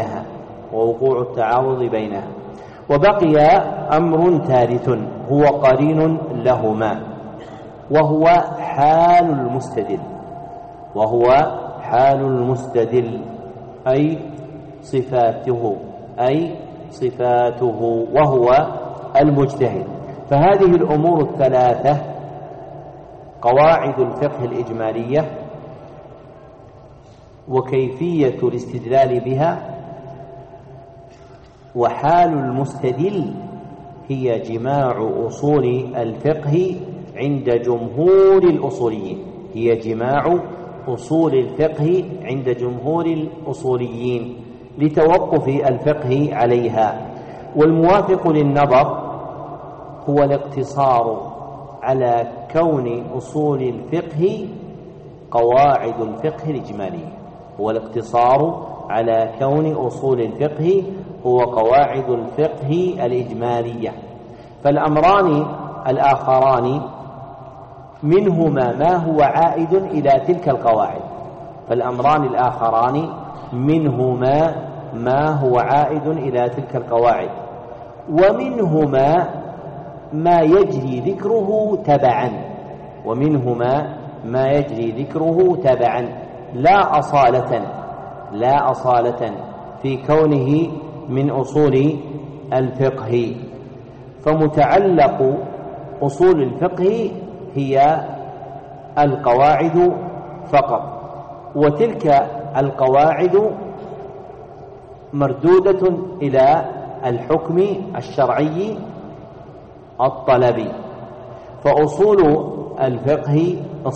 بينها. وبقي أمر ثالث هو قرين لهما، وهو حال المستدل. وهو حال المستدل أي صفاته وهو المجتهد. فهذه الأمور الثلاثة قواعد الفقه الإجمالية وكيفية الاستدلال بها وحال المستدل هي جماع أصول الفقه عند جمهور الأصوليين، هي جماع أصول الفقه عند جمهور الأصوليين لتوقف الفقه عليها. والموافق للنظر هو الاقتصار على كون أصول الفقه قواعد الفقه الإجمالية، هو الاقتصار على كون أصول الفقه هو قواعد الفقه الإجمالية. فالأمران الآخران منهما ما هو عائد إلى تلك القواعد، فالأمران الآخران منهما ما هو عائد إلى تلك القواعد، ومنهما ما يجري ذكره تبعا، ومنهما ما يجري ذكره تبعا لا أصالة في كونه من أصول الفقه. فمتعلق أصول الفقه هي القواعد فقط، وتلك القواعد مردودة إلى الحكم الشرعي الطلبي. فأصول الفقه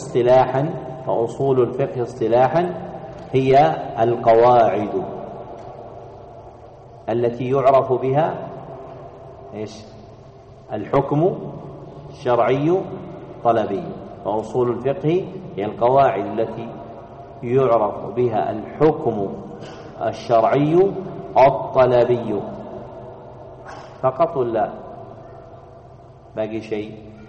اصطلاحا هي القواعد التي يعرف بها الحكم الشرعي الطلبي. فأصول الفقه هي القواعد التي يعرف بها الحكم الشرعي الطلبي فقط، ولا باقي شيء؟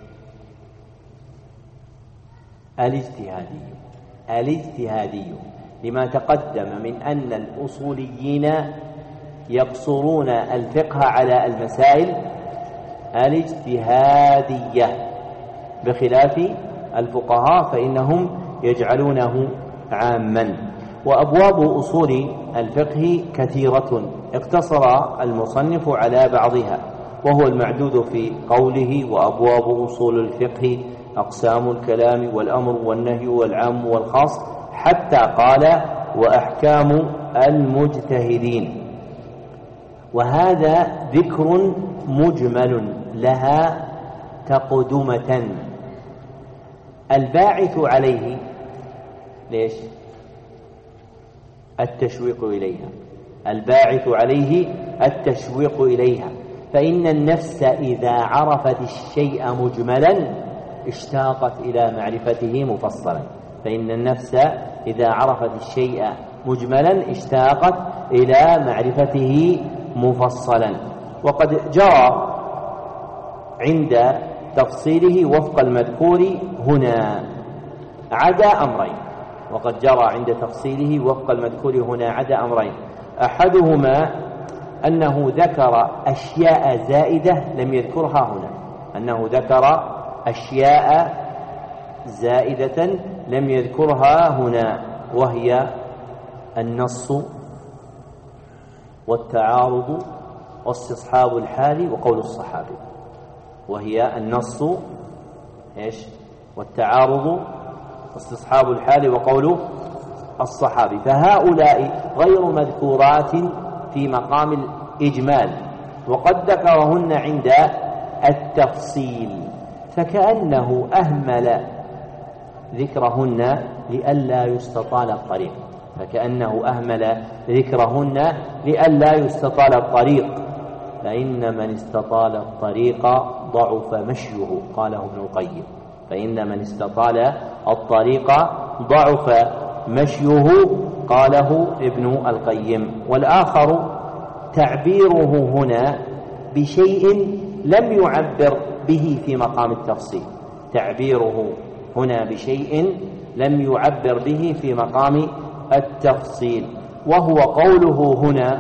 الاجتهادي لما تقدم من أن الأصوليين يقصرون الفقه على المسائل الاجتهادية بخلاف الفقهاء فإنهم يجعلونه عاما. وأبواب أصول الفقه كثيرة اقتصر المصنف على بعضها، وهو المعدود في قوله: وأبواب أصول الفقه أقسام الكلام والأمر والنهي والعام والخاص، حتى قال: وأحكام المجتهدين. وهذا ذكر مجمل لها تقدمة. الباعث عليه ليش؟ التشويق إليها، فإن النفس إذا عرفت الشيء مجملا اشتاقت إلى معرفته مفصلا، فإن النفس إذا عرفت الشيء مجملا اشتاقت إلى معرفته مفصلا. وقد جرى عند تفصيله وفق المذكور هنا عدا أمرين، أحدهما أنه ذكر أشياء زائدة لم يذكرها هنا، وهي النص والتعارض واستصحاب الحال وقول الصحابي. واستصحاب الحال وقول الصحابي، فهؤلاء غير مذكورات في مقام الإجمال، وقد ذكرهن عند التفصيل، فكأنه أهمل ذكرهن لئلا يستطال الطريق، فإن من استطال الطريق ضعف مشيه، قاله ابن القيم. فإن من استطال الطريق ضعف مشيه، قاله ابن القيم. والآخر تعبيره هنا بشيء لم يعبر به في مقام التفصيل، وهو قوله هنا: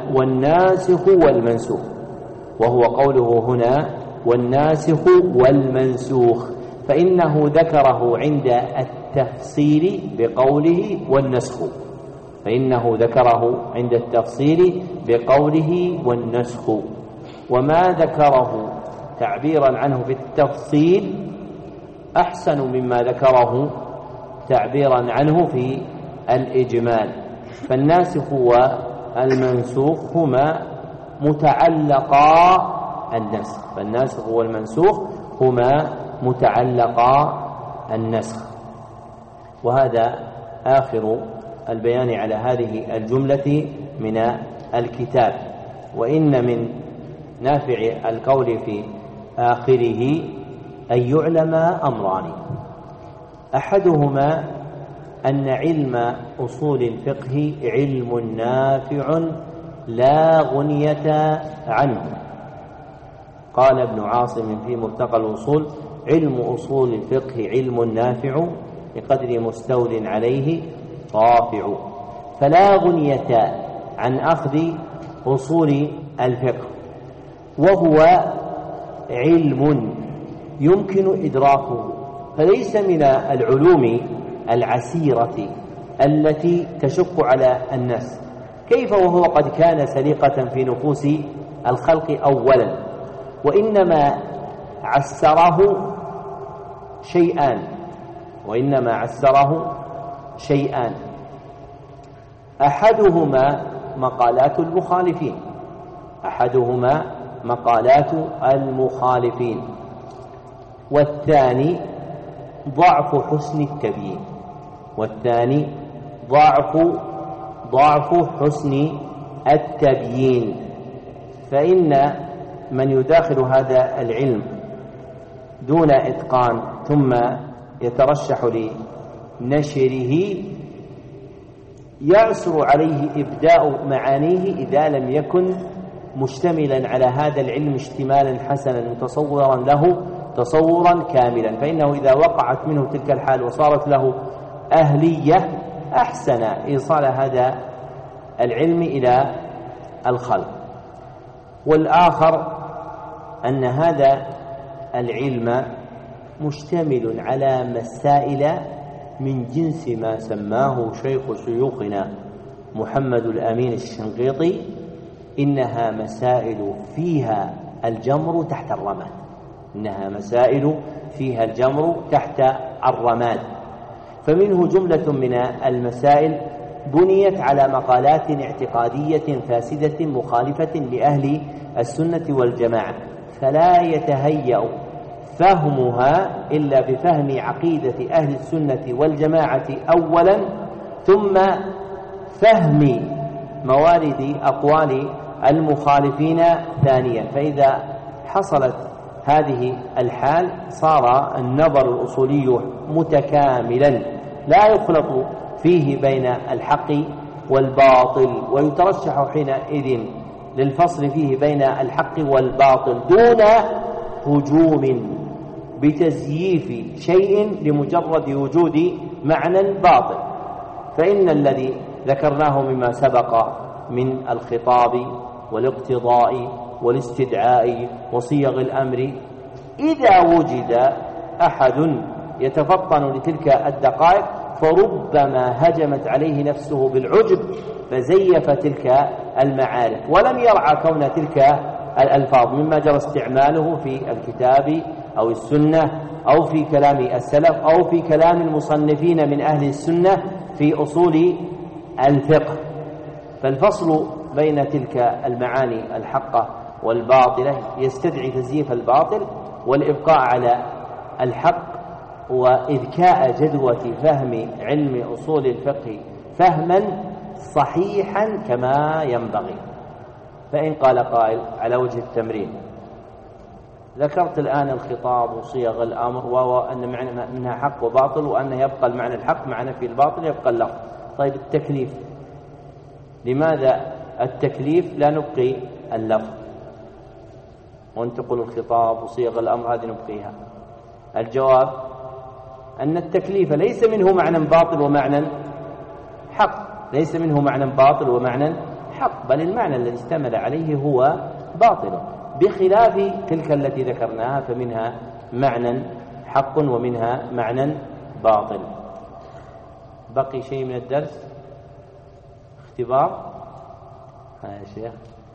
والناسخ والمنسوخ، فإنه ذكره عند التفصيل بقوله والنسخ، فإنه ذكره عند التفصيل بقوله والنسخ، وما ذكره تعبيرا عنه في التفصيل أحسن مما ذكره تعبيرا عنه في الإجمال. فالناسخ والمنسوخ هما متعلقا النسخ، فالناسخ والمنسوخ هما متعلقا النسخ. وهذا آخر البيان على هذه الجملة من الكتاب. وإن من نافع القول في آخره أن يعلم أمران: أحدهما أن علم أصول الفقه علم نافع لا غنية عنه. قال ابن عاصم في مرتقى الوصول: علم أصول الفقه علم نافع بقدر مستول عليه رافع. فلا غنية عن أخذ أصول الفقه، وهو علم يمكن إدراكه، فليس من العلوم العسيرة التي تشق على الناس. كيف وهو قد كان سليقة في نفوس الخلق أولا؟ وإنما عسره شيئان، أحدهما مقالات المخالفين، والثاني ضعف حسن التبيين. فإن من يداخل هذا العلم دون إتقان ثم يترشح لنشره يعسر عليه إبداء معانيه إذا لم يكن مشتملا على هذا العلم اشتمالا حسنا متصورا له تصورا كاملا. فإنه إذا وقعت منه تلك الحال وصارت له أهلية أحسن إيصال هذا العلم إلى الخلق. والآخر أن هذا العلم مشتمل على مسائل من جنس ما سماه شيخ شيوخنا محمد الأمين الشنقيطي: إنها مسائل فيها الجمر تحت الرماد. فمنه جملة من المسائل بنيت على مقالات اعتقادية فاسدة مخالفة لأهل السنة والجماعة، فلا يتهيأ فهمها إلا بفهم عقيدة أهل السنة والجماعة أولا، ثم فهم موارد أقوال المخالفين ثانيا. فإذا حصلت هذه الحال صار النظر الأصولي متكاملا لا يخلط فيه بين الحق والباطل، ويترشح حينئذ للفصل فيه بين الحق والباطل دون هجوم بتزييف شيء لمجرد وجود معنى باطل. فإن الذي ذكرناه مما سبق من الخطاب والاقتضاء والاستدعاء وصيغ الأمر، إذا وجد أحد يتفطن لتلك الدقائق فربما هجمت عليه نفسه بالعجب فزيف تلك المعارف، ولم يرعى كون تلك الألفاظ مما جرى استعماله في الكتاب أو السنة أو في كلام السلف أو في كلام المصنفين من أهل السنة في أصول الفقه. فالفصل بين تلك المعاني الحقة والباطلة يستدعي تزييف الباطل والإبقاء على الحق، وإذكاء جدوى فهم علم أصول الفقه فهما صحيحا كما ينبغي. فإن قال قائل على وجه التمرين: ذكرت الآن الخطاب وصيغ الأمر وأن معنى منها حق وباطل، وأن يبقى المعنى الحق معنى في الباطل يبقى اللفظ. طيب التكليف، لماذا التكليف لا نبقي اللفظ وانتقل الخطاب وصيغ الأمر هذه نبقيها؟ الجواب أن التكليف ليس منه معنى باطل ومعنى حق، ليس منه معنى باطل ومعنى حق، بل المعنى الذي اشتمل عليه هو باطل، بخلاف تلك التي ذكرناها فمنها معنى حق ومنها معنى باطل. بقي شيء من الدرس؟ اختبار؟ يا شيخ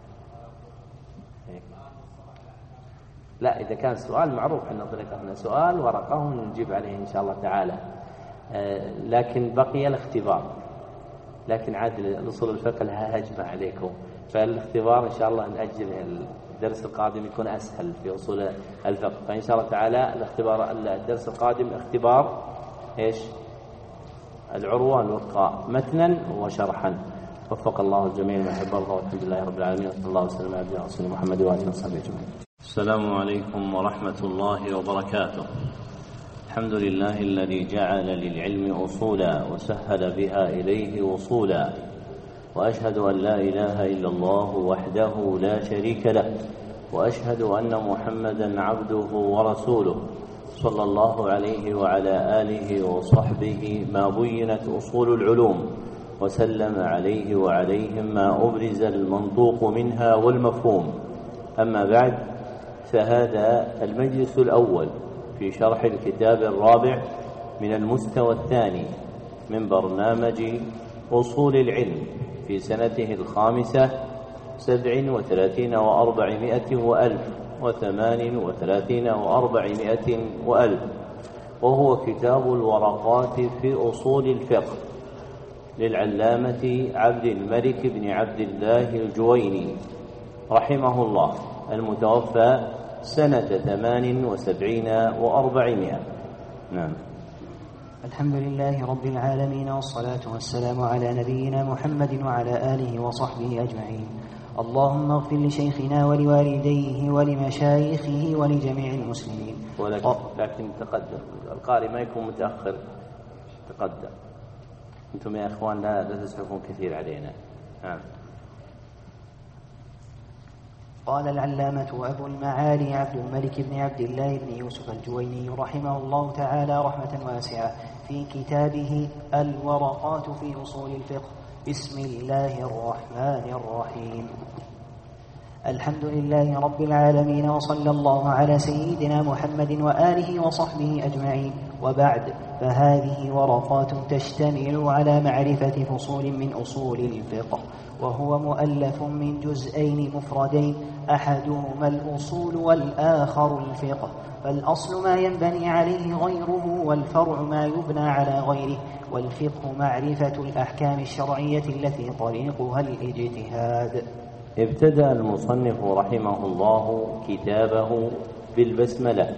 لا، إذا كان سؤال معروف أن نطلق سؤال ورقة ونجيب عليه إن شاء الله تعالى، لكن بقي الاختبار. لكن عاد الأصول الفقه لها هجمة عليكم، فالاختبار إن شاء الله نأجله الدرس القادم يكون أسهل في أصول الفقه. فإن شاء الله تعالى الدرس القادم اختبار إيش؟ العروة الوثقى متنا وشرحا. وفق الله الجميع ما يحب الله، والحمد لله رب العالمين، وصلى الله وسلم على نبينا رسول محمد وآله وصحبه أجمعين. السلام عليكم ورحمة الله وبركاته. الحمد لله الذي جعل للعلم أصولا وسهل بها إليه وصولا، وأشهد أن لا إله إلا الله وحده لا شريك له، وأشهد أن محمدا عبده ورسوله صلى الله عليه وعلى آله وصحبه ما بينت أصول العلوم، وسلم عليه وعليهم ما أبرز المنطوق منها والمفهوم. أما بعد، فهذا المجلس الأول في شرح الكتاب الرابع من المستوى الثاني من برنامج أصول العلم في سنته 37 و400 وألف 38 و400 وألف، وهو كتاب الورقات في أصول الفقه للعلامة عبد الملك بن عبد الله الجويني رحمه الله، المتوفى سنة 78 و400. نعم. الحمد لله رب العالمين، والصلاة والسلام على نبينا محمد وعلى آله وصحبه أجمعين. اللهم اغفر لشيخنا ولوالديه ولمشايخه ولجميع المسلمين. لكن تقدم القارئ ما يكون متأخر، تقدم. أنتم يا إخوان لا تسعفون كثير علينا. نعم. قال العلامة أبو المعالي عبد الملك بن عبد الله بن يوسف الجويني رحمه الله تعالى رحمة واسعة في كتابه الورقات في أصول الفقه: بسم الله الرحمن الرحيم. الحمد لله رب العالمين، وصلى الله على سيدنا محمد وآله وصحبه أجمعين. وبعد، فهذه ورقات تشتمل على معرفة فصول من أصول الفقه، وهو مؤلف من جزئين مفردين، أحدهما الأصول والآخر الفقه. فالأصل ما ينبني عليه غيره، والفرع ما يبنى على غيره. والفقه معرفة الأحكام الشرعية التي طريقها الاجتهاد. ابتدأ المصنف رحمه الله كتابه بالبسملة،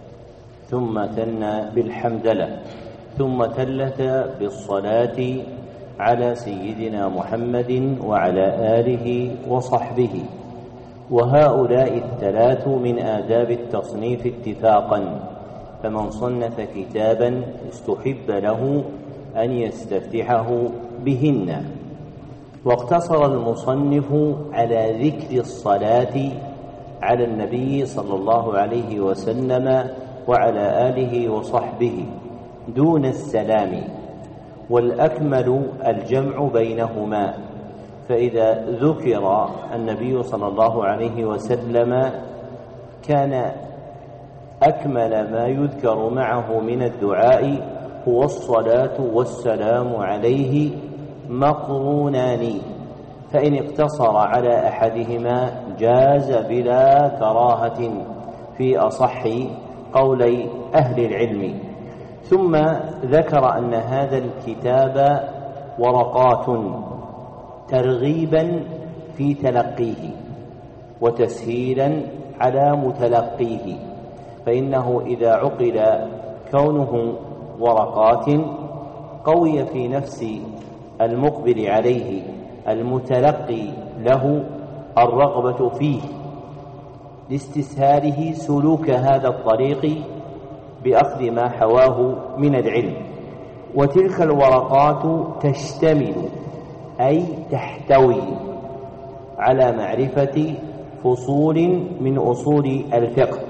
ثم ثنى بالحمدلة، ثم ثلث بالصلاة على سيدنا محمد وعلى آله وصحبه. وهؤلاء الثلاث من آداب التصنيف اتفاقا، فمن صنف كتابا استحب له أن يستفتحه بهن. واقتصر المصنف على ذكر الصلاة على النبي صلى الله عليه وسلم وعلى آله وصحبه دون السلام، والأكمل الجمع بينهما. فإذا ذكر النبي صلى الله عليه وسلم كان أكمل ما يذكر معه من الدعاء هو الصلاة والسلام عليه مقرونان، فإن اقتصر على أحدهما جاز بلا كراهة في أصح قولي أهل العلم. ثم ذكر أن هذا الكتاب ورقات ترغيبا في تلقيه وتسهيلا على متلقيه، فإنه إذا عقل كونه ورقات قوي في نفس المقبل عليه المتلقي له الرغبة فيه لاستسهاله سلوك هذا الطريق بأخذ ما حواه من العلم. وتلك الورقات تشتمل أي تحتوي على معرفة فصول من أصول الفقه،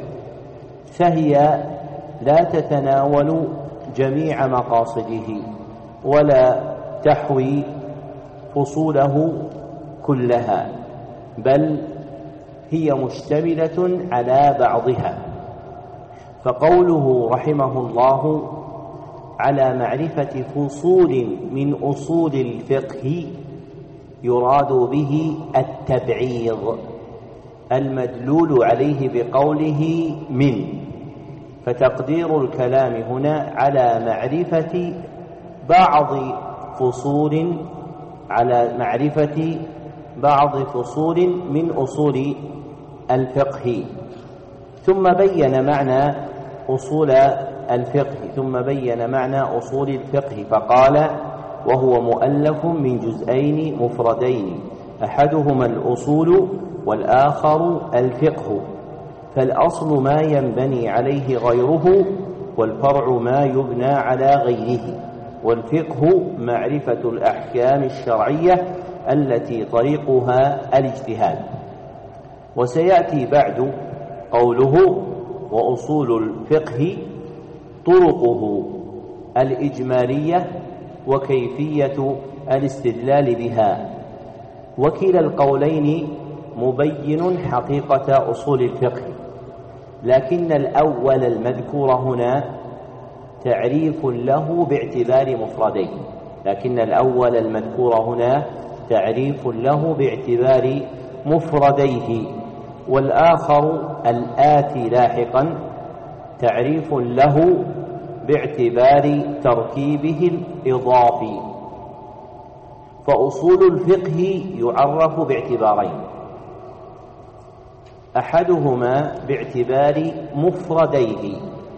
فهي لا تتناول جميع مقاصده ولا تحوي فصوله كلها، بل هي مشتملة على بعضها. فقوله رحمه الله على معرفة فصول من أصول الفقه يراد به التبعيض المدلول عليه بقوله من، فتقدير الكلام هنا على معرفة بعض فصول من أصول الفقه. ثم بين معنى أصول الفقه فقال: وهو مؤلف من جزئين مفردين، أحدهما الأصول والآخر الفقه، فالأصل ما ينبني عليه غيره، والفرع ما يبنى على غيره، والفقه معرفة الأحكام الشرعية التي طريقها الاجتهاد. وسيأتي بعد قوله: وأصول الفقه طرقه الإجمالية وكيفية الاستدلال بها. وكلا القولين مبين حقيقة أصول الفقه، لكن الأول المذكور هنا تعريف له باعتبار مفرديه، والآخر الآتي لاحقا تعريف له باعتبار تركيبه الإضافي. فأصول الفقه يعرف باعتبارين: أحدهما باعتبار مفرديه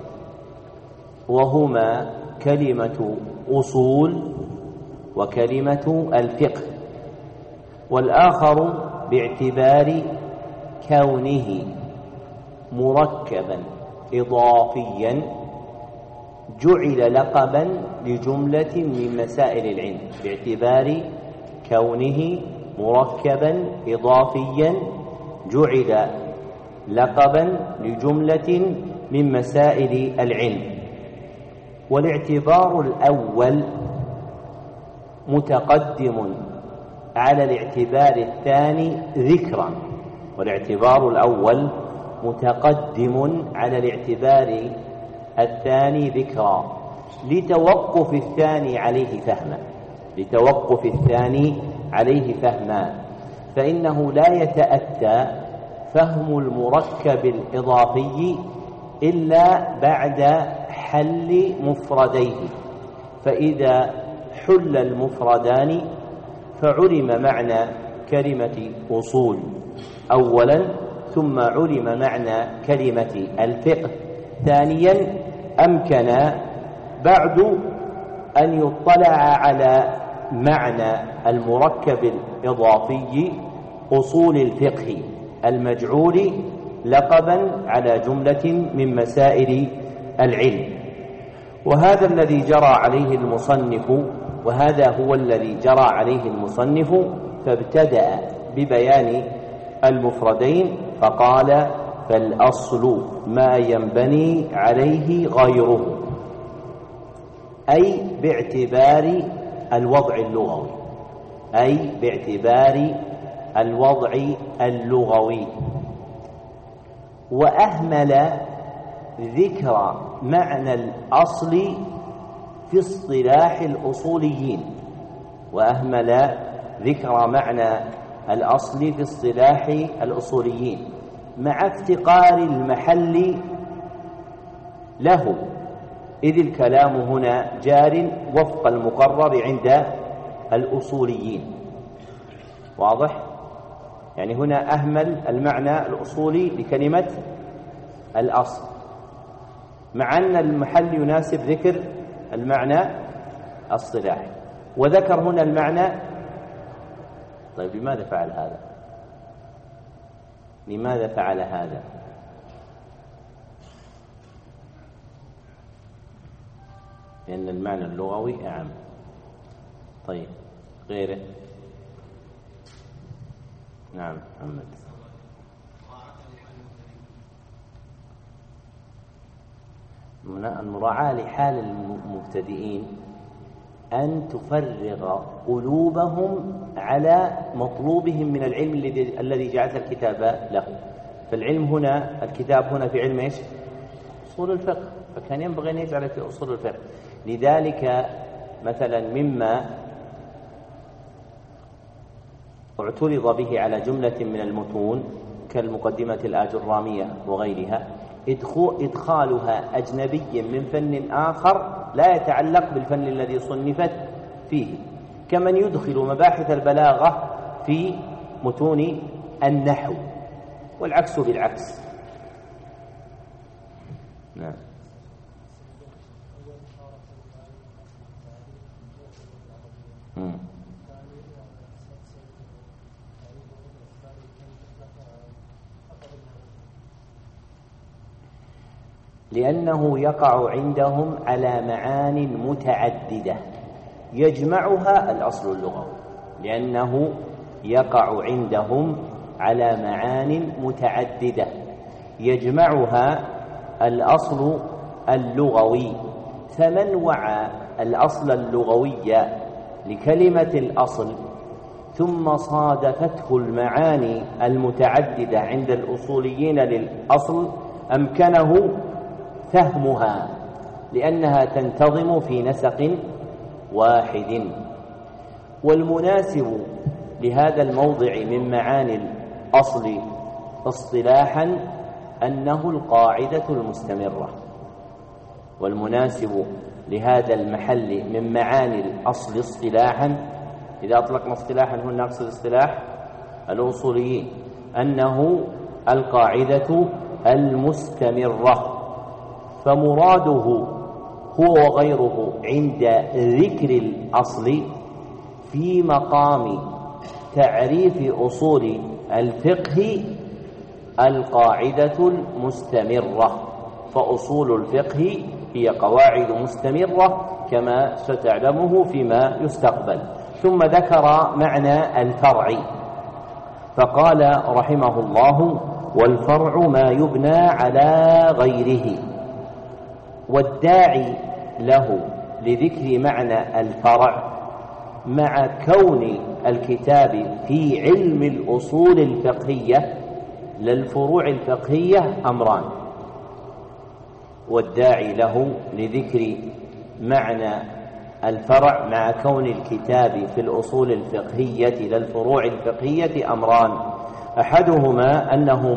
وهما كلمة أصول وكلمة الفقه، والآخر باعتبار كونه مركبا إضافيا جعل لقبا لجملة من مسائل العلم. باعتبار كونه مركبا إضافيا جعل لقبا لجملة من مسائل العلم. والاعتبار الأول متقدم على الاعتبار الثاني ذكرا لتوقف الثاني عليه فهما، فإنه لا يتأتى فهم المركب الإضافي إلا بعد حل مفرديه، فإذا حل المفردان فعلم معنى كلمة أصول أولا، ثم علم معنى كلمة الفقه ثانيا، أمكن بعد أن يطلع على معنى المركب الإضافي أصول الفقه المجعول لقبا على جملة من مسائل العلم. وهذا هو الذي جرى عليه المصنف، فابتدأ ببيان المفردين فقال: فالأصل ما ينبني عليه غيره، أي باعتبار الوضع اللغوي، وأهمل ذكر معنى الأصل في اصطلاح الأصوليين، مع افتقار المحل له، إذ الكلام هنا جار وفق المقرر عند الأصوليين. واضح؟ يعني هنا أهمل المعنى الأصولي لكلمة الأصل، مع أن المحل يناسب ذكر المعنى الصلاحي، وذكر هنا المعنى. طيب لماذا فعل هذا؟ لأن المعنى اللغوي أعم. طيب غيره؟ نعم محمد. المراعاة لحال المبتدئين أن تفرغ قلوبهم على مطلوبهم من العلم الذي جعلت الكتاب له. فالعلم هنا، الكتاب هنا في علم ايش؟ أصول الفقه، فكان ينبغي أن يجعل في أصول الفقه. لذلك مثلا مما اعترض به على جملة من المتون كالمقدمة الآجرامية وغيرها إدخالها أجنبي من فن آخر لا يتعلق بالفن الذي صنفت فيه، كمن يدخل مباحث البلاغة في متون النحو، والعكس بالعكس. نعم. لأنه يقع عندهم على معان متعددة يجمعها الأصل اللغوي، لأنه يقع عندهم على معان متعددة يجمعها الأصل اللغوي، فمن وعى الأصل اللغوي لكلمة الأصل ثم صادفته المعاني المتعددة عند الأصوليين للأصل أمكنه فهمها، لأنها تنتظم في نسق واحد. والمناسب لهذا الموضع من معاني الأصل اصطلاحا أنه القاعدة المستمرة، والمناسب لهذا المحل من معاني الأصل اصطلاحا، إذا أطلقنا اصطلاحا هنا نقصد اصطلاح الأصوليين، أنه القاعدة المستمرة، فمراده هو وغيره عند ذكر الأصل في مقام تعريف أصول الفقه القاعدة المستمرة، فأصول الفقه هي قواعد مستمرة كما ستعلمه فيما يستقبل. ثم ذكر معنى الفرع فقال رحمه الله: والفرع ما يبنى على غيره. والداعي له لذكر معنى الفرع مع كون الكتاب في علم الأصول الفقهية للفروع الفقهية أمران. والداعي له لذكر معنى الفرع مع كون الكتاب في الأصول الفقهية للفروع الفقهية أمران: أحدهما أنه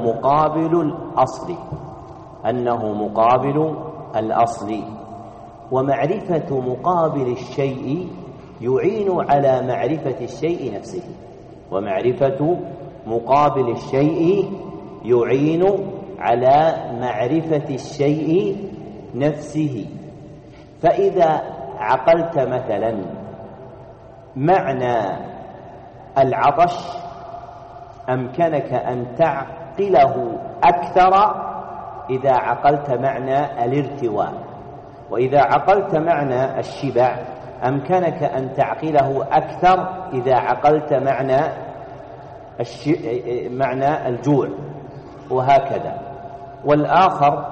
مقابل الأصل، ومعرفة مقابل الشيء يعين على معرفة الشيء نفسه، ومعرفة مقابل الشيء يعين على معرفة الشيء نفسه. فإذا عقلت مثلا معنى العطش أمكنك أن تعقله أكثر إذا عقلت معنى الارتواء، وإذا عقلت معنى الشبع أمكنك أن تعقله أكثر إذا عقلت معنى الجوع، وهكذا. والآخر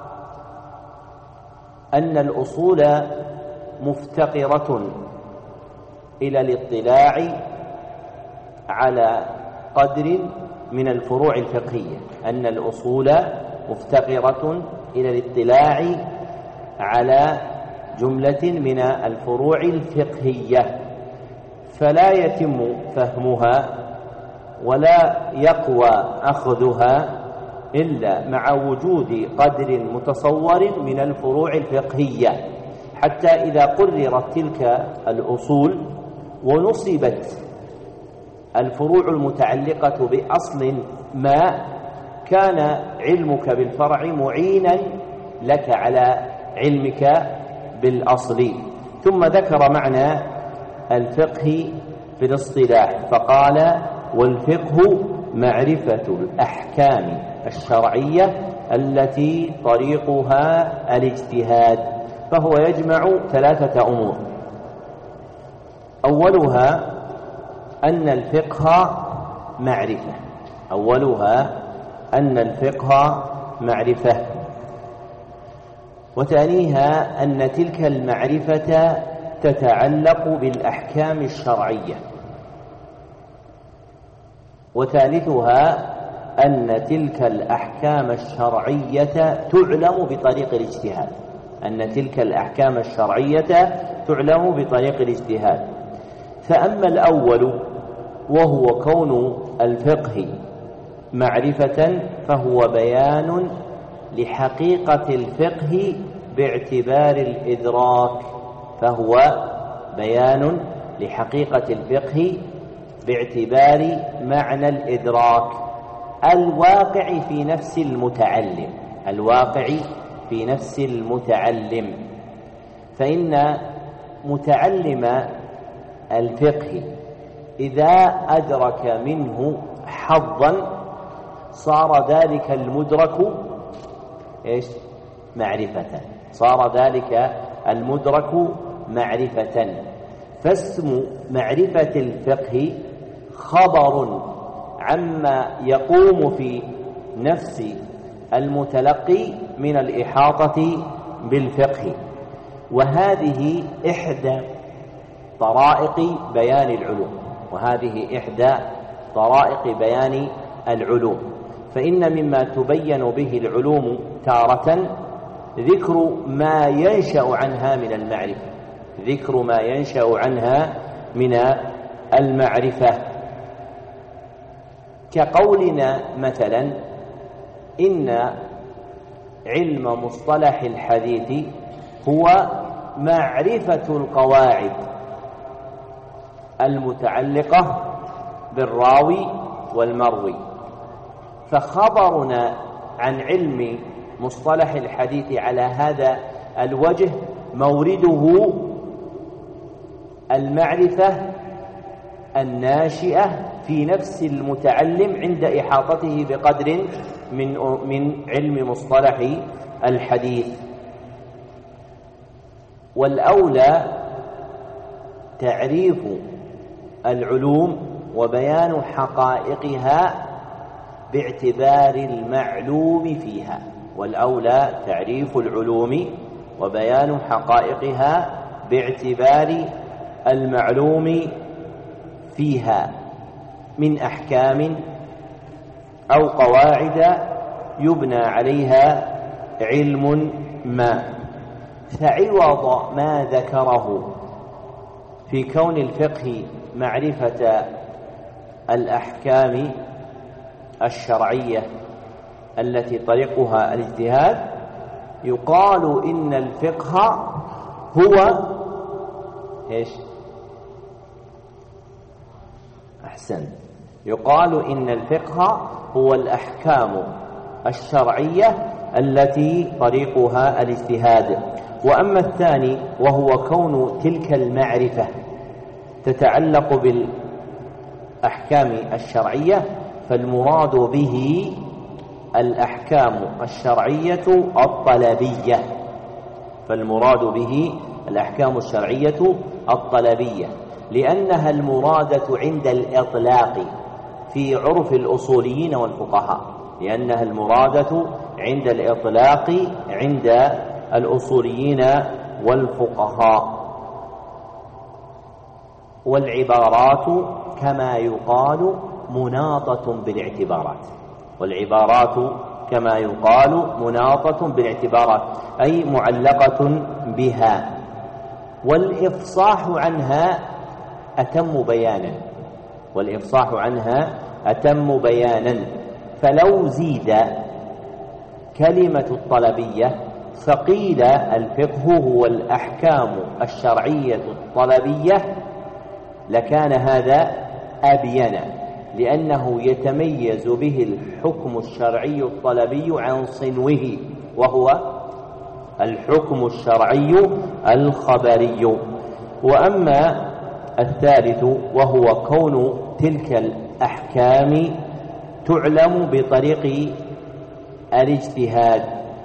أن الأصول مفتقرة إلى الاطلاع على قدر من الفروع الفقهية، أن الأصول مفتقرة إلى الاطلاع على جملة من الفروع الفقهية، فلا يتم فهمها ولا يقوى أخذها إلا مع وجود قدر متصور من الفروع الفقهية، حتى إذا قررت تلك الأصول ونصبت الفروع المتعلقة بأصل ما كان علمك بالفرع معينا لك على علمك بالأصل. ثم ذكر معنى الفقه في الاصطلاح فقال: والفقه معرفة الأحكام الشرعية التي طريقها الاجتهاد. فهو يجمع ثلاثة أمور: أولها أن الفقه معرفة، وثانيها أن تلك المعرفة تتعلق بالأحكام الشرعية، وثالثها أن تلك الأحكام الشرعية تعلم بطريق الاجتهاد. أن تلك الأحكام الشرعية تعلم بطريق الاجتهاد. فأما الأول وهو كون الفقه معرفة فهو بيان لحقيقة الفقه باعتبار الإدراك، فهو بيان لحقيقة الفقه باعتبار معنى الإدراك الواقع في نفس المتعلم، الواقع في نفس المتعلم. فإن متعلم الفقه إذا أدرك منه حظا صار ذلك المدرك معرفة، صار ذلك المدرك معرفة. فاسم معرفة الفقه خبر عما يقوم في نفس المتلقي من الإحاطة بالفقه، وهذه إحدى طرائق بيان العلوم، وهذه إحدى طرائق بيان العلوم. فإن مما تبين به العلوم تارة ذكر ما ينشأ عنها من المعرفة، ذكر ما ينشأ عنها من المعرفة، كقولنا مثلا إن علم مصطلح الحديث هو معرفة القواعد المتعلقة بالراوي والمروي. فخبرنا عن علم مصطلح الحديث على هذا الوجه مورده المعرفة الناشئة في نفس المتعلم عند إحاطته بقدر من علم مصطلح الحديث. والأولى تعريف العلوم وبيان حقائقها باعتبار المعلوم فيها، والأولى تعريف العلوم وبيان حقائقها باعتبار المعلوم فيها من أحكام أو قواعد يبنى عليها علم ما. فعوض ما ذكره في كون الفقه معرفة الأحكام الشرعية التي طريقها الاجتهاد، يقال إن الفقه هو يقال إن الفقه هو الأحكام الشرعية التي طريقها الاجتهاد. وأما الثاني وهو كون تلك المعرفة تتعلق بالأحكام الشرعية، فالمراد به الأحكام الشرعية الطلبية، فالمراد به الأحكام الشرعية الطلبية، لأنها المرادة عند الإطلاق في عرف الأصوليين والفقهاء، لأنها المرادة عند الإطلاق عند الأصوليين والفقهاء. والعبارات كما يقال مناطة بالاعتبارات، والعبارات كما يقال مناطة بالاعتبارات أي معلقة بها، والإفصاح عنها أتم بيانا، والإفصاح عنها أتم بيانا. فلو زيد كلمة الطلبية فقيل الفقه هو الأحكام الشرعية الطلبية لكان هذا أبين، لأنه يتميز به الحكم الشرعي الطلبي عن صنوه، وهو الحكم الشرعي الخبري. وأما الثالث وهو كون تلك الأحكام تعلم بطريق الاجتهاد،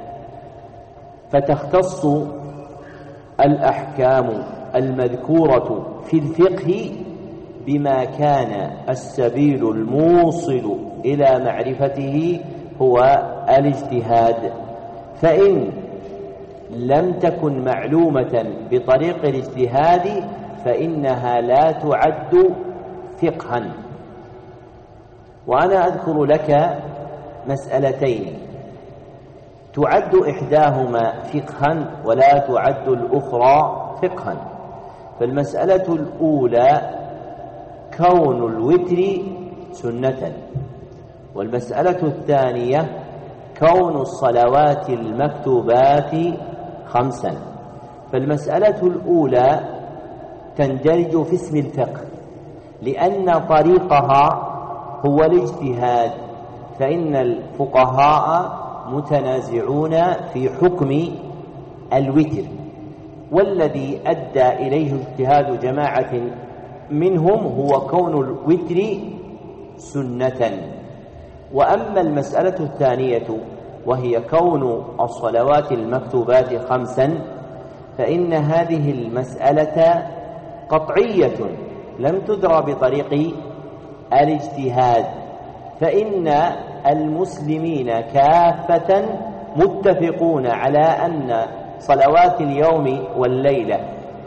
فتختص الأحكام المذكورة في الفقه بما كان السبيل الموصل إلى معرفته هو الاجتهاد. فإن لم تكن معلومة بطريق الاجتهاد فإنها لا تعد فقها. وأنا أذكر لك مسألتين. تعد إحداهما فقها ولا تعد الأخرى فقها. فالمسألة الأولى كون الوتر سنة، والمسألة الثانية كون الصلوات المكتوبات 5. فالمسألة الأولى تندرج في اسم الفقه لأن طريقها هو الاجتهاد، فإن الفقهاء متنازعون في حكم الوتر، والذي أدى إليه اجتهاد جماعة منهم هو كون الوتر سنة. وأما المسألة الثانية وهي كون الصلوات المكتوبات 5 فإن هذه المسألة قطعية لم تدرى بطريق الاجتهاد، فإن المسلمين كافة متفقون على أن صلوات اليوم والليلة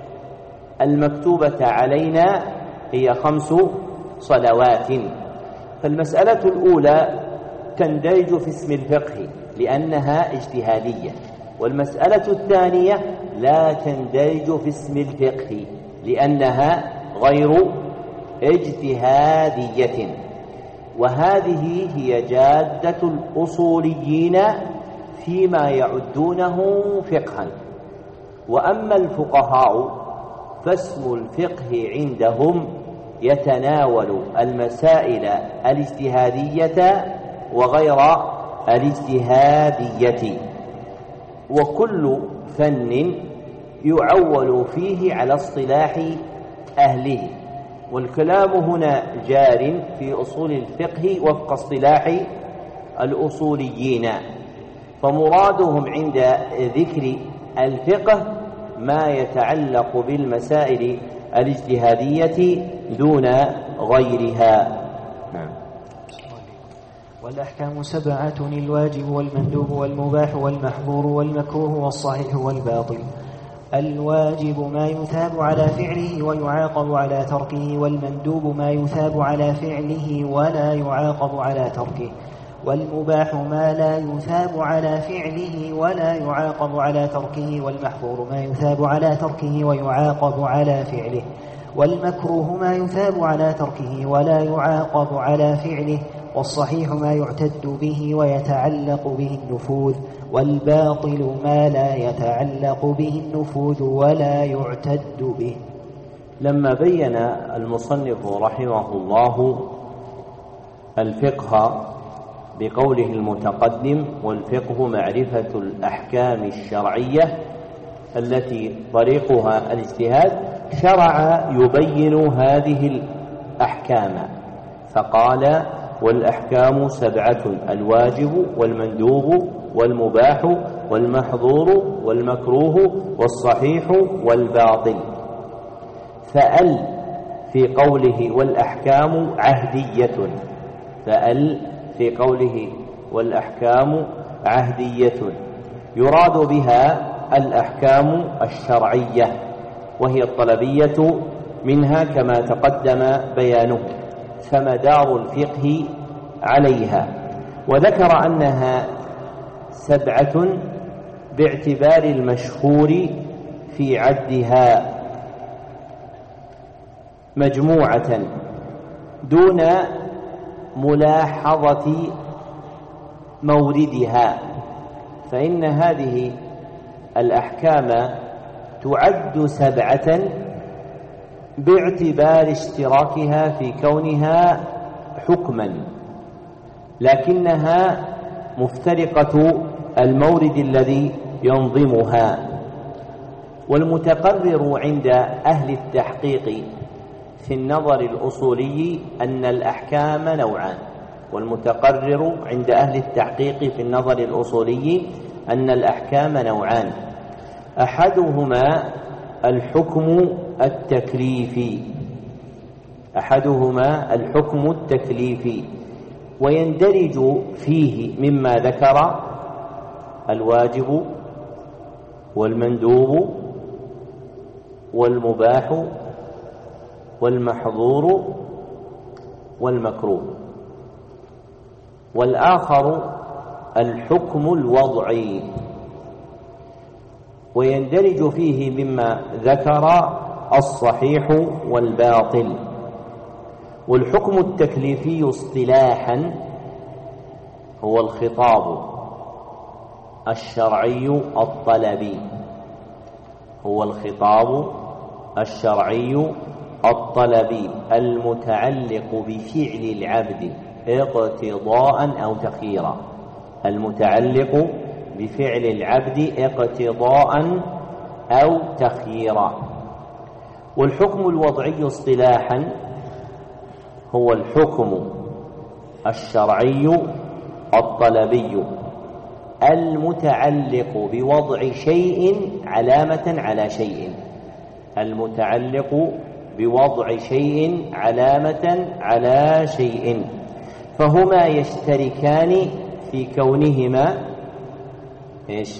المكتوبة علينا هي 5 صلوات. فالمسألة الأولى تندرج في اسم الفقه لأنها اجتهادية، والمسألة الثانية لا تندرج في اسم الفقه لأنها غير اجتهادية. وهذه هي جادة الأصوليين فيما يعدونه فقها. وأما الفقهاء فاسم الفقه عندهم يتناول المسائل الاجتهادية وغير الاجتهادية، وكل فن يعول فيه على اصطلاح أهله، والكلام هنا جار في أصول الفقه وفق اصطلاح الأصوليين، فمرادهم عند ذكر الفقه ما يتعلق بالمسائل الاجتهادية دون غيرها. والأحكام 7: الواجب والمندوب والمباح والمحظور والمكروه والصحيح والباطل. الواجب ما يثاب على فعله ويعاقب على تركه، والمندوب ما يثاب على فعله ولا يعاقب على تركه، والمباح ما لا يثاب على فعله ولا يعاقب على تركه، والمحظور ما يثاب على تركه ويعاقب على فعله، والمكروه ما يثاب على تركه ولا يعاقب على فعله، والصحيح ما يعتد به ويتعلق به النفوذ، والباطل ما لا يتعلق به النفوذ ولا يعتد به. لما بين المصنف رحمه الله الفقه بقوله المتقدم: والفقه معرفة الأحكام الشرعية التي طريقها الاجتهاد، شرع يبين هذه الأحكام فقال: والأحكام 7: الواجب والمندوب والمباح والمحظور والمكروه والصحيح والباطل. فأل في قوله والأحكام عهدية، فأل في قوله والأحكام عهدية يراد بها الأحكام الشرعية، وهي الطلبية منها كما تقدم بيانه، فمدار الفقه عليها. وذكر أنها 7 باعتبار المشهور في عدها مجموعة دون ملاحظة موردها، فإن هذه الأحكام تعد 7 باعتبار اشتراكها في كونها حكما، لكنها مفترقة المورد الذي ينظمها. والمتقرر عند أهل التحقيق في النظر الأصولي أن الأحكام نوعان، والمتقرر عند أهل التحقيق في النظر الأصولي أن الأحكام نوعان: أحدهما الحكم التكليفي، أحدهما الحكم التكليفي، ويندرج فيه مما ذكر الواجب والمندوب والمباح والمحظور والمكروه. والآخر الحكم الوضعي، ويندرج فيه مما ذكر الصحيح والباطل. والحكم التكليفي اصطلاحا هو الخطاب الشرعي الطلبي، هو الخطاب الشرعي الطلبي المتعلق بفعل العبد اقتضاء أو تخييرا، المتعلق بفعل العبد اقتضاء أو تخييرا. والحكم الوضعي اصطلاحا هو الحكم الشرعي الطلبي المتعلق بوضع شيء علامة على شيء، المتعلق بوضع شيء علامة على شيء، فهما يشتركان في كونهما ايش؟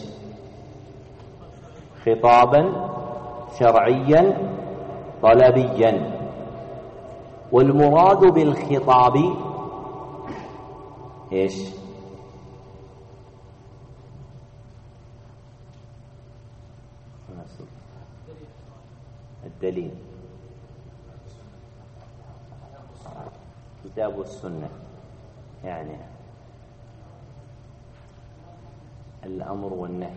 خطابا شرعيا طلبيا. والمراد بالخطاب ايش؟ الدليل، كتاب السنة، يعني الأمر والنهي.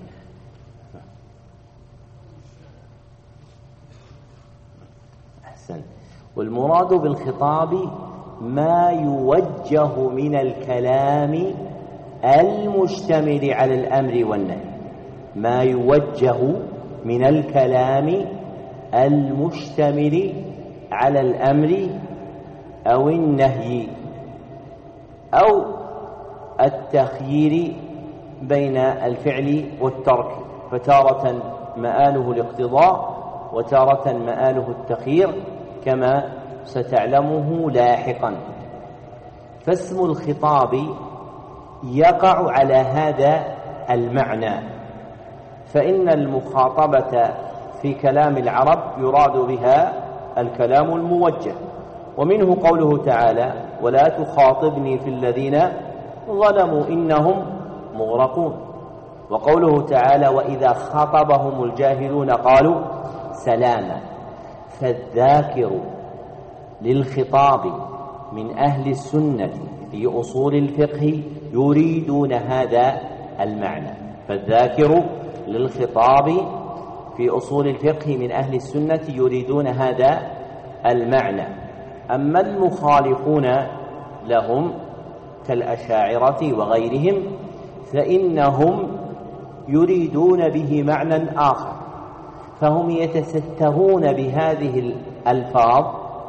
أحسن. والمراد بالخطاب ما يوجه من الكلام المشتمل على الأمر والنهي، ما يوجه من الكلام المشتمل على الأمر أو النهي أو التخيير بين الفعل والترك، فتارة مآله الاقتضاء وتارة مآله التخيير كما ستعلمه لاحقا. فاسم الخطاب يقع على هذا المعنى، فإن المخاطبة في كلام العرب يراد بها الكلام الموجه، ومنه قوله تعالى: ولا تخاطبني في الذين ظلموا إنهم مغرقون، وقوله تعالى: وإذا خاطبهم الجاهلون قالوا سلاما. فالذاكر للخطاب من أهل السنة في أصول الفقه يريدون هذا المعنى، فالذاكر للخطاب في أصول الفقه من أهل السنة يريدون هذا المعنى. أما المخالفون لهم كالأشاعرة وغيرهم فإنهم يريدون به معنى آخر، فهم يتسترون بهذه الألفاظ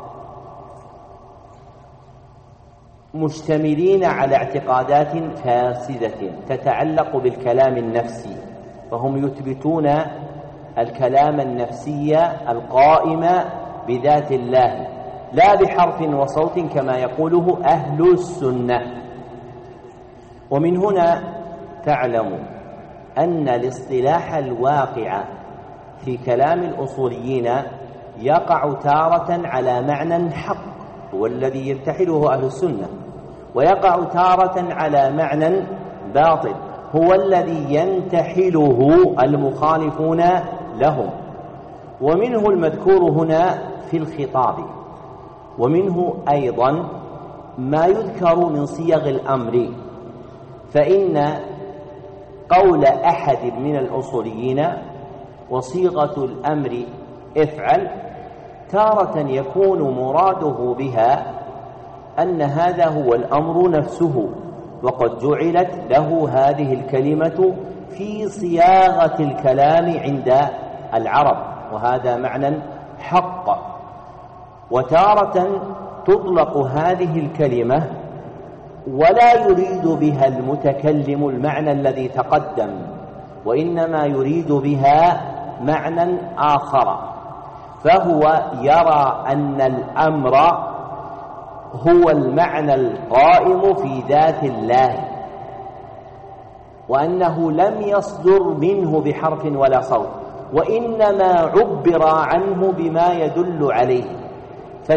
مشتملين على اعتقادات فاسدة تتعلق بالكلام النفسي، فهم يثبتون الكلام النفسي القائم بذات الله لا بحرف وصوت كما يقوله أهل السنة. ومن هنا تعلم أن الاصطلاح الواقع في كلام الأصوليين يقع تارة على معنى حق هو الذي يرتحله أهل السنة، ويقع تارة على معنى باطل هو الذي ينتحله المخالفون لهم. ومنه المذكور هنا في الخطاب، ومنه أيضا ما يذكر من صيغ الأمر، فإن قول أحد من الأصوليين وصيغة الأمر افعل تارة يكون مراده بها أن هذا هو الأمر نفسه، وقد جعلت له هذه الكلمة في صياغة الكلام عند العرب، وهذا معنى حق. وتارة تطلق هذه الكلمة ولا يريد بها المتكلم المعنى الذي تقدم، وإنما يريد بها معنى آخر، فهو يرى أن الأمر هو المعنى القائم في ذات الله، وأنه لم يصدر منه بحرف ولا صوت، وإنما عبر عنه بما يدل عليه.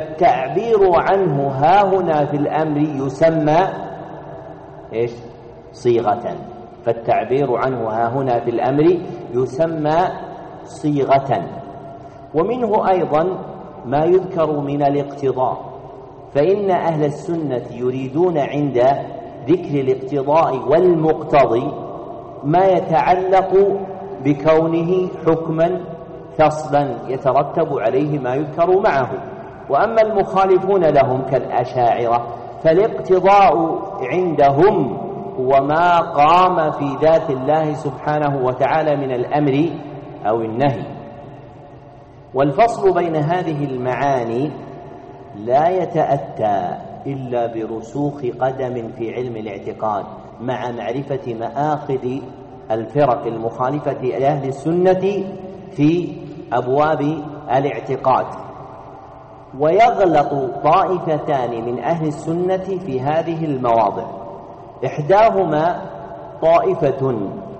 فالتعبير عنه ها هنا في الأمر يسمى إيش؟ صيغة، فالتعبير عنه ها هنا في الأمر يسمى صيغة. ومنه أيضا ما يذكر من الاقتضاء، فإن أهل السنة يريدون عند ذكر الاقتضاء والمقتضي ما يتعلق بكونه حكما فصلا يترتب عليه ما يذكر معه. وأما المخالفون لهم كالأشاعرة فالاقتضاء عندهم هو ما قام في ذات الله سبحانه وتعالى من الأمر أو النهي. والفصل بين هذه المعاني لا يتأتى إلا برسوخ قدم في علم الاعتقاد مع معرفة مآخذ الفرق المخالفة لأهل السنة في أبواب الاعتقاد. ويغلط طائفتان من أهل السنة في هذه المواضع، إحداهما طائفة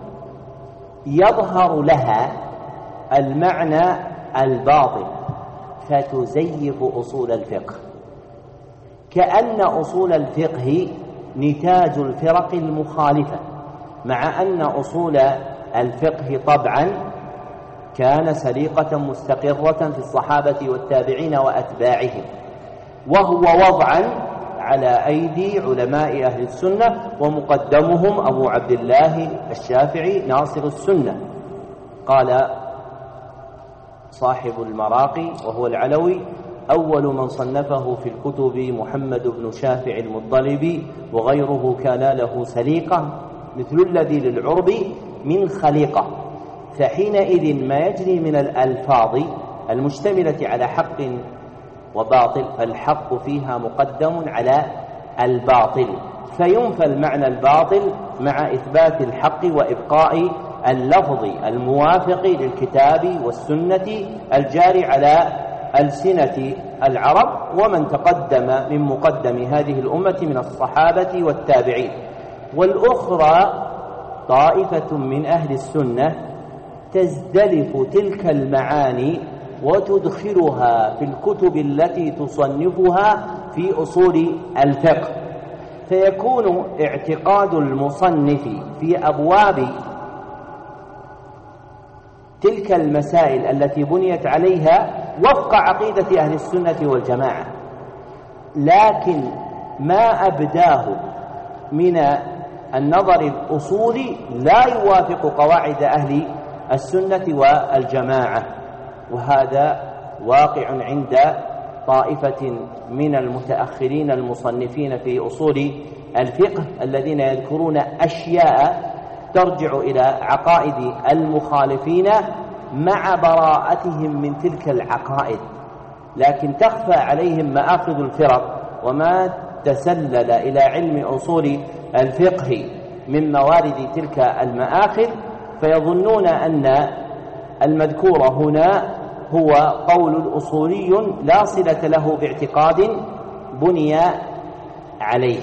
يظهر لها المعنى الباطل فتزيف أصول الفقه، كأن أصول الفقه نتاج الفرق المخالفة، مع أن أصول الفقه طبعا كان سليقة مستقرة في الصحابة والتابعين وأتباعهم، وهو وضعا على أيدي علماء أهل السنة ومقدمهم أبو عبد الله الشافعي ناصر السنة. قال صاحب المراقي وهو العلوي: أول من صنفه في الكتب محمد بن شافع المطلبي، وغيره كان له سليقة مثل الذي للعرب من خليقة. فحينئذ ما يجري من الألفاظ المشتملة على حق وباطل فالحق فيها مقدم على الباطل، فينفى المعنى الباطل مع إثبات الحق وإبقاء اللفظ الموافق للكتاب والسنة الجاري على ألسنة العرب ومن تقدم من مقدم هذه الأمة من الصحابة والتابعين. والأخرى طائفة من أهل السنة تزدلف تلك المعاني وتدخلها في الكتب التي تصنفها في أصول الفقه، فيكون اعتقاد المصنف في أبواب تلك المسائل التي بنيت عليها وفق عقيدة أهل السنة والجماعة، لكن ما أبداه من النظر الأصولي لا يوافق قواعد أهل السنة والجماعة. وهذا واقع عند طائفة من المتأخرين المصنفين في أصول الفقه الذين يذكرون أشياء ترجع إلى عقائد المخالفين مع براءتهم من تلك العقائد، لكن تخفى عليهم مآخذ الفرق وما تسلل إلى علم أصول الفقه من موارد تلك المآخذ، فيظنون أن المذكور هنا هو قول أصولي لا صلة له باعتقاد بني عليه.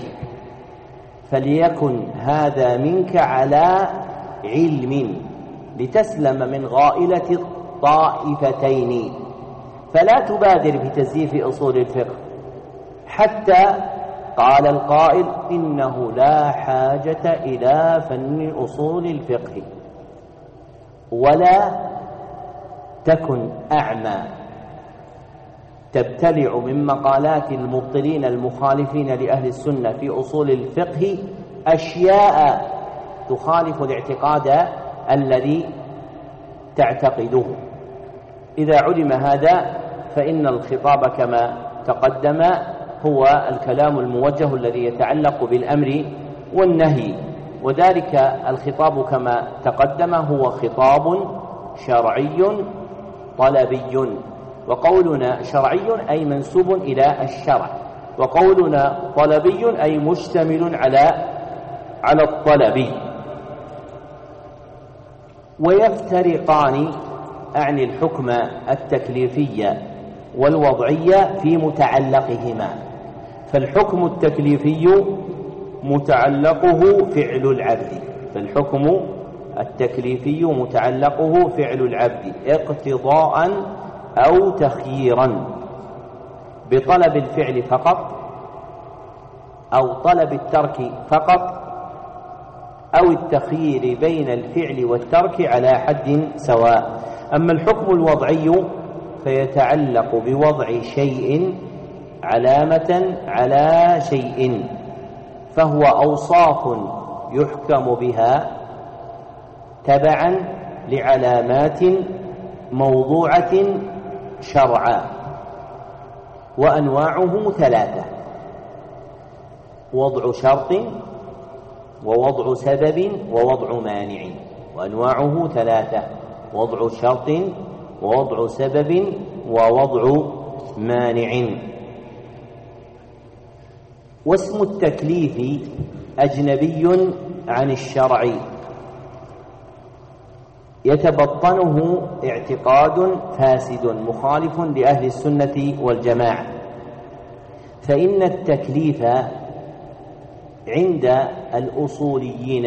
فليكن هذا منك على علم لتسلم من غائلة الطائفتين، فلا تبادر بتزييف أصول الفقه حتى قال القائل: إنه لا حاجة إلى فن أصول الفقه. ولا تكن أعمى تبتلع من مقالات المبطلين المخالفين لأهل السنة في أصول الفقه أشياء تخالف الاعتقاد الذي تعتقده. إذا علم هذا فإن الخطاب كما تقدم هو الكلام الموجه الذي يتعلق بالأمر والنهي، وذلك الخطاب كما تقدم هو خطاب شرعي طلبي. وقولنا شرعي أي منسوب إلى الشرع، وقولنا طلبي أي مشتمل على الطلب. ويفترقان عن الحكم التكليفي والوضعي في متعلقهما. فالحكم التكليفي متعلقه فعل العبد، فالحكم التكليفي متعلقه فعل العبد اقتضاء أو تخييرا بطلب الفعل فقط أو طلب الترك فقط أو التخيير بين الفعل والترك على حد سواء. أما الحكم الوضعي فيتعلق بوضع شيء علامة على شيء، فهو أوصاف يحكم بها تبعا لعلامات موضوعة شرعا، وأنواعه ثلاثة: وضع شرط، ووضع سبب، ووضع مانع. وأنواعه ثلاثة: وضع شرط، ووضع سبب، ووضع مانع. واسم التكليف أجنبي عن الشرع، يتبطنه اعتقاد فاسد مخالف لأهل السنة والجماعة، فإن التكليف عند الأصوليين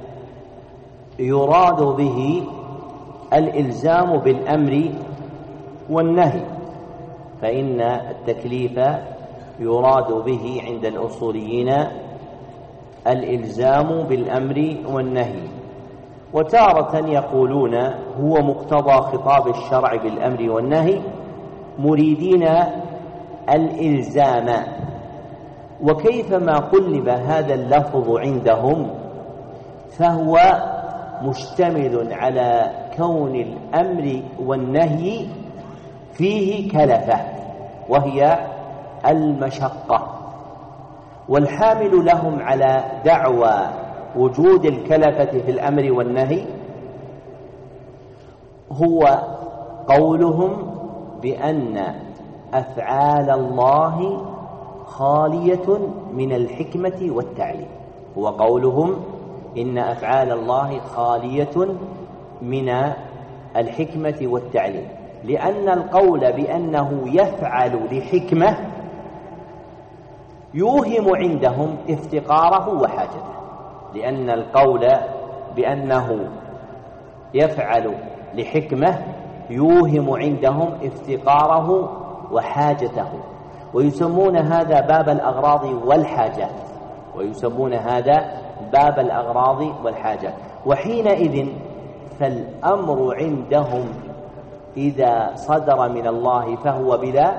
يراد به الإلزام بالأمر والنهي. فإن التكليف يراد به عند الأصوليين الإلزام بالأمر والنهي، وتارة يقولون هو مقتضى خطاب الشرع بالأمر والنهي مريدين الإلزام. وكيفما قلب هذا اللفظ عندهم فهو مشتمل على كون الأمر والنهي فيه كلفة، وهي المشقة، والحامل لهم على دعوى وجود الكلفة في الأمر والنهي هو قولهم بأن أفعال الله خالية من الحكمة والتعليم. هو قولهم إن أفعال الله خالية من الحكمة والتعليم، لأن القول بأنه يفعل لحكمة يوهم عندهم افتقاره وحاجته، لأن القول بأنه يفعل لحكمة يوهم عندهم افتقاره وحاجته، ويسمون هذا باب الأغراض والحاجات، ويسمون هذا باب الأغراض والحاجات. وحينئذ فالأمر عندهم إذا صدر من الله فهو بلا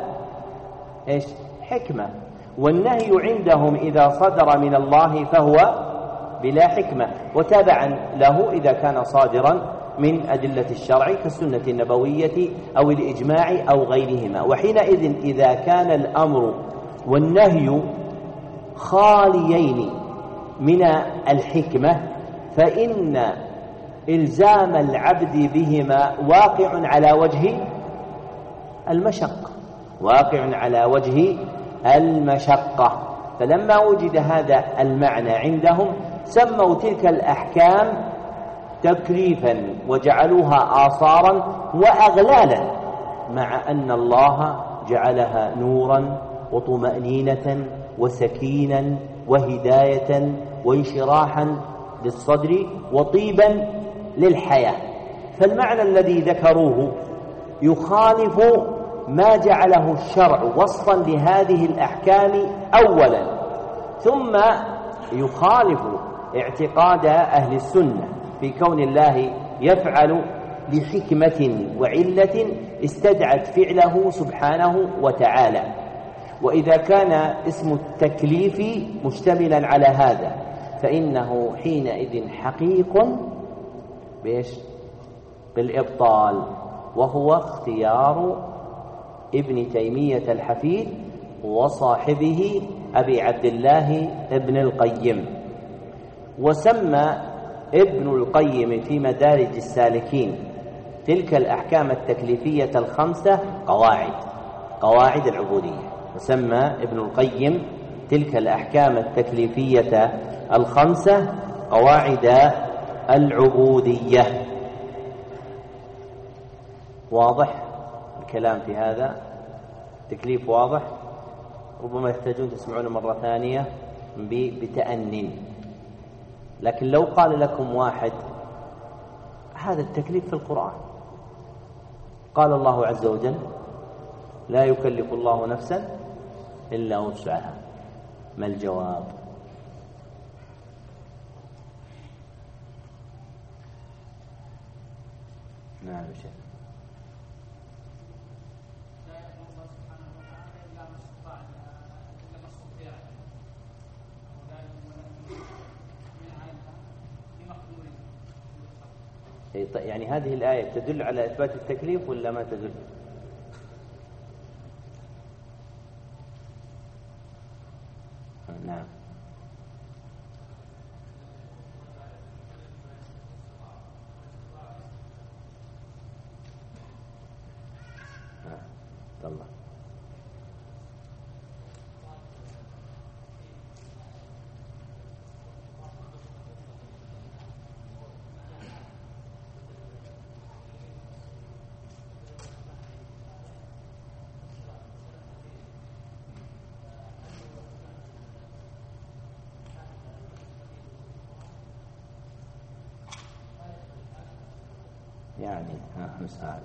حكمة، والنهي عندهم إذا صدر من الله فهو بلا حكمة، وتابعا له إذا كان صادرا من أدلة الشرع كالسنة النبوية أو الإجماع أو غيرهما. وحينئذ إذا كان الأمر والنهي خاليين من الحكمة فإن إلزام العبد بهما واقع على وجه المشقة، واقع على وجه المشقة. فلما وجد هذا المعنى عندهم سموا تلك الأحكام تكليفا وجعلوها آثارا وأغلالا، مع أن الله جعلها نورا وطمأنينة وسكينا وهداية وانشراحا للصدر وطيبا للحياة. فالمعنى الذي ذكروه يخالف ما جعله الشرع وصفا لهذه الأحكام أولا، ثم يخالف اعتقاد أهل السنة في كون الله يفعل لحكمة وعلة استدعت فعله سبحانه وتعالى. وإذا كان اسم التكليف مشتملا على هذا فإنه حينئذ حقيق بالإبطال، وهو اختيار ابن تيمية الحفيد وصاحبه أبي عبد الله ابن القيم. وسمى ابن القيم في مدارج السالكين تلك الأحكام التكليفية الخمسة قواعد العبودية، وسمى ابن القيم تلك الأحكام التكليفية الخمسة قواعد العبودية. واضح الكلام في هذا؟ تكليف واضح، ربما يحتاجون تسمعون مرة ثانية بتأنٍ. لكن لو قال لكم واحد هذا التكليف في القرآن، قال الله عز وجل لا يكلف الله نفسا إلا وسعها، ما الجواب؟ نعم شيخ. يعني هذه الآية تدل على إثبات التكليف ولا ما تدل؟ نعم. الله. يعني مساعد.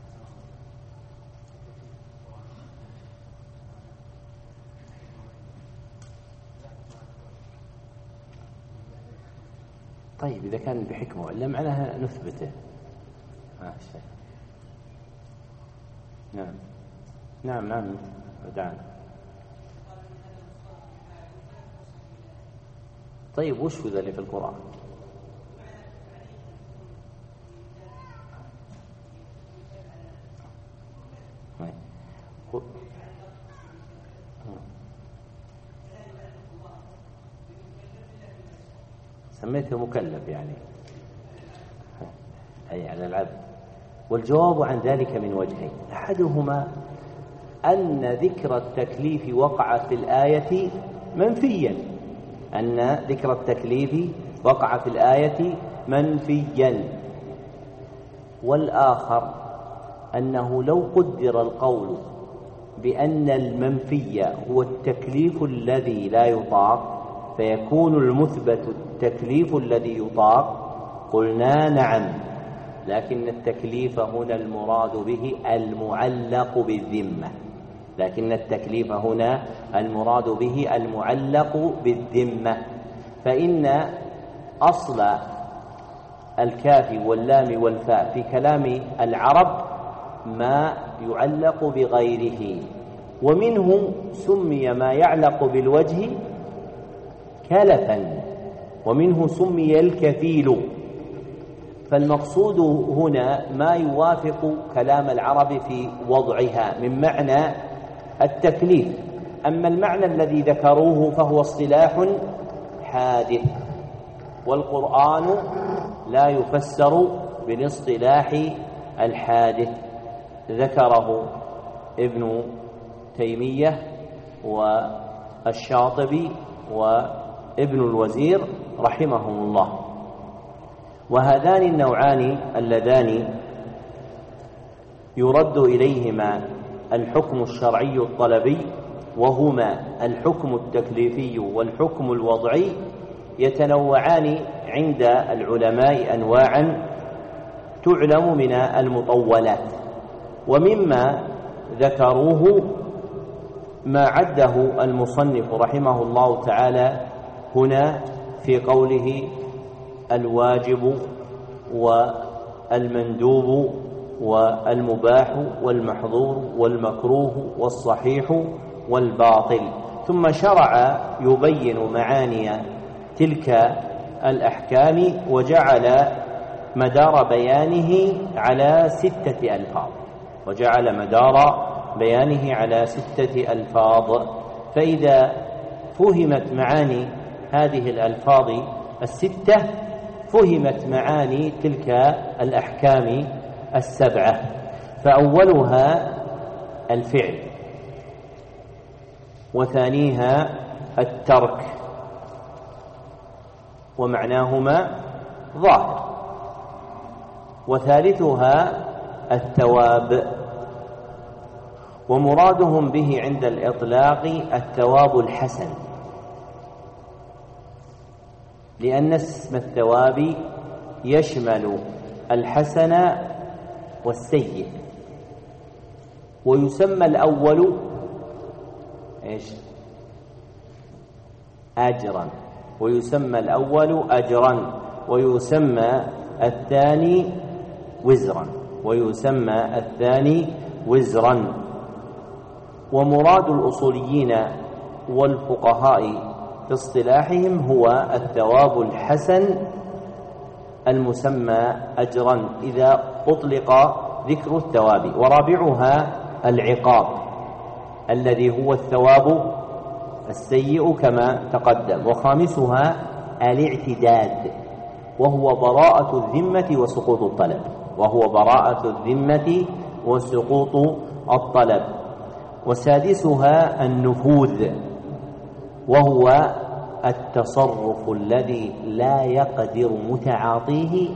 طيب إذا كان بحكمة ولا معناها نثبته. شيء. نعم نعم نعم دعنا. طيب وش ذا اللي في القرآن؟ سميته مكلف يعني أي على العبد. والجواب عن ذلك من وجهين: أحدهما أن ذكر التكليف وقع في الآية منفيا، أن ذكر التكليف وقع في الآية منفيا. والآخر أنه لو قدر القول بأن المنفي هو التكليف الذي لا يطاق فيكون المثبت التكليف الذي يطاق، قلنا نعم، لكن التكليف هنا المراد به المعلق بالذمة، لكن التكليف هنا المراد به المعلق بالذمة. فإن أصل الكاف واللام والفاء في كلام العرب ما يعلق بغيره، ومنه سمي ما يعلق بالوجه كلفا، ومنه سمي الكفيل. فالمقصود هنا ما يوافق كلام العرب في وضعها من معنى التكليف. أما المعنى الذي ذكروه فهو اصطلاح حادث، والقرآن لا يفسر بالاصطلاح الحادث، ذكره ابن تيمية والشاطبي وابن الوزير رحمهم الله. وهذان النوعان اللذان يرد إليهما الحكم الشرعي الطلبي، وهما الحكم التكليفي والحكم الوضعي، يتنوعان عند العلماء أنواعا تعلم من المطولات. ومما ذكروه ما عده المصنف رحمه الله تعالى هنا في قوله الواجب والمندوب والمباح والمحظور والمكروه والصحيح والباطل، ثم شرع يبين معاني تلك الأحكام وجعل مدار بيانه على 6 ألفاظ، وجعل مدار بيانه على 6 ألفاظ. فإذا فهمت معاني هذه الألفاظ 6 فهمت معاني تلك الأحكام 7. فأولها الفعل، وثانيها الترك، ومعناهما ظاهر، وثالثها الثواب، ومرادهم به عند الإطلاق الثواب الحسن، لأن اسم الثواب يشمل الحسن والسيء. ويسمى الأول أجرا، ويسمى الأول أجرا، ويسمى الثاني وزرا. ويسمى الثاني وزرا. ومراد الأصوليين والفقهاء في اصطلاحهم هو الثواب الحسن المسمى أجرا إذا أطلق ذكر الثواب. ورابعها العقاب الذي هو الثواب السيء كما تقدم. وخامسها الاعتداد وهو براءة الذمة وسقوط الطلب، وسادسها النفوذ وهو التصرف الذي لا يقدر متعاطيه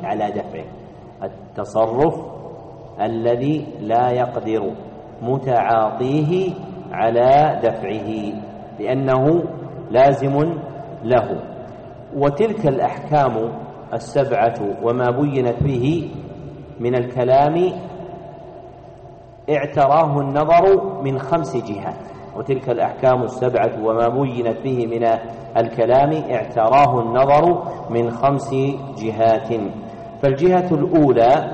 على دفعه لأنه لازم له. وتلك الأحكام السبعة وما بينت به من الكلام اعتراه النظر من 5 جهات. وتلك الأحكام السبعة وما بينت به من الكلام اعتراه النظر من 5 جهات. فالجهة الأولى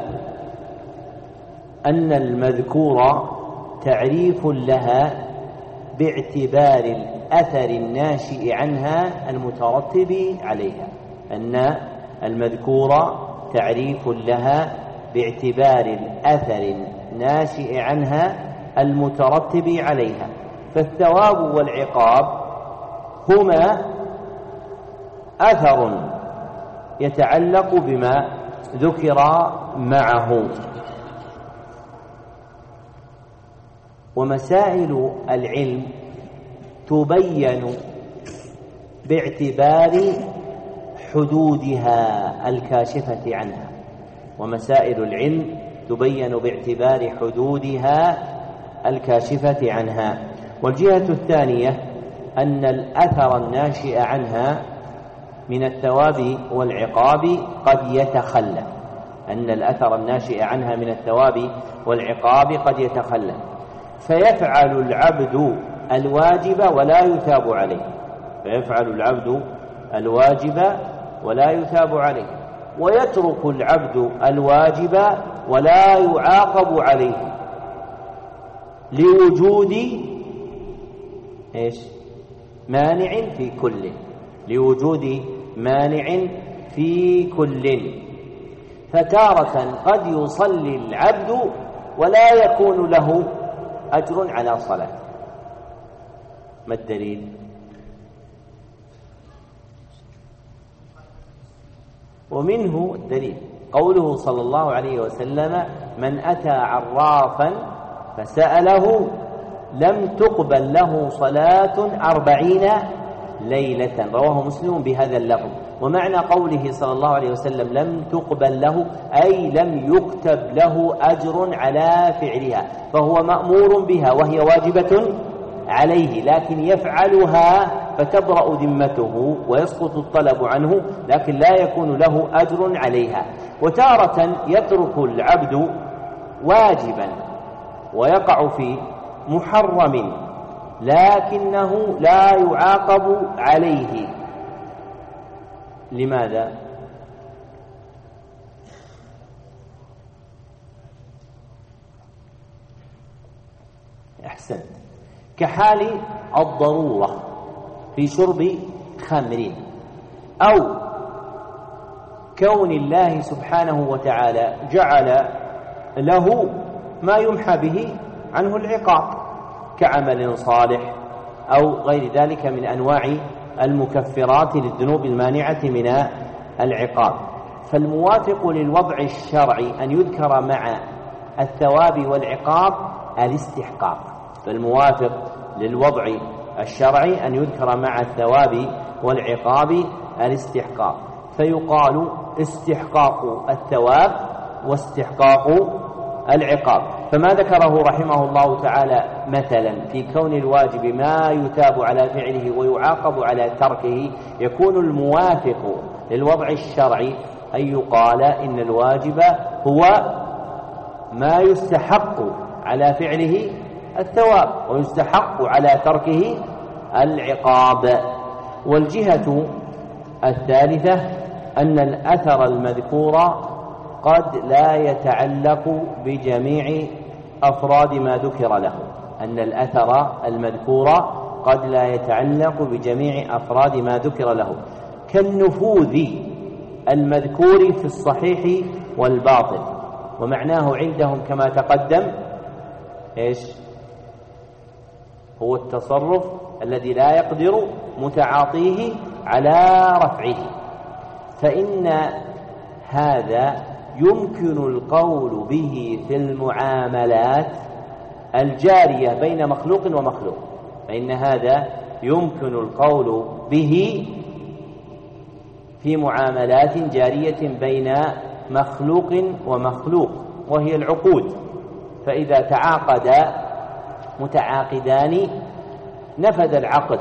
أن المذكور تعريف لها باعتبار الأثر الناشئ عنها المترتب عليها. أن المذكور تعريف لها باعتبار الأثر الناشئ عنها المترتب عليها. فالثواب والعقاب هما أثر يتعلق بما ذكر معه. ومسائل العلم تبين باعتبار حدودها الكاشفة عنها. ومسائل العلم تبين باعتبار حدودها الكاشفة عنها. والجهة الثانية أن الأثر الناشئ عنها من الثواب والعقاب قد يتخلف، فيفعل العبد الواجب ولا يثاب عليه، ويترك العبد الواجب ولا يعاقب عليه لوجود مانع في كل. فتارة قد يصلي العبد ولا يكون له أجر على صلاة. ما الدليل؟ ومنه الدليل قوله صلى الله عليه وسلم: من أتى عرافا فسأله لم تقبل له صلاة 40 ليلة. رواه مسلم بهذا اللفظ. ومعنى قوله صلى الله عليه وسلم لم تقبل له أي لم يكتب له أجر على فعلها، فهو مأمور بها وهي واجبة عليه، لكن يفعلها فتبرأ ذمته ويسقط الطلب عنه، لكن لا يكون له أجر عليها. وتارة يترك العبد واجبا ويقع في محرم لكنه لا يعاقب عليه. لماذا؟ أحسنت. كحال الضرورة في شرب خمر، أو كون الله سبحانه وتعالى جعل له ما يمحى به عنه العقاب كعمل صالح أو غير ذلك من أنواع المكفرات للذنوب المانعة من العقاب. فالموافق للوضع الشرعي أن يذكر مع الثواب والعقاب الاستحقاق. فالموافق للوضع الشرعي أن يذكر مع الثواب والعقاب الاستحقاق، فيقال استحقاق الثواب واستحقاق العقاب. فما ذكره رحمه الله تعالى مثلا في كون الواجب ما يثاب على فعله ويعاقب على تركه، يكون الموافق للوضع الشرعي أن يقال إن الواجب هو ما يستحق على فعله الثواب ويستحق على تركه العقاب. والجهة الثالثة أن الأثر المذكور قد لا يتعلق بجميع أفراد ما ذكر له، أن الأثر المذكور قد لا يتعلق بجميع أفراد ما ذكر له، كالنفوذ المذكور في الصحيح والباطل. ومعناه عندهم كما تقدم إيش؟ هو التصرف الذي لا يقدر متعاطيه على رفعه، فإن هذا يمكن القول به في المعاملات الجارية بين مخلوق ومخلوق، فإن هذا يمكن القول به في معاملات جارية بين مخلوق ومخلوق، وهي العقود. فإذا تعاقد متعاقدان نفذ العقد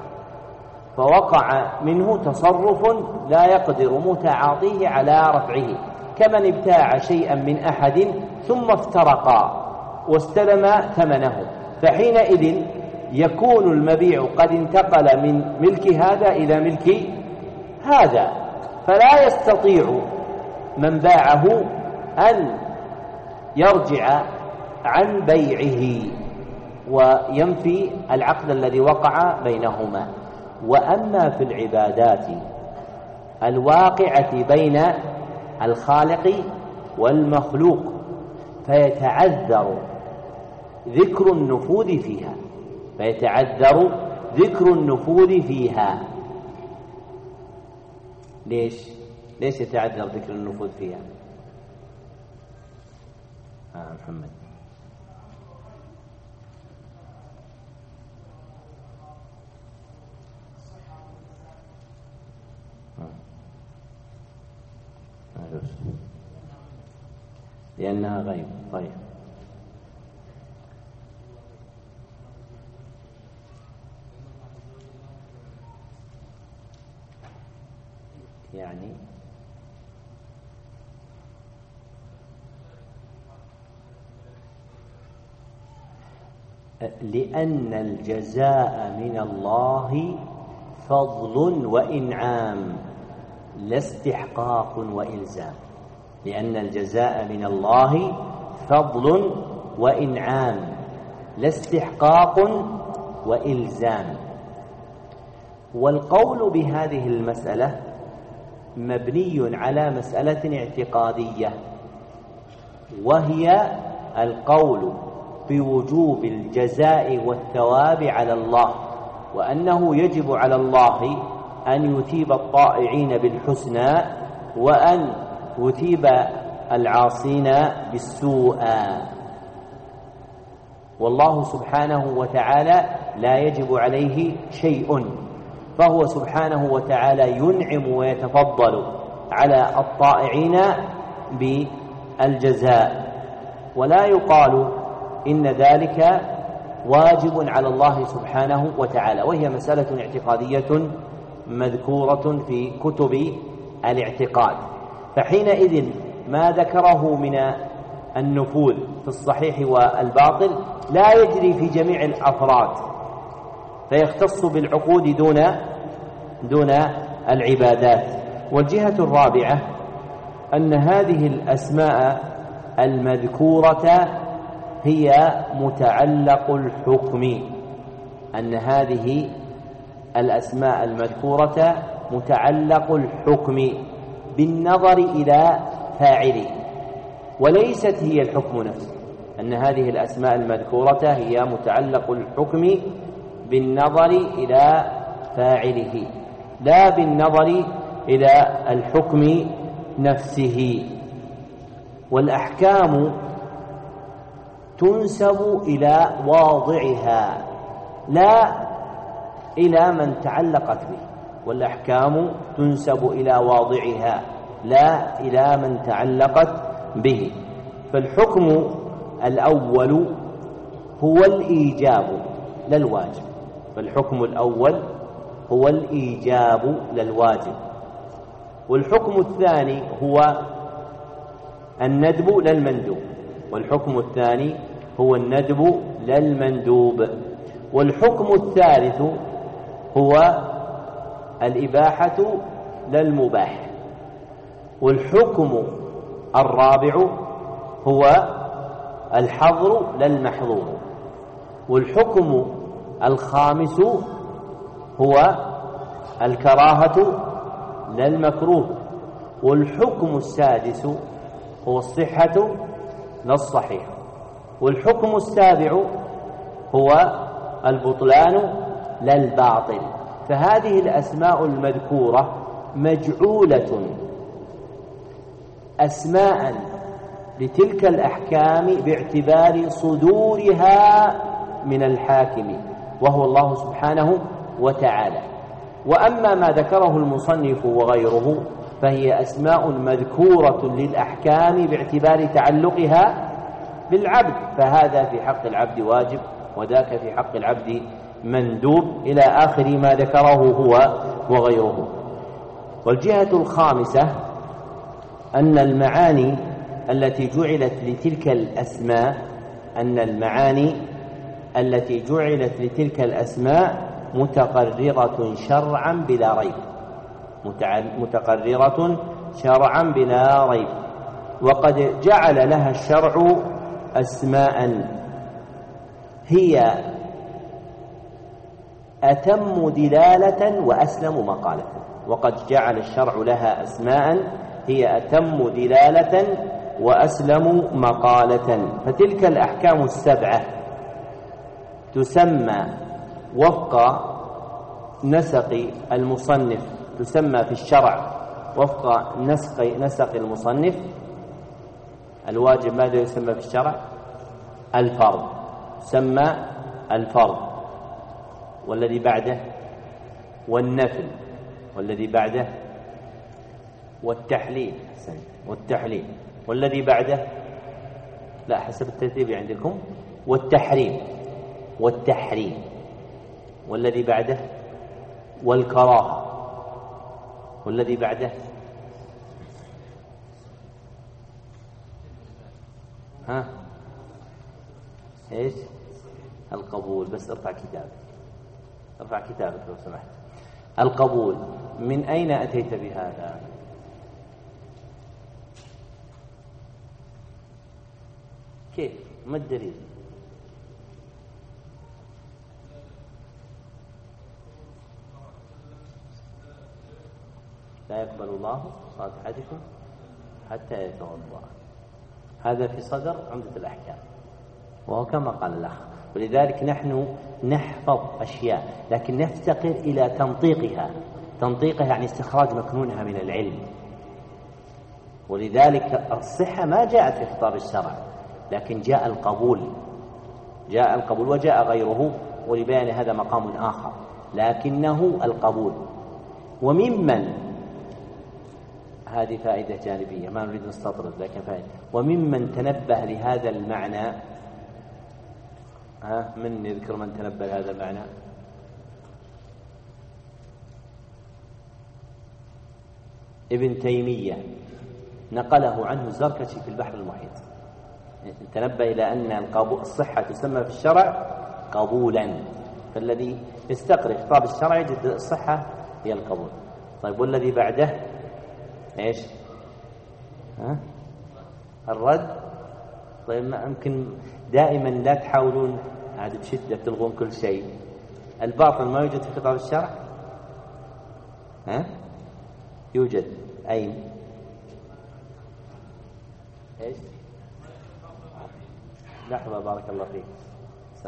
فوقع منه تصرف لا يقدر متعاطيه على رفعه، كمن ابتاع شيئا من أحد ثم افترقا واستلم ثمنه، فحينئذ يكون المبيع قد انتقل من ملك هذا إلى ملك هذا، فلا يستطيع من باعه أن يرجع عن بيعه وينفي العقد الذي وقع بينهما. وأما في العبادات الواقعة بين الخالق والمخلوق فيتعذر ذكر النفوذ فيها. ليش يتعذر ذكر النفوذ فيها؟ محمد لأنها غيب. طيب يعني لأن الجزاء من الله فضل وإنعام لا استحقاق وإلزام. لأن الجزاء من الله فضل وإنعام لا استحقاق وإلزام. والقول بهذه المسألة مبني على مسألة اعتقادية، وهي القول بوجوب الجزاء والثواب على الله، وأنه يجب على الله أن يثيب الطائعين بالحسنى وأن يثيب العاصين بالسوء. والله سبحانه وتعالى لا يجب عليه شيء، فهو سبحانه وتعالى ينعم ويتفضل على الطائعين بالجزاء، ولا يقال إن ذلك واجب على الله سبحانه وتعالى، وهي مسألة اعتقادية مذكورة في كتب الاعتقاد. فحينئذ ما ذكره من النفوذ في الصحيح والباطل لا يجري في جميع الأفراد، فيختص بالعقود دون العبادات. والجهة الرابعة أن هذه الأسماء المذكورة هي متعلق الحكم، أن هذه الأسماء المذكورة متعلق الحكم بالنظر إلى فاعله، وليست هي الحكم نفسه. أن هذه الأسماء المذكورة هي متعلق الحكم بالنظر إلى فاعله، لا بالنظر إلى الحكم نفسه. والأحكام تنسب إلى واضعها لا إلى من تعلقت به، والأحكام تنسب إلى واضعها لا إلى من تعلقت به. فالحكم الأول هو الإيجاب لا الواجب، فالحكم الأول هو الإيجاب لا الواجب. والحكم الثاني هو الندب لا المندوب، والحكم الثاني هو الندب لا المندوب. والحكم الثالث هو الإباحة لا المباح. والحكم الرابع هو الحظر لا المحظور. والحكم الخامس هو الكراهة لا المكروه. والحكم السادس هو الصحة لا الصحيح. والحكم السابع هو البطلان لا الباطل. فهذه الأسماء المذكورة مجعولة أسماء لتلك الأحكام باعتبار صدورها من الحاكم وهو الله سبحانه وتعالى. وأما ما ذكره المصنف وغيره فهي أسماء مذكورة للأحكام باعتبار تعلقها بالعبد، فهذا في حق العبد واجب وذاك في حق العبد مندوب إلى آخر ما ذكره هو وغيره. والجهة الخامسة أن المعاني التي جعلت لتلك الأسماء متقررة شرعا بلا ريب، متقررة شرعا بلا ريب. وقد جعل لها الشرع أسماء هي أتم دلالة وأسلم مقالة. وقد جعل الشرع لها أسماء هي أتم دلالة وأسلم مقالة. فتلك الأحكام السبعة تسمى وفق نسق المصنف، تسمى في الشرع وفق نسق المصنف. الواجب ماذا يسمى في الشرع؟ الفرض، يسمى الفرض. والذي بعده والنفل، والذي بعده والتحليل، والذي بعده لا حسب الترتيب عندكم والتحريم، والذي بعده والكراهة، والذي بعده ايش؟ القبول. بس ارفع كتابك لو سمحت. القبول من أين أتيت بهذا؟ كيف؟ ما الدليل؟ لا يقبل الله صلاة أحدكم حتى يتوضأ. هذا في صدر عمدة الأحكام، وهو كما قال الأخ. ولذلك نحن نحفظ أشياء لكن نفتقر إلى تنطيقها يعني استخراج مكنونها من العلم. ولذلك الصحة ما جاءت في خطاب الشرع، لكن جاء القبول وجاء غيره، ولبيان هذا مقام آخر، لكنه القبول. وممن هذه فائدة جانبية ما نريد نستطرد، لكن فائدة. وممن تنبه لهذا المعنى، من يذكر من تنبه لهذا المعنى؟ ابن تيمية نقله عنه الزركشي في البحر المحيط. تنبه إلى أن الصحة تسمى في الشرع قبولا، فالذي يستقرئ خطاب الشرع يجد الصحة هي القبول. طيب والذي بعده ايش؟ الرد. طيب ما يمكن دائما لا تحاولون عاد بشدة تلغون كل شيء. الباطل ما يوجد في خطاب الشرع؟ يوجد. أين؟ ايش؟ لحظة بارك الله فيك. سمع.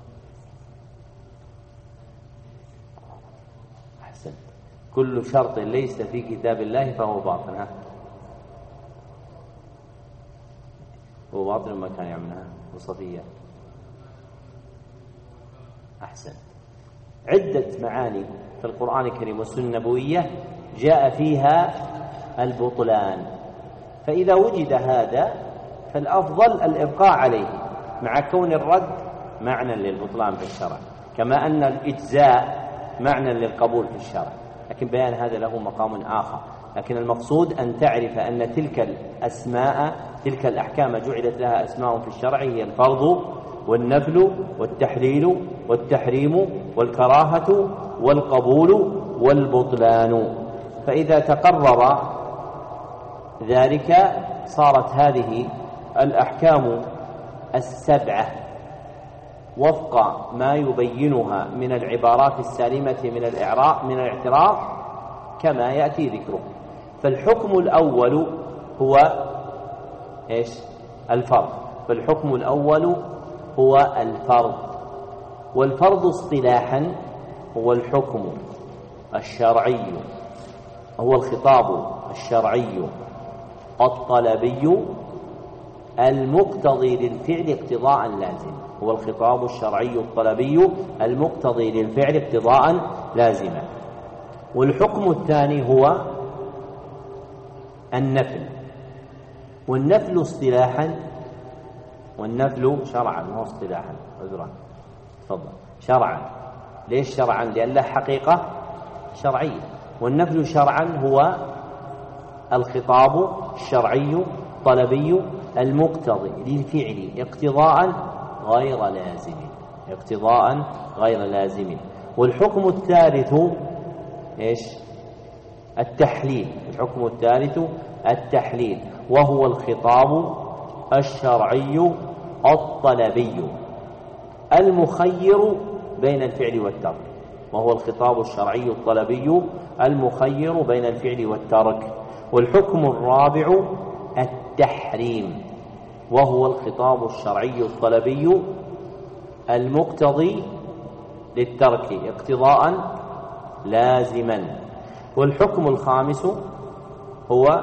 أحسن. كل شرط ليس في كتاب الله فهو باطل. هو باطل ما كان يعملها وصفية. أحسن. عدة معاني في القرآن الكريم والسنة النبوية جاء فيها البطلان، فإذا وجد هذا فالأفضل الإبقاء عليه مع كون الرد معنى للبطلان في الشرع، كما أن الإجزاء معنى للقبول في الشرع، لكن بيان هذا له مقام آخر. لكن المقصود أن تعرف أن تلك الأحكام جعلت لها أسماء في الشرع، هي الفرض والنفل والتحليل والتحريم والكراهة والقبول والبطلان. فإذا تقرر ذلك صارت هذه الأحكام السبعة وفق ما يبينها من العبارات السالمة من الاعتراف كما يأتي ذكره. فالحكم الأول هو الفرض. فالحكم الأول هو الفرض. والفرض اصطلاحا هو الحكم الشرعي، هو الخطاب الشرعي الطلبي المقتضي للفعل اقتضاء لازم. هو الخطاب الشرعي الطلبي المقتضي للفعل اقتضاء لازما. والحكم الثاني هو النفل. والنفل اصطلاحا، والنفل شرعا مو اصطلاحا، عذرا تفضل، شرعا. ليش شرعا؟ لأن له حقيقة شرعية. والنفل شرعا هو الخطاب الشرعي الطلبي المقتضي للفعل اقتضاء غير لازم، اقتضاء غير لازم. والحكم الثالث التحليل. الحكم الثالث التحليل، وهو الخطاب الشرعي الطلبي المخير بين الفعل والترك. وهو الخطاب الشرعي الطلبي المخير بين الفعل والترك. والحكم الرابع التحريم، وهو الخطاب الشرعي الطلبي المقتضي للترك اقتضاء لازما. والحكم الخامس هو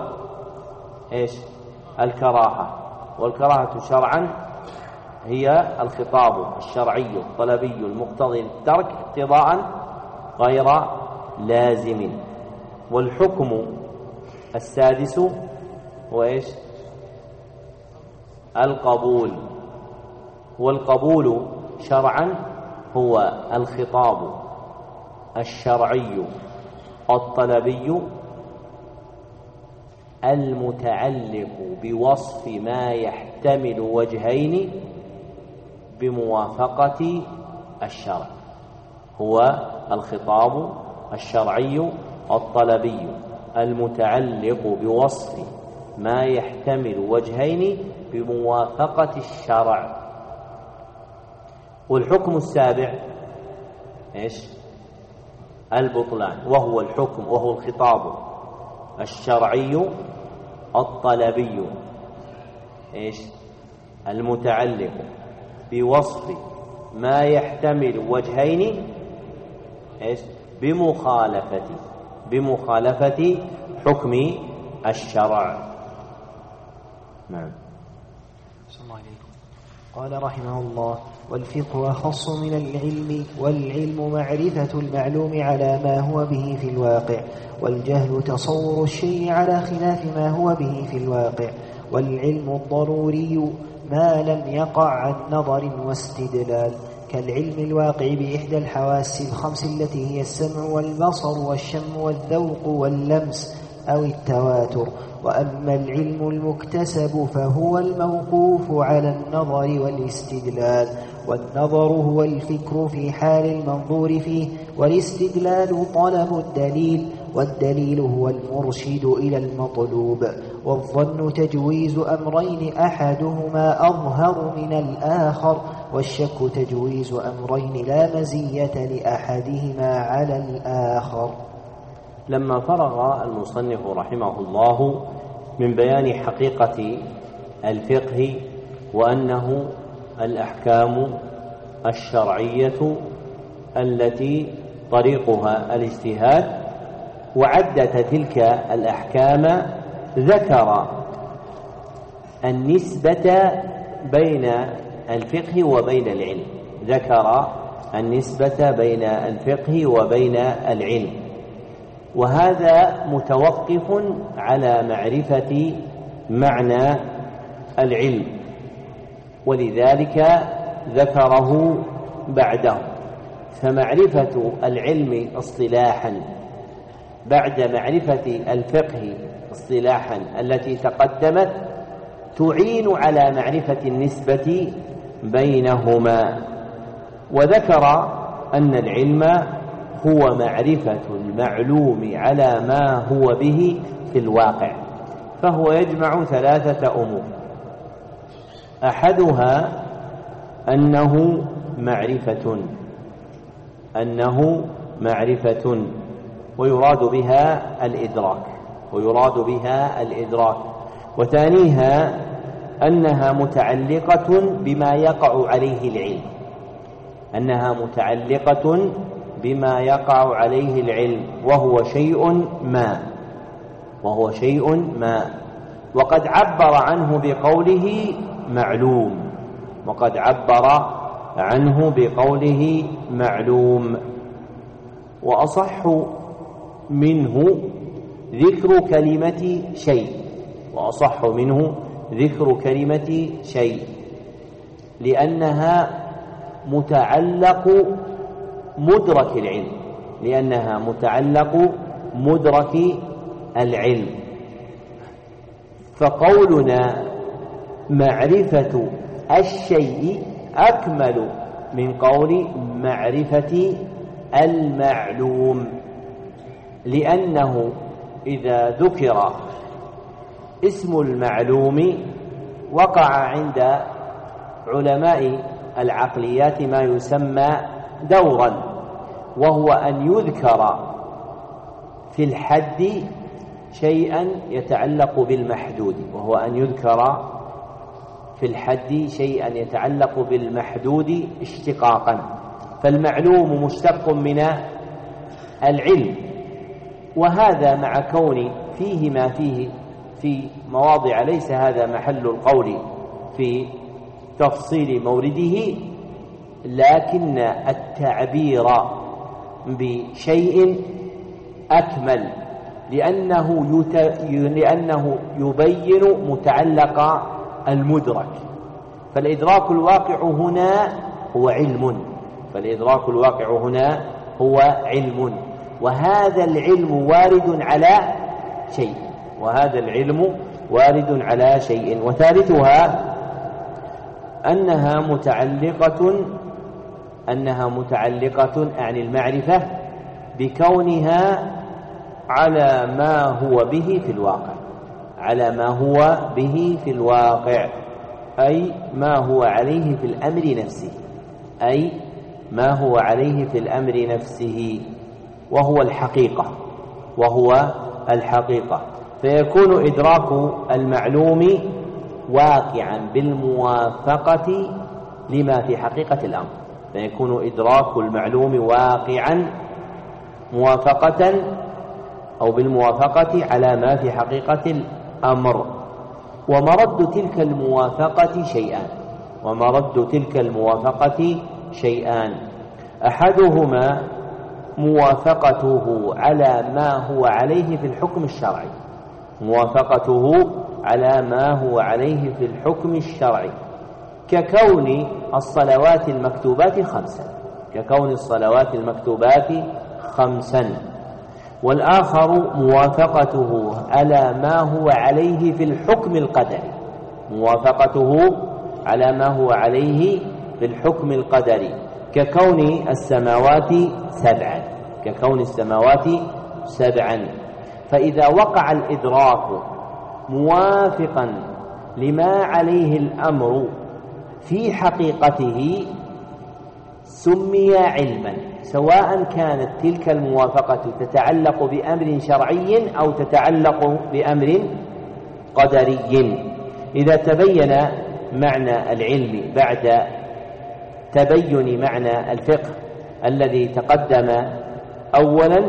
الكراهة. والكراهة شرعا هي الخطاب الشرعي الطلبي المقتضي للترك اقتضاء غير لازم. والحكم السادس هو القبول. والقبول شرعا هو الخطاب الشرعي الطلبي المتعلق بوصف ما يحتمل وجهين بموافقة الشرع. هو الخطاب الشرعي الطلبي المتعلق بوصف ما يحتمل وجهين بموافقة الشرع. والحكم السابع البطلان، وهو الحكم وهو الخطاب الشرعي الطلبي المتعلق بوصف ما يحتمل وجهين بمخالفة حكم الشرع. نعم. قال رحمه الله: والفقه أخص من العلم، والعلم معرفة المعلوم على ما هو به في الواقع، والجهل تصور الشيء على خلاف ما هو به في الواقع. والعلم الضروري ما لم يقع عن نظر واستدلال، كالعلم الواقع بإحدى الحواس الخمس التي هي السمع والبصر والشم والذوق واللمس أو التواتر. وأما العلم المكتسب فهو الموقوف على النظر والاستدلال، والنظر هو الفكر في حال المنظور فيه، والاستدلال طلب الدليل، والدليل هو المرشد إلى المطلوب. والظن تجويز أمرين أحدهما أظهر من الآخر، والشك تجويز أمرين لا مزية لأحدهما على الآخر. لما فرغ المصنف رحمه الله من بيان حقيقة الفقه وأنه الأحكام الشرعية التي طريقها الاجتهاد، وعدت تلك الأحكام ذكر النسبة بين الفقه وبين العلم. ذكر النسبة بين الفقه وبين العلم، وهذا متوقف على معرفة معنى العلم، ولذلك ذكره بعده. فمعرفة العلم اصطلاحا بعد معرفة الفقه اصطلاحا التي تقدمت تعين على معرفة النسبة بينهما. وذكر أن العلم هو معرفة المعلوم على ما هو به في الواقع. فهو يجمع ثلاثة أمور: أحدها أنه معرفة ويراد بها الإدراك، وثانيها أنها متعلقة بما يقع عليه العلم وهو شيء ما، وقد عبر عنه بقوله معلوم. وأصح منه ذكر كلمة شيء لأنها متعلق مدرك العلم، فقولنا معرفة الشيء أكمل من قول معرفة المعلوم، لأنه إذا ذكر اسم المعلوم وقع عند علماء العقليات ما يسمى دورا، وهو أن يذكر في الحد شيئا يتعلق بالمحدود اشتقاقا، فالمعلوم مشتق من العلم، وهذا مع كون فيه ما فيه في مواضع ليس هذا محل القول في تفصيل مورده، لكن التعبير بشيء أكمل لأنه يبين متعلق المدرك. فالإدراك الواقع هنا هو علم، وهذا العلم وارد على شيء. وثالثها أنها متعلقة عن المعرفة بكونها على ما هو به في الواقع، أي ما هو عليه في الأمر نفسه، وهو الحقيقة. فيكون إدراك المعلوم واقعا بالموافقة لما في حقيقة الأمر، فيكون إدراك المعلوم واقعا موافقة أو بالموافقة على ما في حقيقة الأمر. ومرد تلك الموافقة شيئان: أحدهما موافقته على ما هو عليه في الحكم الشرعي، ككون الصلوات المكتوبات خمسا. والآخر موافقته على ما هو عليه في الحكم القدري، ككون السماوات سبعا. فإذا وقع الإدراك موافقا لما عليه الأمر في حقيقته سمي علما، سواء كانت تلك الموافقة تتعلق بأمر شرعي أو تتعلق بأمر قدري. إذا تبين معنى العلم بعد تبين معنى الفقه الذي تقدم أولا،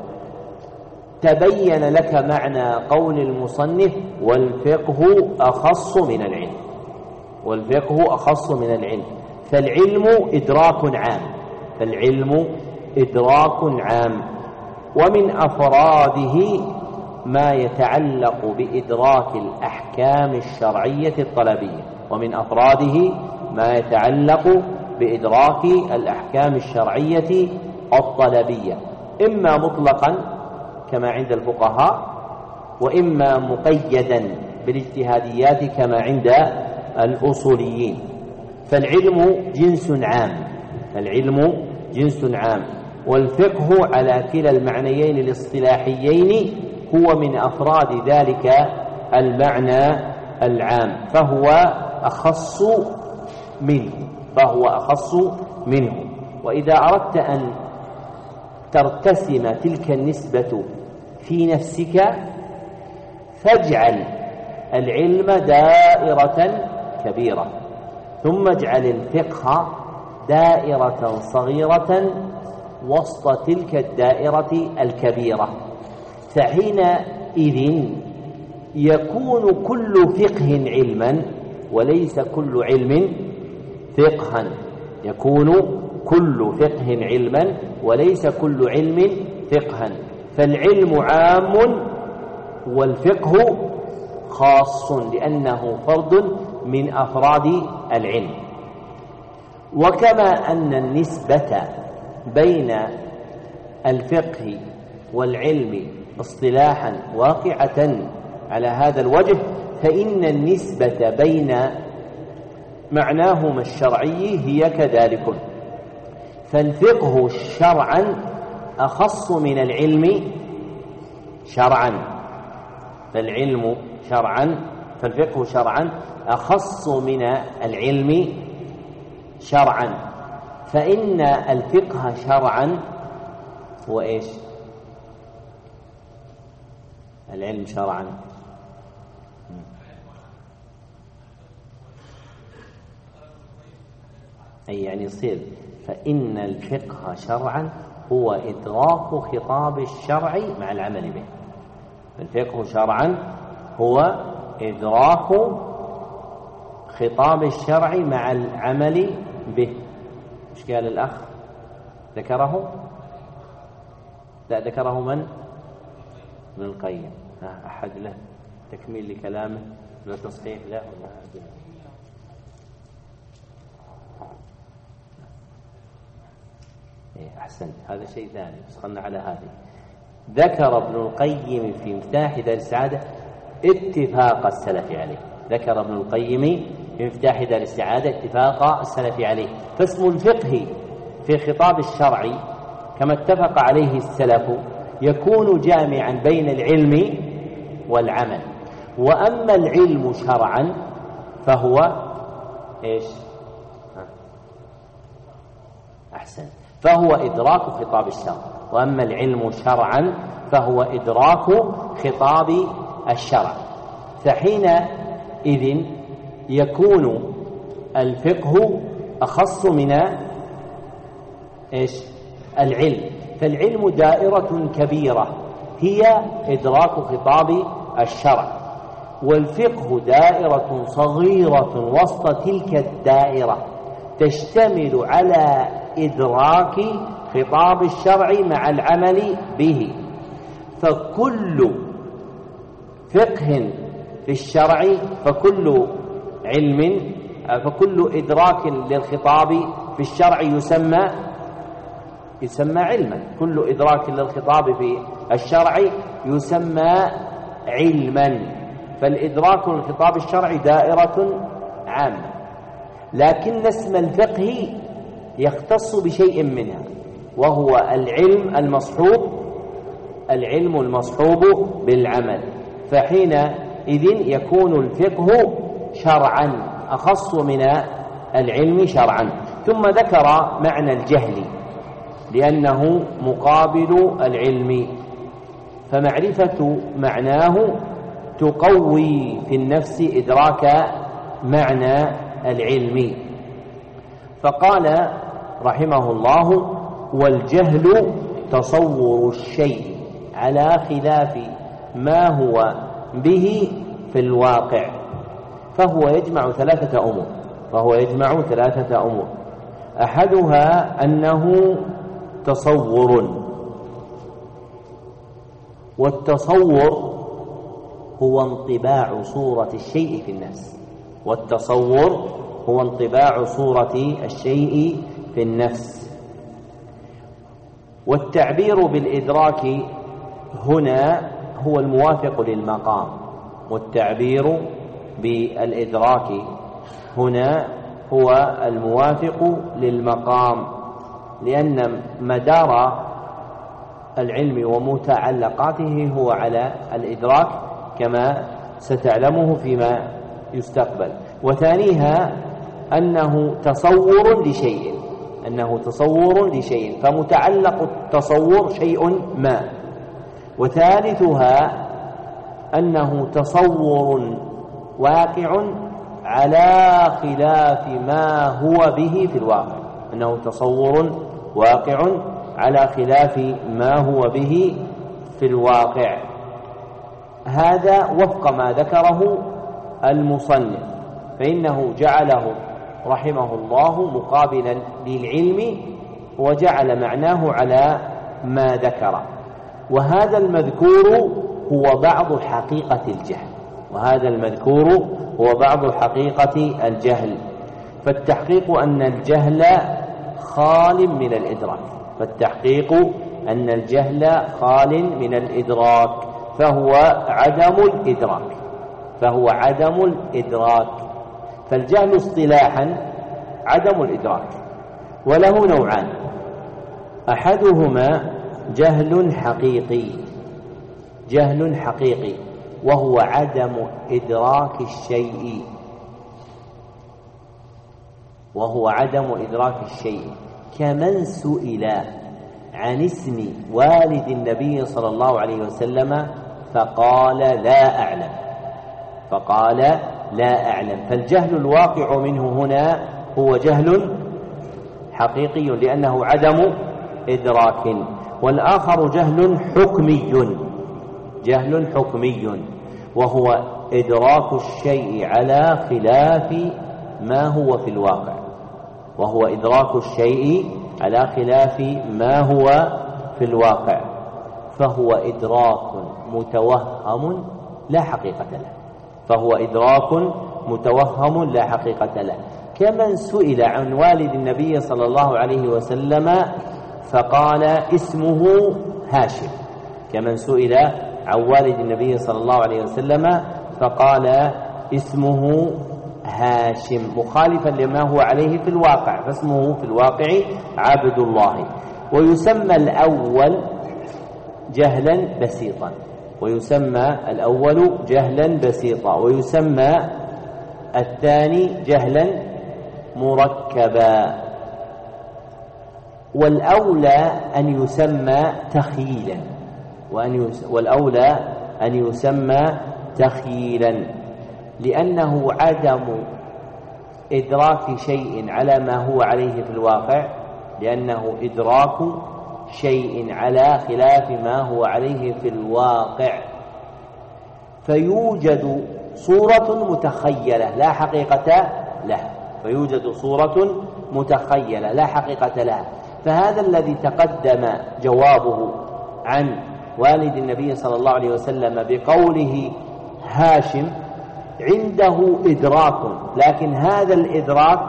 تبين لك معنى قول المصنف: والفقه أخص من العلم. فالعلم إدراك عام، ومن أفراده ما يتعلق بإدراك الأحكام الشرعية الطلبية، إما مطلقا كما عند الفقهاء، وإما مقيدا بالاجتهاديات كما عند الأصوليين. فالعلم جنس عام، والفقه على كلا المعنيين الاصطلاحيين هو من أفراد ذلك المعنى العام، فهو أخص منه. وإذا أردت أن ترتسم تلك النسبة في نفسك فاجعل العلم دائرة كبيرة، ثم اجعل الفقه دائرة صغيرة وسط تلك الدائرة الكبيرة، فحينئذ يكون كل فقه علما وليس كل علم فقها، يكون كل فقه علما وليس كل علم فقها، فالعلم عام والفقه خاص لأنه فرد من أفراد العلم. وكما أن النسبة بين الفقه والعلم اصطلاحا واقعة على هذا الوجه، فإن النسبة بين معناهما الشرعي هي كذلك، فالفقه شرعا أخص من العلم شرعا، فالفقه شرعا أخص من العلم شرعا، فإن الفقه شرعا هو إيش؟ العلم شرعا أي يعني يصير، فإن الفقه شرعا هو إدراك خطاب الشرع مع العمل به. الفقه شرعا هو إدراك خطاب الشرع مع العمل به. إيش قال الأخ؟ ذكره؟ لا، ذكره من؟ ابن القيم. أحد له تكميل لكلامه ولا تصحيح له؟ أحسن، هذا شيء ثاني، بس خلنا على هذه. ذكر ابن القيم في مفتاح دار السعادة اتفاق السلف عليه، ذكر ابن القيم في مفتاح دار السعادة اتفاق السلف عليه. فاسم الفقه في خطاب الشرع كما اتفق عليه السلف يكون جامعا بين العلم والعمل. وأما العلم شرعا فهو إيش؟ أحسن، فهو إدراك خطاب الشرع. وأما العلم شرعا فهو إدراك خطاب الشرع، فحينئذ يكون الفقه أخص من إيش؟ العلم. فالعلم دائرة كبيرة هي إدراك خطاب الشرع، والفقه دائرة صغيرة وسط تلك الدائرة تشتمل على إدراك خطاب الشرع مع العمل به. فكل فقه في الشرع فكل علم فكل إدراك للخطاب في الشرع يسمى علما. كل إدراك للخطاب في الشرع يسمى علما. فالإدراك للخطاب الشرعي دائرة عامة، لكن اسم الفقه يختص بشيء منها، وهو العلم المصحوب بالعمل. فحينئذ يكون الفقه شرعا أخص من العلم شرعا. ثم ذكر معنى الجهل لأنه مقابل العلم، فمعرفة معناه تقوي في النفس إدراك معنى العلم. فقال رحمه الله: والجهل تصور الشيء على خلاف ما هو به في الواقع، فهو يجمع ثلاثة أمور. أحدها أنه تصور، والتصور هو انطباع صورة الشيء في النفس، والتعبير بالإدراك هنا هو الموافق للمقام، لأن مدار العلم ومتعلقاته هو على الإدراك كما ستعلمه فيما يستقبل. وثانيها أنه تصور لشيء فمتعلق التصور شيء ما. وثالثها أنه تصور واقع على خلاف ما هو به في الواقع، أنه تصور واقع على خلاف ما هو به في الواقع. هذا وفق ما ذكره المصنف، فإنه جعله رحمه الله مقابلا للعلم وجعل معناه على ما ذكر. وهذا المذكور هو بعض حقيقة الجهل، فالتحقيق أن الجهل خال من الإدراك، فهو عدم الإدراك. فالجهل اصطلاحا عدم الإدراك، وله نوعان: أحدهما جهل حقيقي وهو عدم إدراك الشيء، كمن سئل عن اسم والد النبي صلى الله عليه وسلم فقال لا أعلم. فالجهل الواقع منه هنا هو جهل حقيقي لأنه عدم إدراك. والآخر جهل حكمي وهو إدراك الشيء على خلاف ما هو في الواقع، فهو إدراك متوهم لا حقيقة له، كمن سئل عن والد النبي صلى الله عليه وسلم فقال اسمه هاشم، مخالفا لما هو عليه في الواقع، فاسمه في الواقع عبد الله. ويسمى الأول جهلا بسيطا، ويسمى الثاني جهلا مركبا. والأولى أن يسمى تخييلا، لأنه عدم إدراك شيء على ما هو عليه في الواقع، لأنه إدراك شيء على خلاف ما هو عليه في الواقع. فيوجد صورة متخيلة لا حقيقة لها، فهذا الذي تقدم جوابه عن والد النبي صلى الله عليه وسلم بقوله هاشم عنده إدراك، لكن هذا الإدراك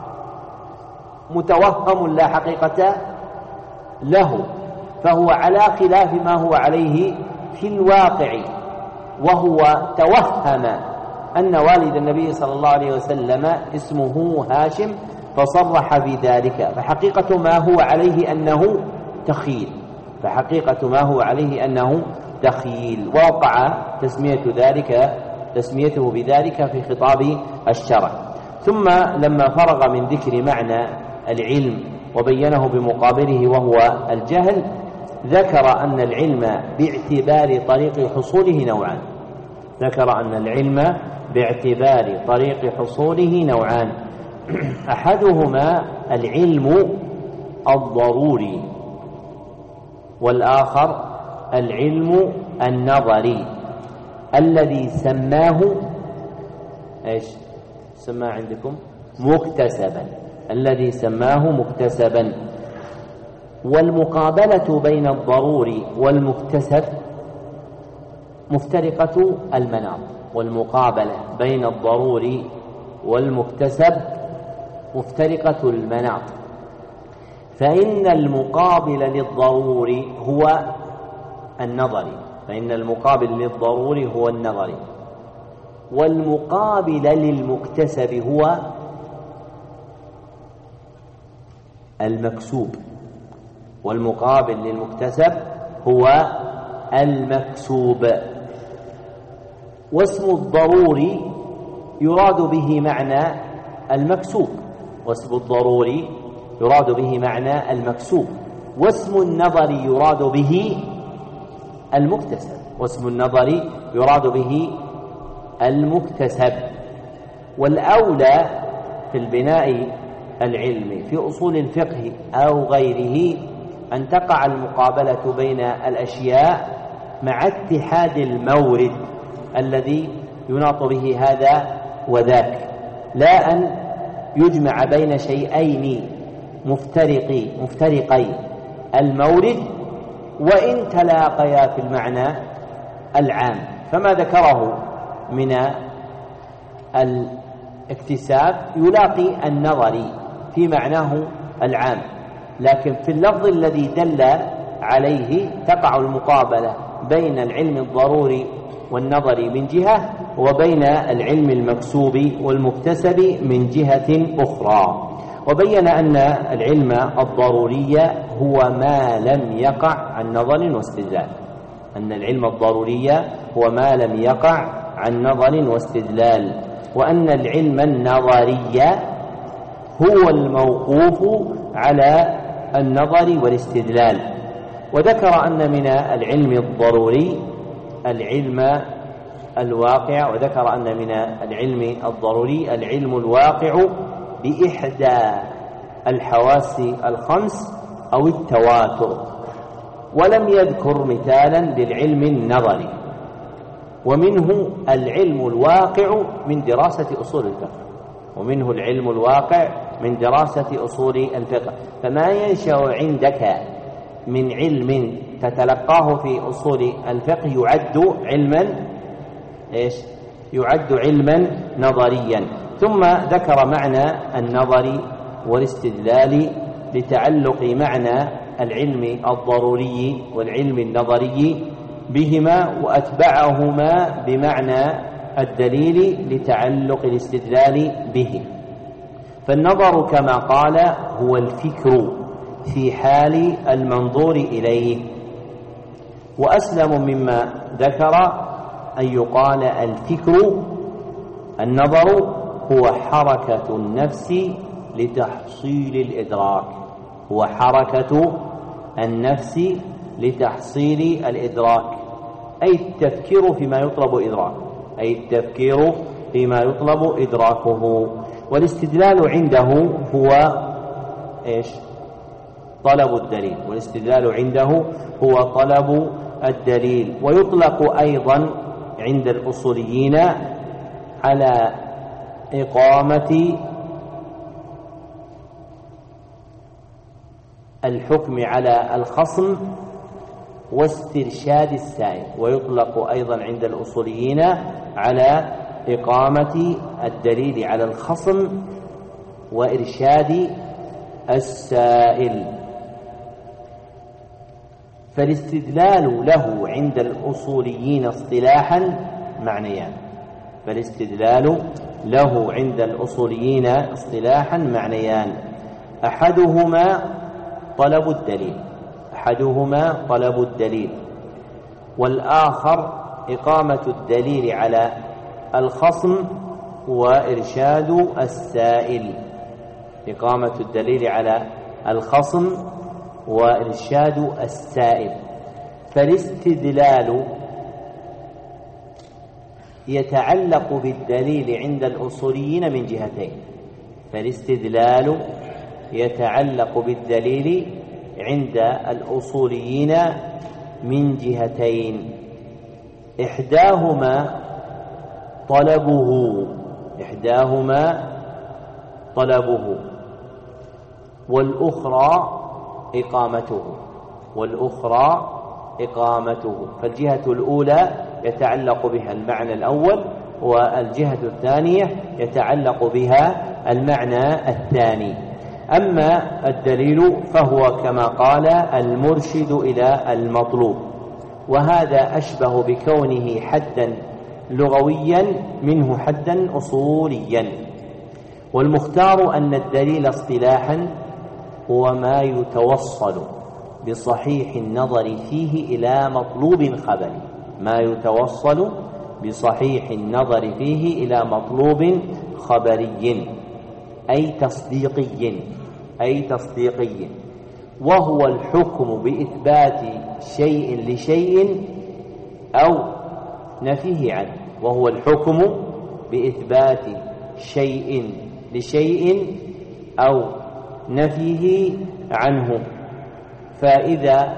متوهم لا حقيقة له، فهو على خلاف ما هو عليه في الواقع. وهو توهم أن والد النبي صلى الله عليه وسلم اسمه هاشم فصرح بذلك، فحقيقة ما هو عليه أنه تخيل، ووقع تسميته بذلك في خطاب الشرع. ثم لما فرغ من ذكر معنى العلم وبينه بمقابله وهو الجهل، ذكر أن العلم باعتبار طريق حصوله نوعان: أحدهما العلم الضروري، والآخر العلم النظري الذي سماه عندكم مكتسبا. والمقابلة بين الضروري والمكتسب مفترقة المناط، فإن المقابل للضروري هو النظري، والمقابل للمكتسب هو المكسوب، واسم الضروري يراد به معنى المكسوب، واسم الضروري يراد به معنى المكسوب، واسم النظر يراد به المكتسب، واسم النظر يراد به المكتسب. والأولى في البناء العلمي في أصول الفقه أو غيره أن تقع المقابلة بين الأشياء مع اتحاد المورد الذي يناط به هذا وذاك، لا أن يجمع بين شيئين مفترقي المورد وإن تلاقيا في المعنى العام. فما ذكره من الاكتساب يلاقي النظر في معناه العام، لكن في اللفظ الذي دل عليه تقع المقابلة بين العلم الضروري والنظري من جهة وبين العلم المكسوب والمكتسب من جهة أخرى. وبين أن العلم الضروري هو ما لم يقع عن نظر واستدلال، أن العلم الضروري هو ما لم يقع عن نظر واستدلال، وأن العلم النظري هو الموقوف على النظر والاستدلال. وذكر أن من العلم الضروري العلم الواقع، وذكر أن من العلم الضروري العلم الواقع بإحدى الحواس الخمس أو التواتر، ولم يذكر مثالا للعلم النظري. ومنه العلم الواقع من دراسة أصول الفقه، ومنه العلم الواقع من دراسة أصول الفقه. فما ينشأ عندك من علم تتلقاه في أصول الفقه يعد علما يعد علما نظريا. ثم ذكر معنى النظر والاستدلال لتعلق معنى العلم الضروري والعلم النظري بهما، وأتبعهما بمعنى الدليل لتعلق الاستدلال به. فالنظر كما قال هو الفكر في حال المنظور إليه، وأسلم مما ذكر أن يقال النظر هو حركة النفس لتحصيل الإدراك، هو حركة النفس لتحصيل الإدراك، أي التفكير فيما يطلب إدراكه، أي التفكير فيما يطلب إدراكه. والاستدلال عنده هو طلب الدليل، والاستدلال عنده هو طلب الدليل. ويطلق أيضا عند الأصوليين على إقامة الحكم على الخصم واسترشاد السائل، ويطلق أيضا عند الأصوليين على إقامة الدليل على الخصم وإرشاد السائل. فالاستدلال له عند الأصوليين اصطلاحا معنيان، فالاستدلال له عند الأصوليين اصطلاحا معنيان، أحدهما طلب الدليل، والآخر إقامة الدليل على الخصم وإرشاد السائل، إقامة الدليل على الخصم وإرشاد السائل. فالاستدلال يتعلق بالدليل عند الأصوليين من جهتين، فالاستدلال يتعلق بالدليل عند الأصوليين من جهتين، إحداهما طلبه والأخرى إقامته. فالجهة الأولى يتعلق بها المعنى الأول، والجهة الثانية يتعلق بها المعنى الثاني. أما الدليل فهو كما قال المرشد إلى المطلوب، وهذا أشبه بكونه حدا لغويا منه حدا أصوليا. والمختار أن الدليل اصطلاحا هو ما يتوصل بصحيح النظر فيه إلى مطلوب خبري، ما يتوصل بصحيح النظر فيه إلى مطلوب خبري أي تصديقي، وهو الحكم بإثبات شيء لشيء أو نفيه عنه، وهو الحكم بإثبات شيء لشيء أو نفيه عنه. فإذا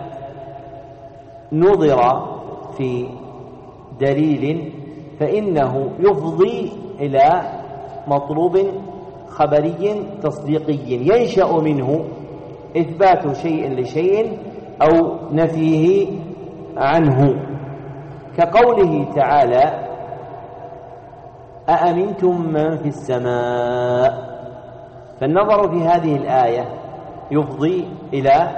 نظر في دليل فإنه يفضي إلى مطلوب خبري تصديقي ينشأ منه إثبات شيء لشيء أو نفيه عنه، كقوله تعالى: أأمنتم من في السماء. فالنظر في هذه الآية يفضي إلى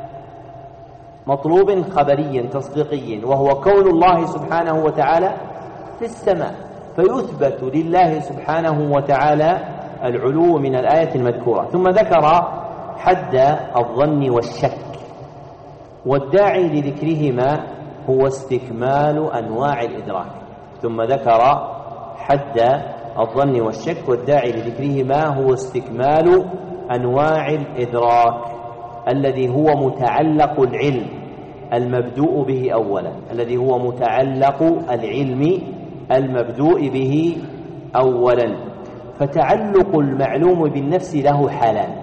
مطلوب خبري تصديقي، وهو كون الله سبحانه وتعالى في السماء، فيثبت لله سبحانه وتعالى العلو من الآية المذكورة. ثم ذكر حد الظن والشك، والداعي لذكرهما هو استكمال أنواع الإدراك. ثم ذكر حد الظن والشك، والداعي لذكرهما هو استكمال أنواع الإدراك الذي هو متعلق العلم المبدوء به أولا، الذي هو متعلق العلم المبدوء به أولا. فتعلق المعلوم بالنفس له حالان،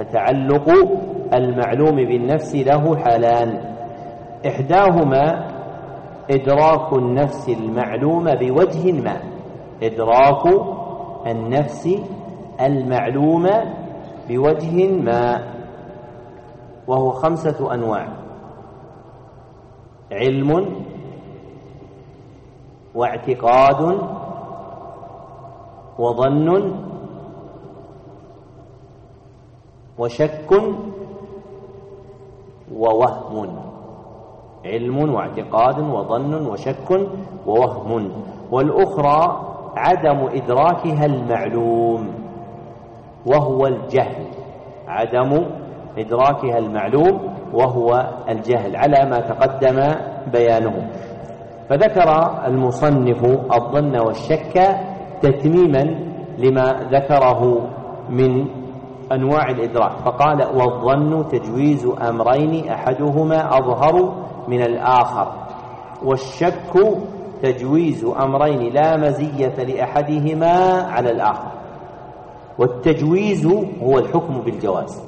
إحداهما إدراك النفس المعلوم بوجه ما، إدراك النفس المعلوم بوجه ما، وهو 5 أنواع: علم، واعتقاد، وظن، وشك، ووهم. علم واعتقاد وظن وشك ووهم. والأخرى عدم إدراكها المعلوم وهو الجهل، عدم إدراكها المعلوم وهو الجهل، على ما تقدم بيانه. فذكر المصنف الظن والشك تتميما لما ذكره من أنواع الإدراك، فقال: والظن تجويز أمرين أحدهما أظهر من الآخر، والشك تجويز أمرين لا مزية لأحدهما على الآخر. والتجويز هو الحكم بالجواز،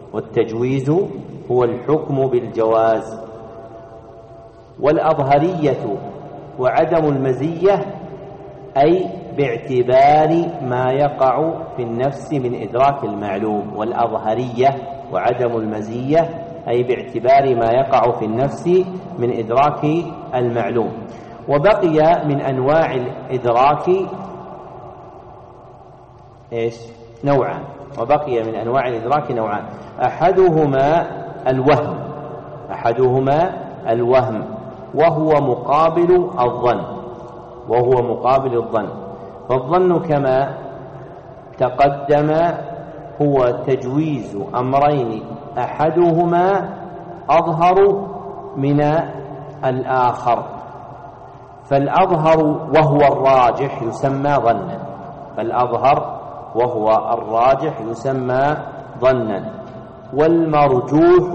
والأظهرية وعدم المزية أي باعتبار ما يقع في النفس من إدراك المعلوم، والأظهرية وعدم المزية أي باعتبار ما يقع في النفس من إدراك المعلوم. وبقي من أنواع الإدراك نوعان، أحدهما الوهم، وهو مقابل الظن. فالظن كما تقدم هو تجويز أمرين أحدهما أظهر من الآخر، فالأظهر وهو الراجح يسمى ظنا، والمرجوح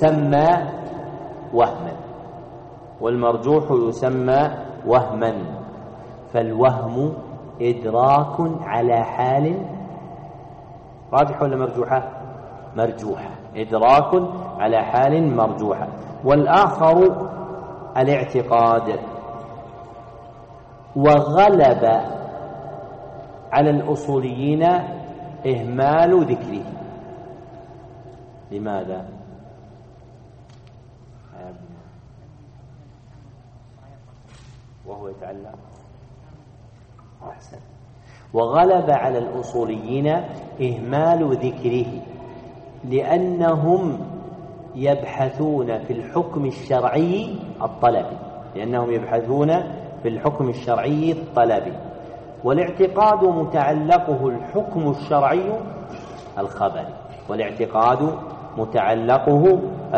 يسمى وهما. فالوهم إدراك على حال راجح ولا مرجوحة، إدراك على حال مرجوحة. والآخر الاعتقاد. وغلب على الأصوليين إهمال ذكره. لماذا؟ وهو يتعلق أحسن. وغلب على الأصوليين إهمال ذكره لأنهم يبحثون في الحكم الشرعي الطلبي، والاعتقاد متعلقه الحكم الشرعي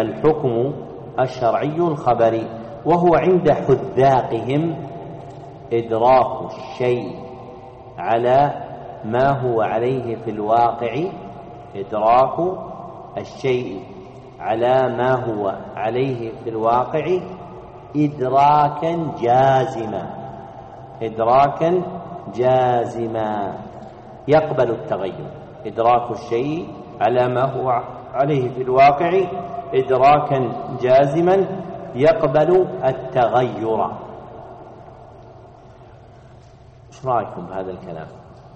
الخبري، وهو عند حذاقهم إدراك الشيء على ما هو عليه في الواقع، إدراك الشيء على ما هو عليه في الواقع إدراكا جازما، إدراكا جازما يقبل التغير. إدراك الشيء على ما هو عليه في الواقع إدراكا جازما يقبل التغير. ايش رأيكم بهذا الكلام؟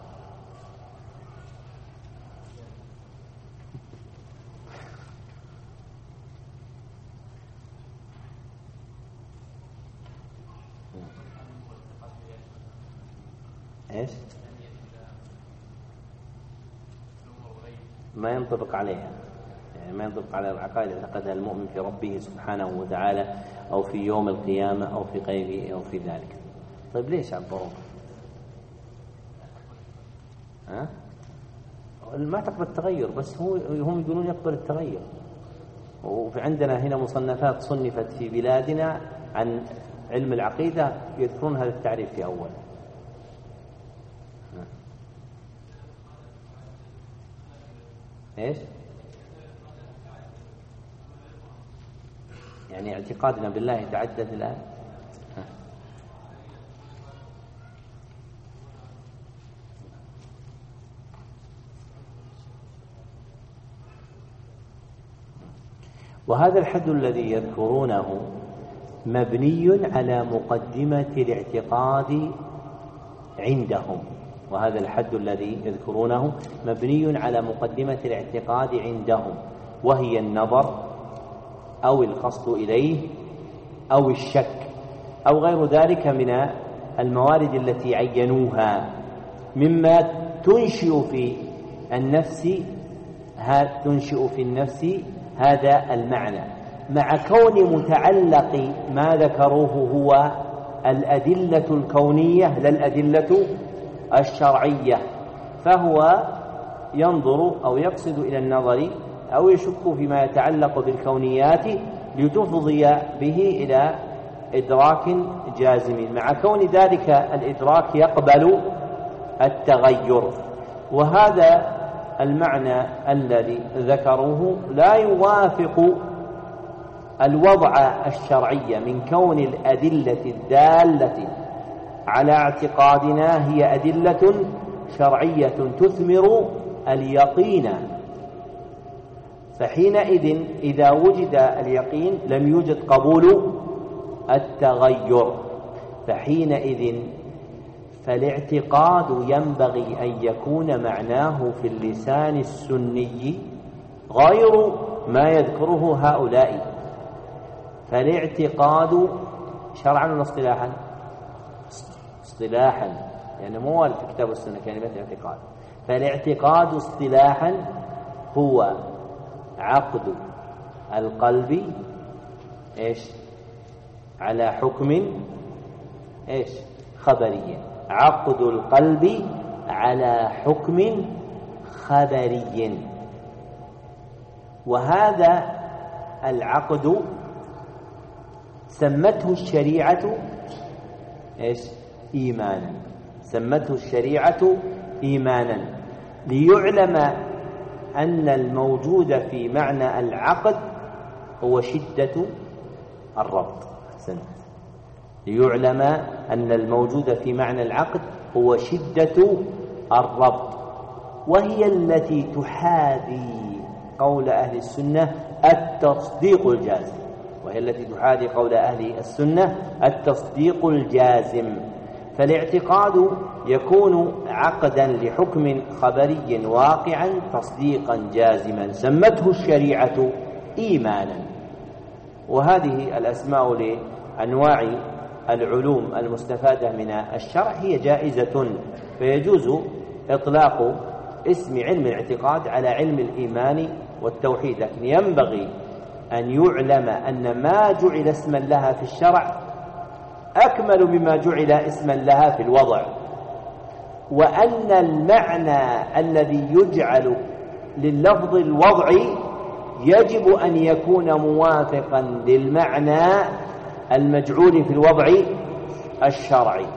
ايش؟ ما ينطبق عليها، يعني ما ينطبق على العقائد اللي اعتقدها المؤمن في ربه سبحانه وتعالى أو في يوم القيامة أو في غيره أو في ذلك. طيب ليش عبروه؟ ما تقبل التغير، بس هم يقولون يقبل التغير. وفي عندنا هنا مصنفات صنفت في بلادنا عن علم العقيدة يذكرون هذا التعريف في أول. ايش؟ يعني اعتقادنا بالله يتعدد الآن. وهذا الحد الذي يذكرونه مبني على مقدمة الاعتقاد عندهم، وهذا الحد الذي يذكرونه مبني على مقدمة الاعتقاد عندهم، وهي النظر أو القصد إليه أو الشك أو غير ذلك من الموارد التي عينوها مما تنشئ في النفس هذا المعنى، مع كون متعلق ما ذكروه هو الأدلة الكونية لا الأدلة الشرعية، فهو ينظر أو يقصد إلى النظر أو يشك فيما يتعلق بالكونيات لتفضي به إلى إدراك جازم، مع كون ذلك الإدراك يقبل التغير. وهذا المعنى الذي ذكروه لا يوافق الوضع الشرعي من كون الأدلة الدالة على اعتقادنا هي أدلة شرعية تثمر اليقين، فحينئذ إذا وجد اليقين لم يوجد قبول التغير، فحينئذ فالاعتقاد ينبغي أن يكون معناه في اللسان السني غير ما يذكره هؤلاء. فالاعتقاد شرعا ولا اصطلاحا؟ اصطلاحا، يعني مو وارد في كتاب السنة كلمة اعتقاد. فالاعتقاد اصطلاحا هو عقد القلب ايش؟ على حكم ايش؟ خبري، عقد القلب على حكم خبري، وهذا العقد سمته الشريعة ايش؟ إيمانا، سمته الشريعة إيمانا، ليعلم أن الموجود في معنى العقد هو شدة الربط. ليعلم أن الموجود في معنى العقد هو شدة الربط، وهي التي تحاذي قول أهل السنة التصديق الجازم، وهي التي تحاذي قول أهل السنة التصديق الجازم. فالاعتقاد يكون عقدا لحكم خبري واقعا تصديقا جازما، سمته الشريعة إيمانا. وهذه الأسماء لأنواع العلوم المستفادة من الشرع هي جائزة، فيجوز إطلاق اسم علم الاعتقاد على علم الإيمان والتوحيد، لكن ينبغي أن يعلم أن ما جعل اسما لها في الشرع أكمل مما جعل اسما لها في الوضع، وأن المعنى الذي يجعل لللفظ الوضعي يجب أن يكون موافقا للمعنى المجعول في الوضع الشرعي.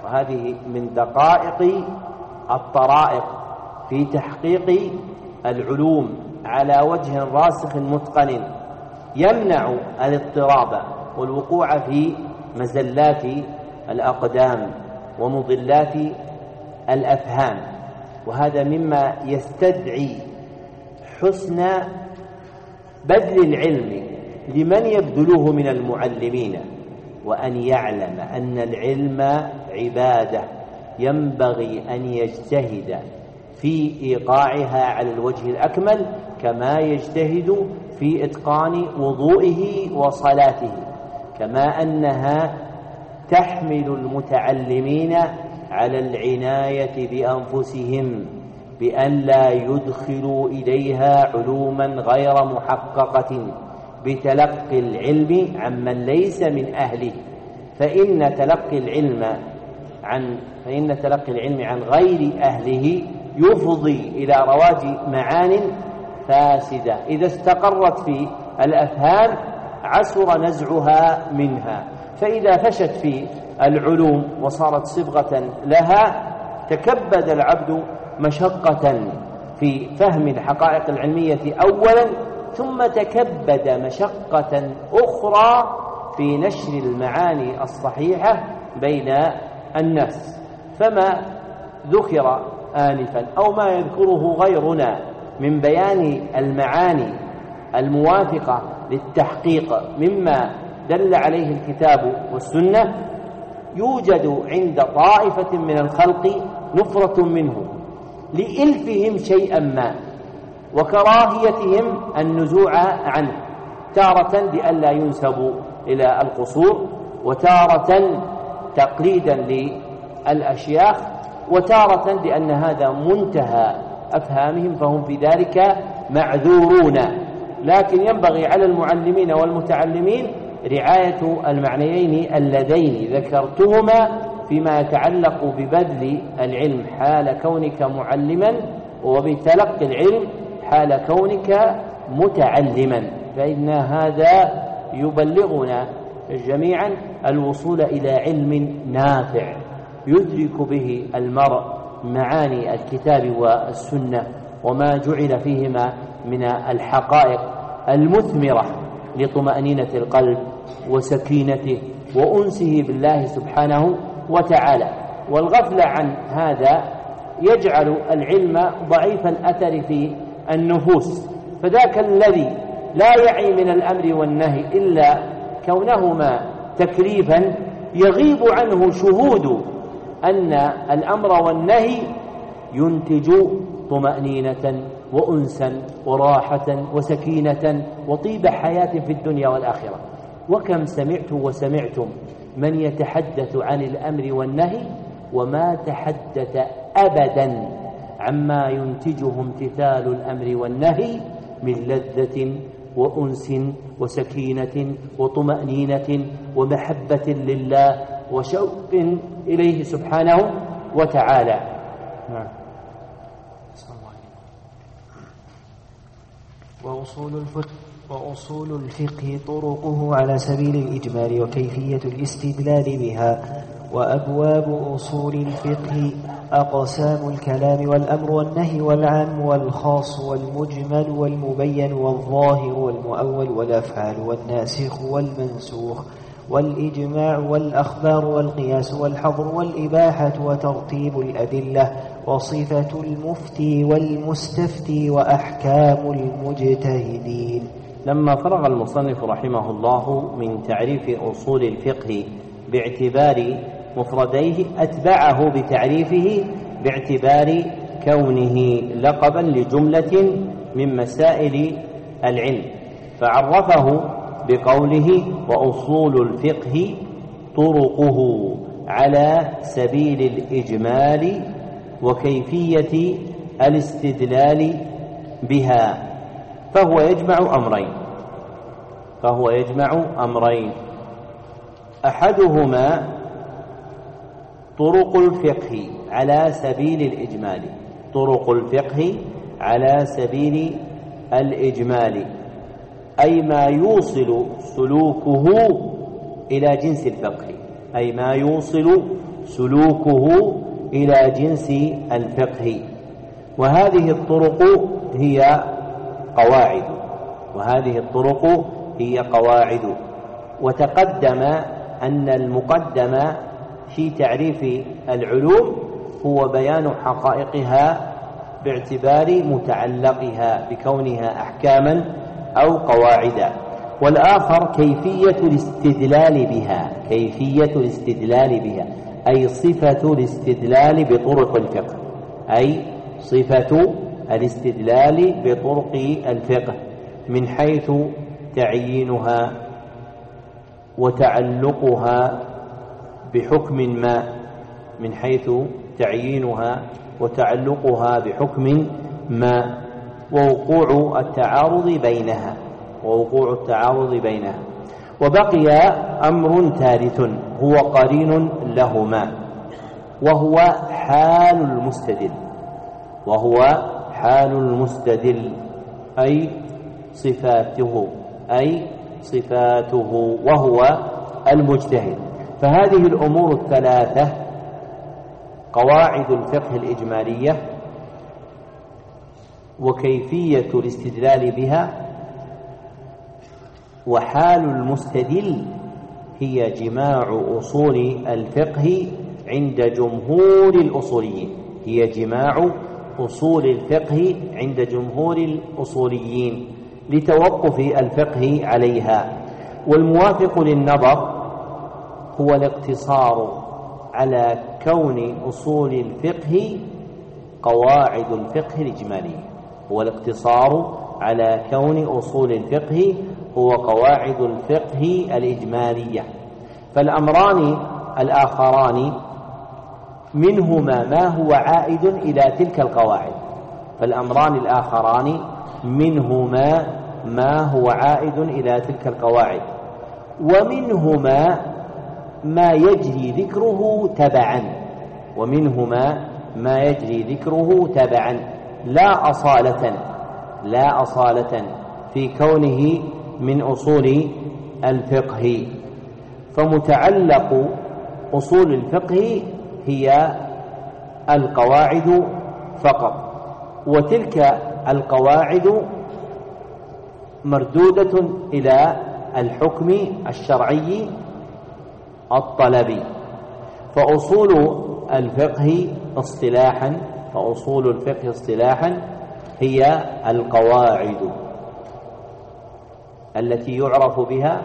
وهذه من دقائق الطرائق في تحقيق العلوم على وجه راسخ متقن، يمنع الاضطراب والوقوع في مزلات الأقدام ومضلات الأفهام. وهذا مما يستدعي حسن بذل العلم لمن يبذله من المعلمين، وأن يعلم أن العلم عبادة ينبغي أن يجتهد في إيقاعها على الوجه الأكمل، كما يجتهد في إتقان وضوئه وصلاته، كما أنها تحمل المتعلمين على العناية بأنفسهم بأن لا يدخلوا إليها علوما غير محققة بتلقي العلم عمن ليس من أهله، فإن تلقي العلم عن غير أهله يفضي إلى رواج معان فاسدة إذا استقرت في الأفهام عسر نزعها منها. فإذا فشت في العلوم وصارت صبغة لها تكبد العبد مشقة في فهم الحقائق العلمية أولا، ثم تكبد مشقة أخرى في نشر المعاني الصحيحة بين الناس. فما ذكر آنفا أو ما يذكره غيرنا من بيان المعاني الموافقة للتحقيق مما دل عليه الكتاب والسنة، يوجد عند طائفة من الخلق نفرة منه لإلفهم شيئا ما وكراهيتهم النزوع عنه، تارة لئلا ينسبوا إلى القصور، وتارة تقليدا للأشياخ، وتارة لأن هذا منتهى أفهامهم فهم في ذلك معذورون. لكن ينبغي على المعلمين والمتعلمين رعاية المعنيين اللذين ذكرتهما فيما يتعلق ببذل العلم حال كونك معلما، وبتلقي العلم حال كونك متعلما، فإن هذا يبلغنا جميعا الوصول إلى علم نافع يدرك به المرء معاني الكتاب والسنة وما جعل فيهما من الحقائق المثمرة لطمأنينة القلب وسكينته وأنسه بالله سبحانه وتعالى. والغفلة عن هذا يجعل العلم ضعيف الأثر في النفوس، فذاك الذي لا يعي من الأمر والنهي إلا كونهما تكليفا يغيب عنه شهود أن الأمر والنهي ينتج طمأنينة وأنسا وراحة وسكينة وطيب حياة في الدنيا والآخرة. وكم سمعت وسمعتم من يتحدث عن الأمر والنهي وما تحدث أبدا عما ينتجه امتثال الأمر والنهي من لذة وأنس وسكينة وطمأنينة ومحبة لله وشوق إليه سبحانه وتعالى. وأصول الفقه طرقه على سبيل الإجمال وكيفية الاستدلال بها. وأبواب أصول الفقه أقسام الكلام والأمر والنهي والعام والخاص والمجمل والمبين والظاهر والمؤول والأفعال والناسخ والمنسوخ والإجماع والأخبار والقياس والحظر والإباحة وترتيب الأدلة وصفة المفتي والمستفتي وأحكام المجتهدين. لما فرغ المصنف رحمه الله من تعريف أصول الفقه باعتبار مفرديه أتبعه بتعريفه باعتبار كونه لقبا لجملة من مسائل العلم، فعرفه بقوله وأصول الفقه طرقه على سبيل الإجمال وكيفية الاستدلال بها. فهو يجمع أمرين أحدهما طرق الفقه على سبيل الإجمال، طرق الفقه على سبيل الإجمال أي ما يوصل سلوكه إلى جنس الفقه، أي ما يوصل سلوكه إلى جنس الفقه. وهذه الطرق هي قواعد، وتقدم أن المقدم في تعريف العلوم هو بيان حقائقها باعتبار متعلقها بكونها أحكاما أو قواعدا، والآخر كيفية الاستدلال بها أي صفة الاستدلال بطرق الفقه من حيث تعيينها وتعلقها بحكم ما ووقوع التعارض بينها. وبقي أمر ثالث هو قرين لهما، وهو حال المستدل أي صفاته وهو المجتهد. فهذه الأمور الثلاثة قواعد الفقه الإجمالية وكيفية الاستدلال بها وحال المستدل هي جماع أصول الفقه عند جمهور الأصوليين لتوقف الفقه عليها. والموافق للنظر هو الاقتصار على كون أصول الفقه قواعد الفقه الإجمالية. فالأمران الآخران منهما ما هو عائد إلى تلك القواعد، ومنهما ما يجري ذكره تبعا لا أصالة في كونه من أصول الفقه. فمتعلق أصول الفقه هي القواعد فقط، وتلك القواعد مردودة إلى الحكم الشرعي الطلبي. فأصول الفقه اصطلاحا هي القواعد التي يعرف بها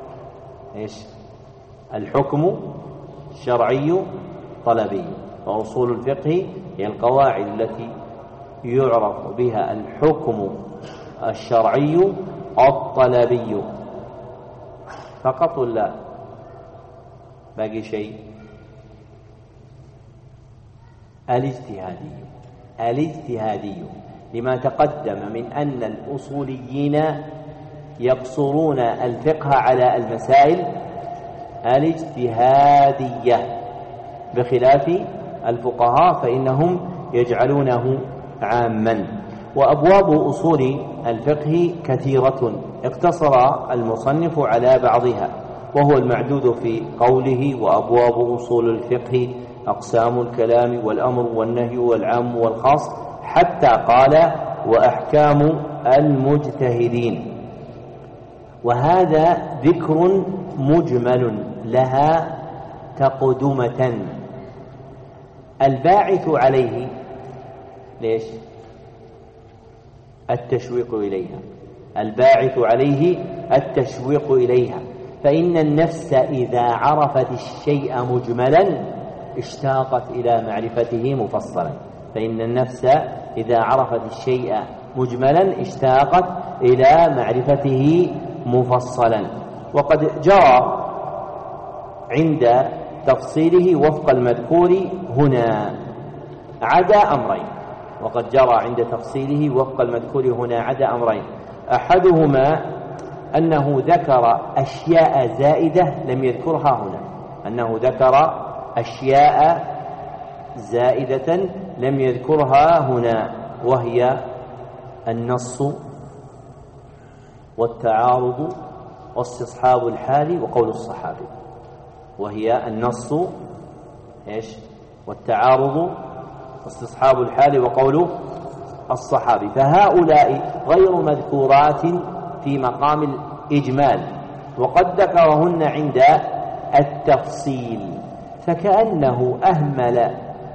الحكم الشرعي طلبي. فأصول الفقه هي القواعد التي يعرف بها الحكم الشرعي الطلبي فقط، ولا باقي شيء؟ الاجتهادي لما تقدم من أن الأصوليين يقصرون الفقه على المسائل الاجتهادية بخلاف الفقهاء فإنهم يجعلونه عاما. وأبواب أصول الفقه كثيرة اقتصر المصنف على بعضها، وهو المعدود في قوله: وأبواب أصول الفقه أقسام الكلام والأمر والنهي والعام والخاص، حتى قال: وأحكام المجتهدين. وهذا ذكر مجمل لها تقدمة. الباعث عليه ليش؟ التشويق إليها. فإن النفس إذا عرفت الشيء مجملا اشتاقت إلى معرفته مفصلا. وقد جرى عند تفصيله وفق المذكور هنا عدا أمرين. أحدهما أنه ذكر أشياء زائدة لم يذكرها هنا، وهي النص والتعارض واستصحاب الحال وقول الصحابي. إيش؟ والتعارض واستصحاب الحال وقول الصحابي، فهؤلاء غير مذكورات في مقام الإجمال، وقد ذكرهن عند التفصيل، فكأنه أهمل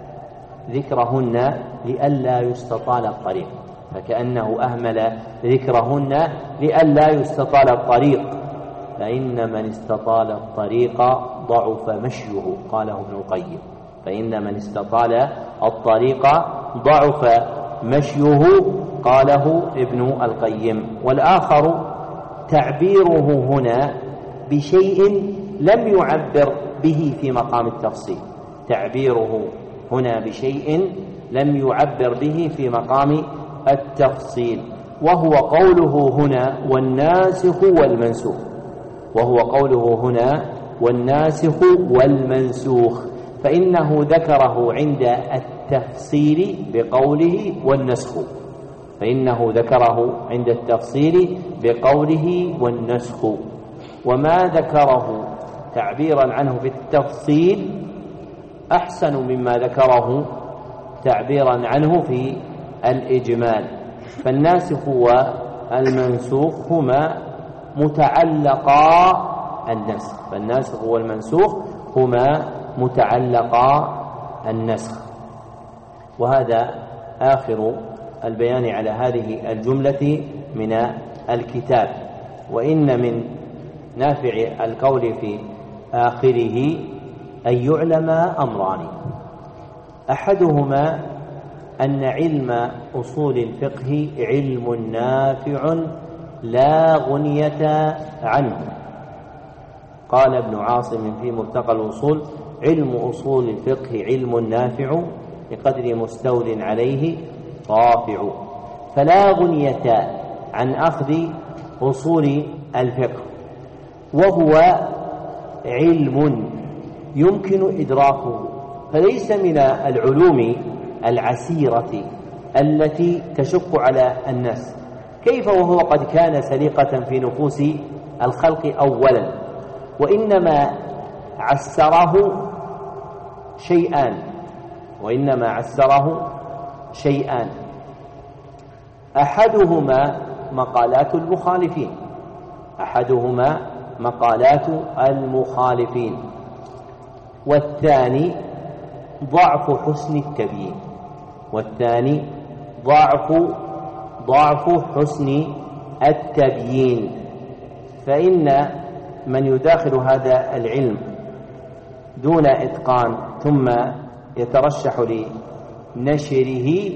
ذكرهن لئلا يستطال الطريق، فكأنه أهمل ذكرهن لئلا يستطال الطريق، فإن من استطال الطريق ضعف مشيه، قاله ابن القيم، فإن من استطال الطريق ضعف مشيه، قاله ابن القيم. والآخر تعبيره هنا بشيء لم يعبر به في مقام التفصيل، تعبيره هنا بشيء لم يعبر به في مقام التفصيل، وهو قوله هنا والناسخ والمنسوخ، وهو قوله هنا والناسخ والمنسوخ، فإنه ذكره عند التفصيل بقوله والنسخ، فإنه ذكره عند التفصيل بقوله والنسخ، وما ذكره تعبيرا عنه في التفصيل أحسن مما ذكره تعبيرا عنه في الإجمال. فالناسخ والمنسوخ هما متعلقا النسخ، فالناسخ والمنسوخ هما متعلقا النسخ. وهذا آخر البيان على هذه الجملة من الكتاب. وإن من نافع القول في آخره أن يعلم أمران: أحدهما أن علم أصول الفقه علم نافع لا غنية عنه. قال ابن عاصم في مرتقى الوصول: علم أصول الفقه علم نافع بقدر مستول عليه رافع، فلا غنية عن أخذ أصول الفقه، وهو علم يمكن إدراكه، فليس من العلوم العسيرة التي تشق على الناس. كيف وهو قد كان سليقة في نفوس الخلق أولا؟ وإنما عسره شيئان، أحدهما مقالات المخالفين، والثاني ضعف حسن التبيين. فإن من يداخل هذا العلم دون إتقان ثم يترشح لنشره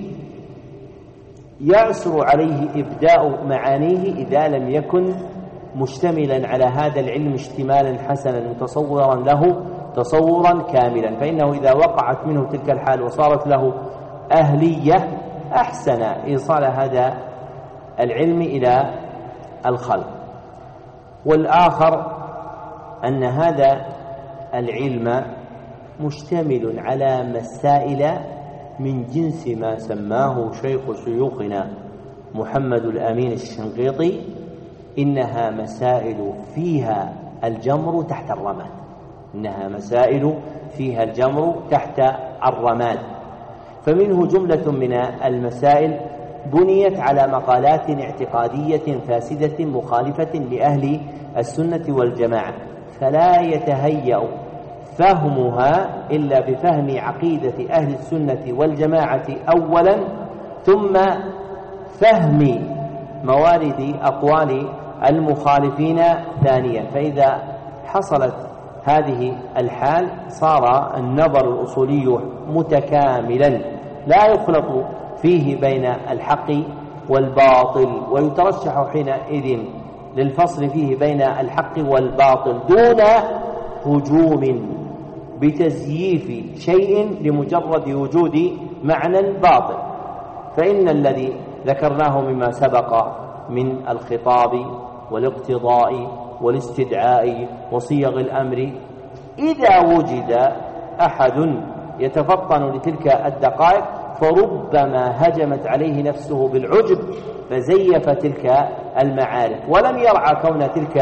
يعسر عليه إبداء معانيه إذا لم يكن مشتملا على هذا العلم اشتمالا حسنا متصورا له تصورا كاملا، فإنه إذا وقعت منه تلك الحال وصارت له أهلية أحسن إيصال هذا العلم إلى الخلق. والآخر أن هذا العلم مشتمل على مسائل من جنس ما سماه شيخ شيوخنا محمد الأمين الشنقيطي: إنها مسائل فيها الجمر تحت الرماد، فمنه جملة من المسائل بنيت على مقالات اعتقادية فاسدة مخالفة لأهل السنة والجماعة، فلا يتهيأ فهمها إلا بفهم عقيدة أهل السنة والجماعة أولا، ثم فهم موارد أقوال المخالفين ثانيا. فإذا حصلت هذه الحال صار النظر الأصولي متكاملا لا يخلط فيه بين الحق والباطل، ويترشح حينئذ للفصل فيه بين الحق والباطل دون هجوم بتزييف شيء لمجرد وجود معنى باطل. فإن الذي ذكرناه مما سبق من الخطاب والاقتضاء والاستدعاء وصيغ الأمر، إذا وجد أحد يتفطن لتلك الدقائق فربما هجمت عليه نفسه بالعجب فزيف تلك المعارف، ولم يرعى كون تلك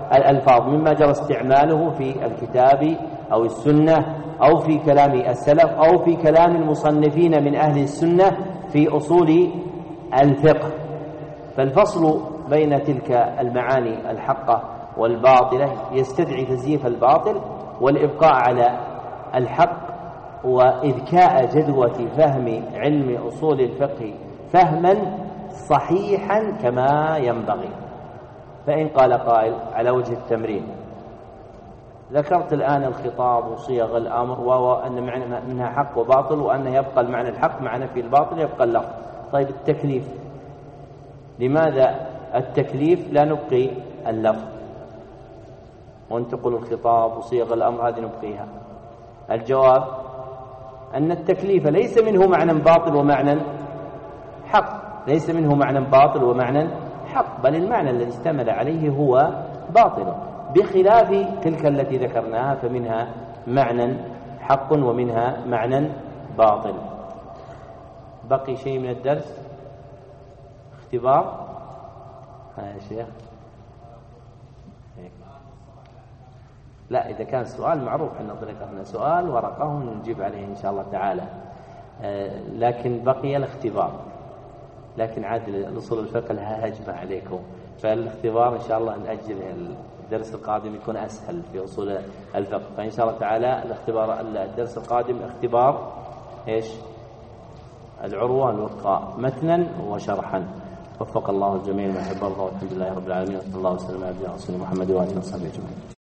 الألفاظ مما جرى استعماله في الكتاب أو السنة أو في كلام السلف أو في كلام المصنفين من أهل السنة في أصول الفقه. فالفصل بين تلك المعاني الحقة والباطلة يستدعي تزييف الباطل والإبقاء على الحق وإذكاء جدوى فهم علم أصول الفقه فهما صحيحا كما ينبغي. فإن قال قائل على وجه التمرين: ذكرت الآن الخطاب وصيغ الأمر وأن منها حق وباطل، وأن يبقى المعنى الحق معنى في الباطل يبقى اللفظ. طيب التكليف، لماذا التكليف لا نبقي اللفظ وانتقل الخطاب وصيغ الأمر هذه نبقيها؟ الجواب أن التكليف ليس منه معنى باطل ومعنى حق، ليس منه معنى باطل ومعنى حق، بل المعنى الذي اشتمل عليه هو باطل، بخلاف تلك التي ذكرناها فمنها معنى حق ومنها معنى باطل. بقي شيء من الدرس؟ اختبار؟ يا شيخ لا، إذا كان سؤال معروف أن نضرب لنا سؤال ورقة ونجيب عليه إن شاء الله تعالى، لكن بقي الاختبار. لكن عاد الأصول الفقه لها هجمة عليكم، فالاختبار إن شاء الله نأجل الدرس القادم يكون أسهل في أصول الفقه. فإن شاء الله تعالى الدرس القادم اختبار إيش؟ العروة الوثقى متنا وشرحا. وفق الله الجميع ما يحب الله، والحمد لله رب العالمين، وصلى الله وسلم على نبينا محمد وآله وصحبه أجمعين.